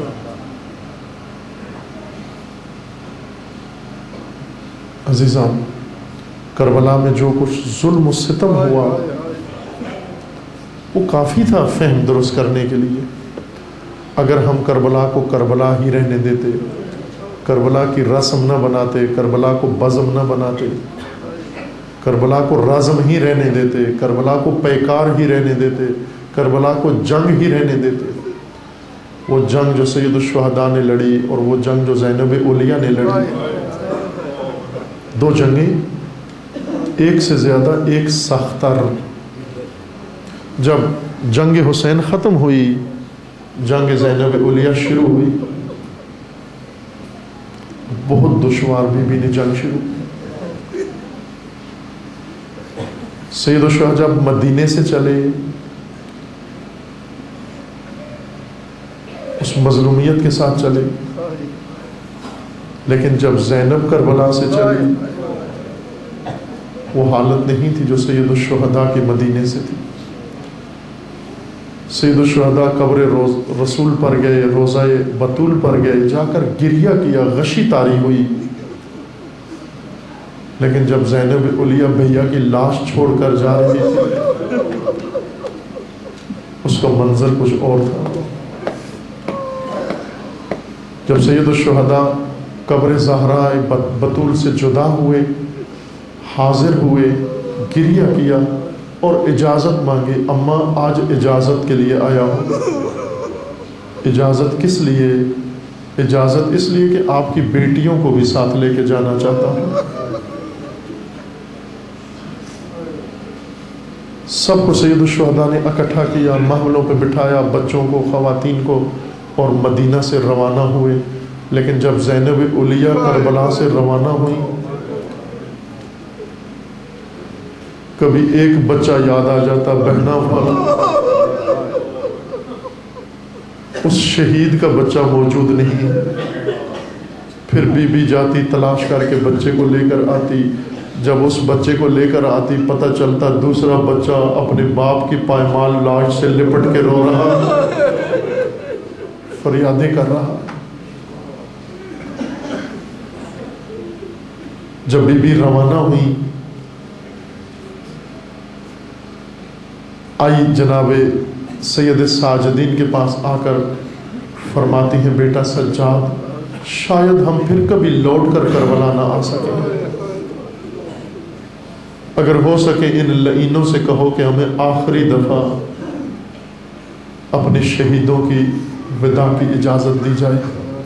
A: अजीज़ान, करबला में जो कुछ जुल्म सितम हुआ वो काफ़ी था फहम दुरुस्त करने के लिए। अगर हम करबला को करबला ही रहने देते, करबला की रस्म न बनाते, करबला को बज़म न बनाते, करबला को रज़म ही रहने देते, करबला को पैकार ही रहने देते, करबला को जंग ही रहने देते, वो जंग जो सैयदुल शुहदा ने लड़ी और वो जंग जो ज़ैनब उलिया ने लड़ी, दो जंगें, एक से ज़्यादा एक सख्तर। जब जंग हुसैन ख़त्म हुई, जंग ज़ैनब उलिया शुरू हुई। बहुत दुश्वार बीबी ने जंग शुरू की। सैयद शाह जब मदीने से चले, उस मजलूमियत के साथ चले, लेकिन जब ज़ैनब करबला से चली, वो हालत नहीं थी जो सैयद शुहदा के मदीने से थी। सैयद शुहदा कब्र रसूल पर गए, रोज़ाए बतूल पर गए, जाकर गिरिया किया, गशी तारी हुई। लेकिन जब ज़ैनब उलिया भैया की लाश छोड़कर जा रही थी, उसका मंजर कुछ और था। जब सैयद शुहदा कब्र ज़हरा बतूल से जुदा हुए, हाजिर हुए, गिरिया किया और इजाज़त मांगी, अम्मा आज इजाज़त के लिए आया हूँ। इजाज़त किस लिए? इजाज़त इसलिए कि आपकी बेटियों को भी साथ लेके जाना चाहता हूँ। سب کو سید الشہداء نے اکٹھا کیا، محملوں پہ بٹھایا، بچوں کو، خواتین کو، اور مدینہ سے روانہ ہوئے۔ لیکن جب زینب علیہ کربلا سے روانہ ہوئی، کبھی ایک بچہ یاد آ جاتا بہنا والا، اس شہید کا بچہ موجود نہیں، پھر بی بی جاتی تلاش کر کے بچے کو لے کر آتی، جب اس بچے کو لے کر آتی پتہ چلتا دوسرا بچہ اپنے باپ کی پائمال لاش سے لپٹ کے رو رہا، فریادیں کر رہا۔ جب بی بی روانہ ہوئی، آئی جناب سید ساجدین کے پاس آ کر فرماتی ہیں بیٹا سجاد، شاید ہم پھر کبھی لوٹ کر کربلا نہ آ سکیں، اگر ہو سکے ان لعینوں سے کہو کہ ہمیں آخری دفعہ اپنے شہیدوں کی وداع کی اجازت دی جائے۔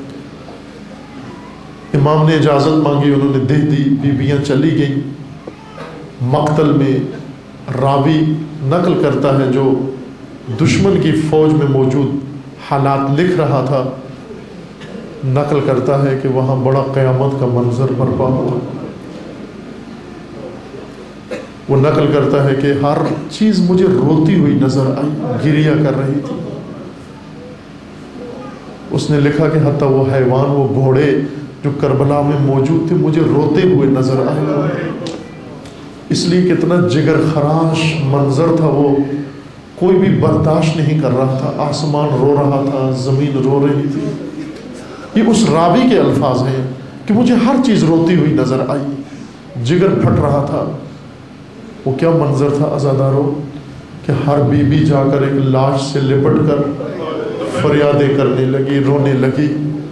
A: امام نے اجازت مانگی، انہوں نے دے دی، بیویاں چلی گئیں۔ مقتل میں راوی نقل کرتا ہے، جو دشمن کی فوج میں موجود حالات لکھ رہا تھا، نقل کرتا ہے کہ وہاں بڑا قیامت کا منظر برپا ہوا۔ وہ نقل کرتا ہے کہ ہر چیز مجھے روتی ہوئی نظر آئی، گریہ کر رہی تھی۔ اس نے لکھا کہ حتیٰ وہ حیوان، وہ گھوڑے جو کربلا میں موجود تھے، مجھے روتے ہوئے نظر آئے، اس لیے کتنا جگر خراش منظر تھا، وہ کوئی بھی برداشت نہیں کر رہا تھا، آسمان رو رہا تھا، زمین رو رہی تھی۔ یہ اس راوی کے الفاظ ہیں کہ مجھے ہر چیز روتی ہوئی نظر آئی، جگر پھٹ رہا تھا۔ وہ کیا منظر تھا عزادارو کہ ہر بی بی جا کر ایک لاش سے لپٹ کر فریادیں کرنے لگی، رونے لگی،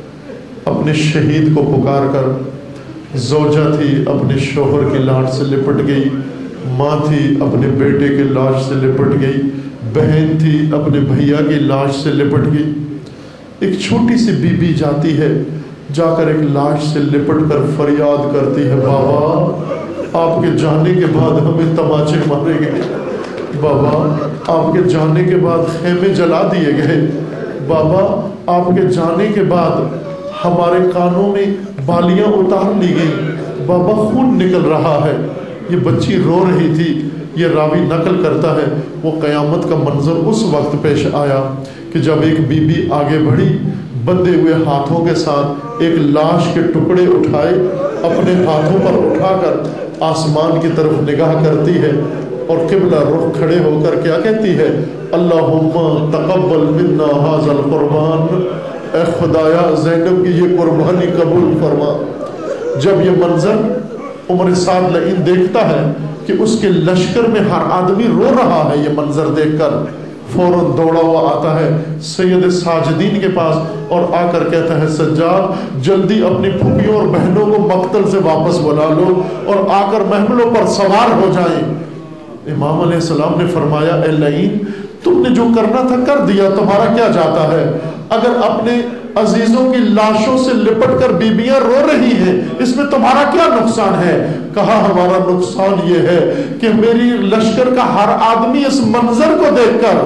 A: اپنے شہید کو پکار کر۔ زوجہ تھی، اپنے شوہر کی لاش سے لپٹ گئی، ماں تھی، اپنے بیٹے کی لاش سے لپٹ گئی، بہن تھی، اپنے بھیا کی لاش سے لپٹ گئی۔ ایک چھوٹی سی بی بی جاتی ہے، جا کر ایک لاش سے لپٹ کر فریاد کرتی ہے، بابا آپ کے جانے کے بعد ہمیں تماچے مارے گئے، بابا آپ کے جانے کے بعد خیمے جلا دیے گئے، بابا آپ کے جانے کے بعد ہمارے کانوں میں بالیاں اتار لی گئی، بابا خون نکل رہا ہے۔ یہ بچی رو رہی تھی۔ یہ راوی نقل کرتا ہے وہ قیامت کا منظر اس وقت پیش آیا کہ جب ایک بی بی آگے بڑھی، بندھے ہوئے ہاتھوں کے ساتھ ایک لاش کے ٹکڑے اٹھائے، اپنے ہاتھوں پر اٹھا کر آسمان کی طرف نگاہ کرتی ہے اور قبلہ رخ کھڑے ہو کر کیا کہتی ہے، اللہم تقبل منا ھذا القربان، اے خدایا زینب کی یہ قربانی قبول فرما۔ جب یہ منظر عمر سعد لعین دیکھتا ہے کہ اس کے لشکر میں ہر آدمی رو رہا ہے، یہ منظر دیکھ کر فوراً دوڑا ہوا آتا ہے سید ساجدین کے پاس اور آ کر کہتا ہے، سجاد جلدی اپنی پھوپھیوں اور بہنوں کو مقتل سے واپس بلا لو اور آ کر محملوں پر سوار ہو جائیں۔ امام علیہ السلام نے فرمایا، اے لعین تم نے جو کرنا تھا کر دیا، تمہارا کیا جاتا ہے؟ اگر اپنے عزیزوں کی لاشوں سے لپٹ کر بیبیاں رو رہی ہیں، اس میں تمہارا کیا نقصان ہے؟ کہا ہمارا نقصان یہ ہے کہ میری لشکر کا ہر آدمی اس منظر کو دیکھ کر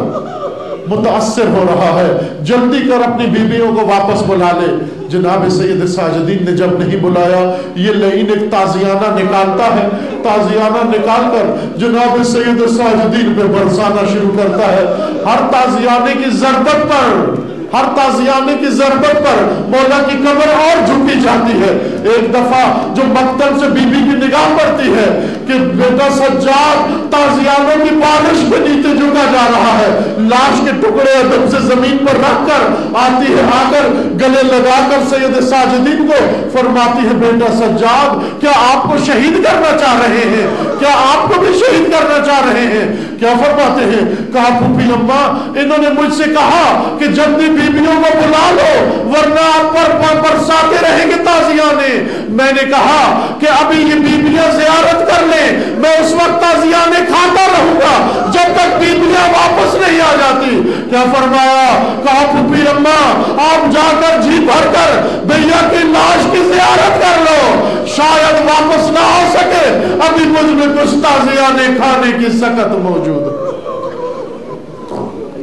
A: متاثر ہو رہا ہے، جلدی کر اپنی بیبیوں کو واپس بلا لے۔ جناب سید ساجدین نے جب نہیں بلایا، یہ لعین ایک تازیانہ نکالتا ہے، تازیانہ نکال کر جناب سید ساجدین پہ برسانا شروع کرتا ہے۔ ہر تازیانے کی ضربت پر، ہر تازیانے کی ضربت پر مولا کی قبر اور جھکی جاتی ہے۔ ایک دفعہ جو مقتل سے بی بی کی نگاہ پڑتی ہے کہ بیٹا سجاد تازیانوں کی بالش پہ نیچے جھکا جا رہا ہے، لاش کے ٹکڑے ادب سے زمین پر رکھ کر آتی ہے، آ کر گلے لگا کر سید ساجدین کو فرماتی ہے، بیٹا سجاد کیا آپ کو شہید کرنا چاہ رہے ہیں؟ کیا آپ کو بھی شہید کرنا چاہ رہے ہیں؟ کیا فرماتے ہیں؟ کہا پھوپھی اماں انہوں نے مجھ سے کہا کہ جلدی بیبیوں کو بلا لو ورنہ آپ پر برساتے رہیں گے تازیانے۔ میں نے کہا کہ ابھی یہ بیبیاں زیارت کر لیں، میں اس وقت تازیانے کھاتا رہوں گا جب تک بیبیاں واپس نہیں آ جاتی۔ کیا فرمایا؟ کہا پھوپھی اماں آپ جا کر جی بھر کر بھیا کی لاش کی زیارت کر لو، شاید واپس نہ آ سکے، ابھی مجھ میں کچھ تازیانے کھانے کی سکت موجود ہے۔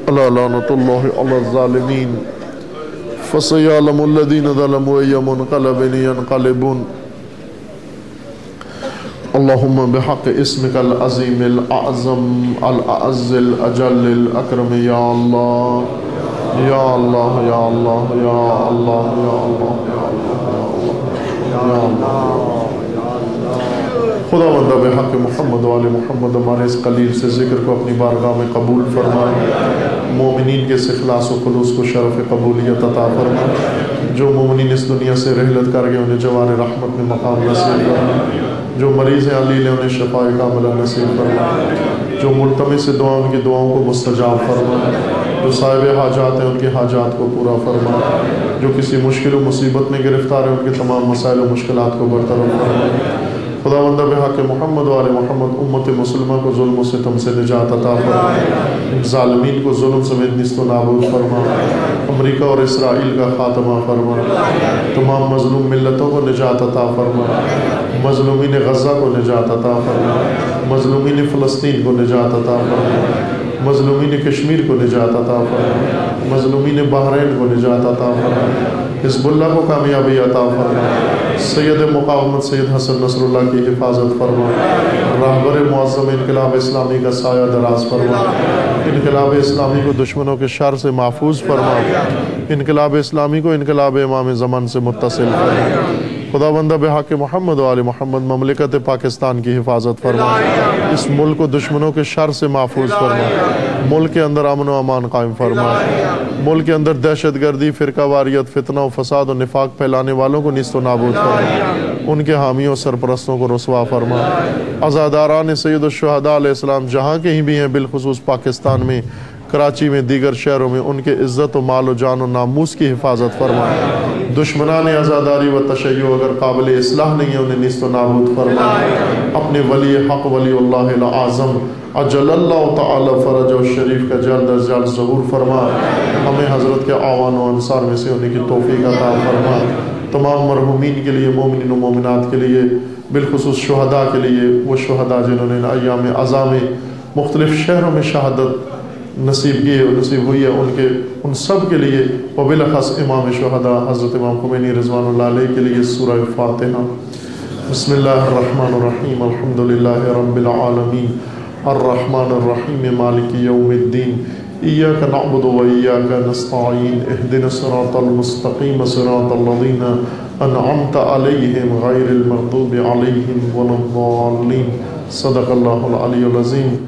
A: ألا لعنة الله على الظالمين فسيعلم الذين ظلموا أي منقلب ينقلبون اللهم بحق اسمك العظيم الأعظم الأعز الأجل الأكرم يا الله يا الله يا الله يا الله يا الله يا الله خدا بندہ بحق محمد و آل محمد ہمارے اس قلیل سے ذکر کو اپنی بارگاہ میں قبول فرمائے مومنین کے اس اخلاص و خلوص کو شرف قبولیت عطا فرمائے جو مومنین اس دنیا سے رحلت کر گئے انہیں جوار رحمت میں مقام نصیب فرمائے جو مریض ہیں علیل ہیں انہیں شفاء کاملہ نصیب فرمائے جو ملتمس دعا ان کی دعاؤں کو مستجاب فرمائے جو صاحب حاجات ہیں ان کے حاجات کو پورا فرمائے جو کسی مشکل و مصیبت میں گرفتار ہیں ان کے تمام مسائل و مشکلات کو برطرف فرمائے خدا بندہ بحق محمد و آل محمد امت مسلمہ کو ظلم و ستم سے نجات عطا فرمائے ظالمین کو ظلم سمیت نیست و نابود فرمائے امریکہ اور اسرائیل کا خاتمہ فرمائے تمام مظلوم ملتوں کو نجات عطا فرمائے مظلومین غزہ کو نجات عطا فرمائے مظلومین فلسطین کو نجات عطا فرمائے مظلومین کشمیر کو نجات عطا فرمائے مظلومین بحرین کو نجات عطا فرمائے حزب اللہ کو کامیابی عطا فرمائے سید مقاومت سید حسن نصر اللہ کی حفاظت فرمائے راہبر معظم انقلاب اسلامی کا سایہ دراز فرمائے انقلاب اسلامی کو دشمنوں کے شر سے محفوظ فرمائے انقلاب اسلامی کو انقلاب امام زمان سے متصل فرمائے خدا بندہ بحق محمد و آل محمد مملکت پاکستان کی حفاظت فرمائے اس ملک کو دشمنوں کے شر سے محفوظ فرمائے ملک کے اندر امن و امان قائم فرمائے ملک کے اندر دہشت گردی فرقہ واریت فتنہ و فساد و نفاق پھیلانے والوں کو نیست و نابود فرمائے ان کے حامیوں سرپرستوں کو رسوا فرمائے عزاداران سید الشہداء علیہ السلام جہاں کہیں بھی ہیں بالخصوص پاکستان میں کراچی میں دیگر شہروں میں ان کے عزت و مال و جان و ناموس کی حفاظت فرمائے دشمنان عزاداری و تشیع اگر قابل اصلاح نہیں ہے انہیں نیست و نابود فرمائے اپنے ولی حق ولی اللہ العظم اجل اللہ تعالی فرج و شریف کا جلد از جلد ظہور فرمائے ہمیں حضرت کے اعوان و انصار میں سے ہونے کی توفیق عطا فرمائے تمام مرحومین کے لیے مومنین و مومنات کے لیے بالخصوص شہداء کے لیے وہ شہداء جنہوں نے ایام عزا میں مختلف شہروں میں شہادت نصیب ہوئی ہے ان سب کے لیے وبالخص امام شہداء حضرت امام خمینی رضوان اللہ علیہ کے لیے سورہ فاتحہ بسم اللہ الرحمن الرحیم الحمدللہ رب العالمین الرحمن الرحیم مالک یوم الدین ایاک نعبد و ایاک نستعین اہدنا الصراط المستقیم صراط الذین انعمت علیہم غیر المغضوب علیہم ولا الضالین صدق اللہ العلی العظیم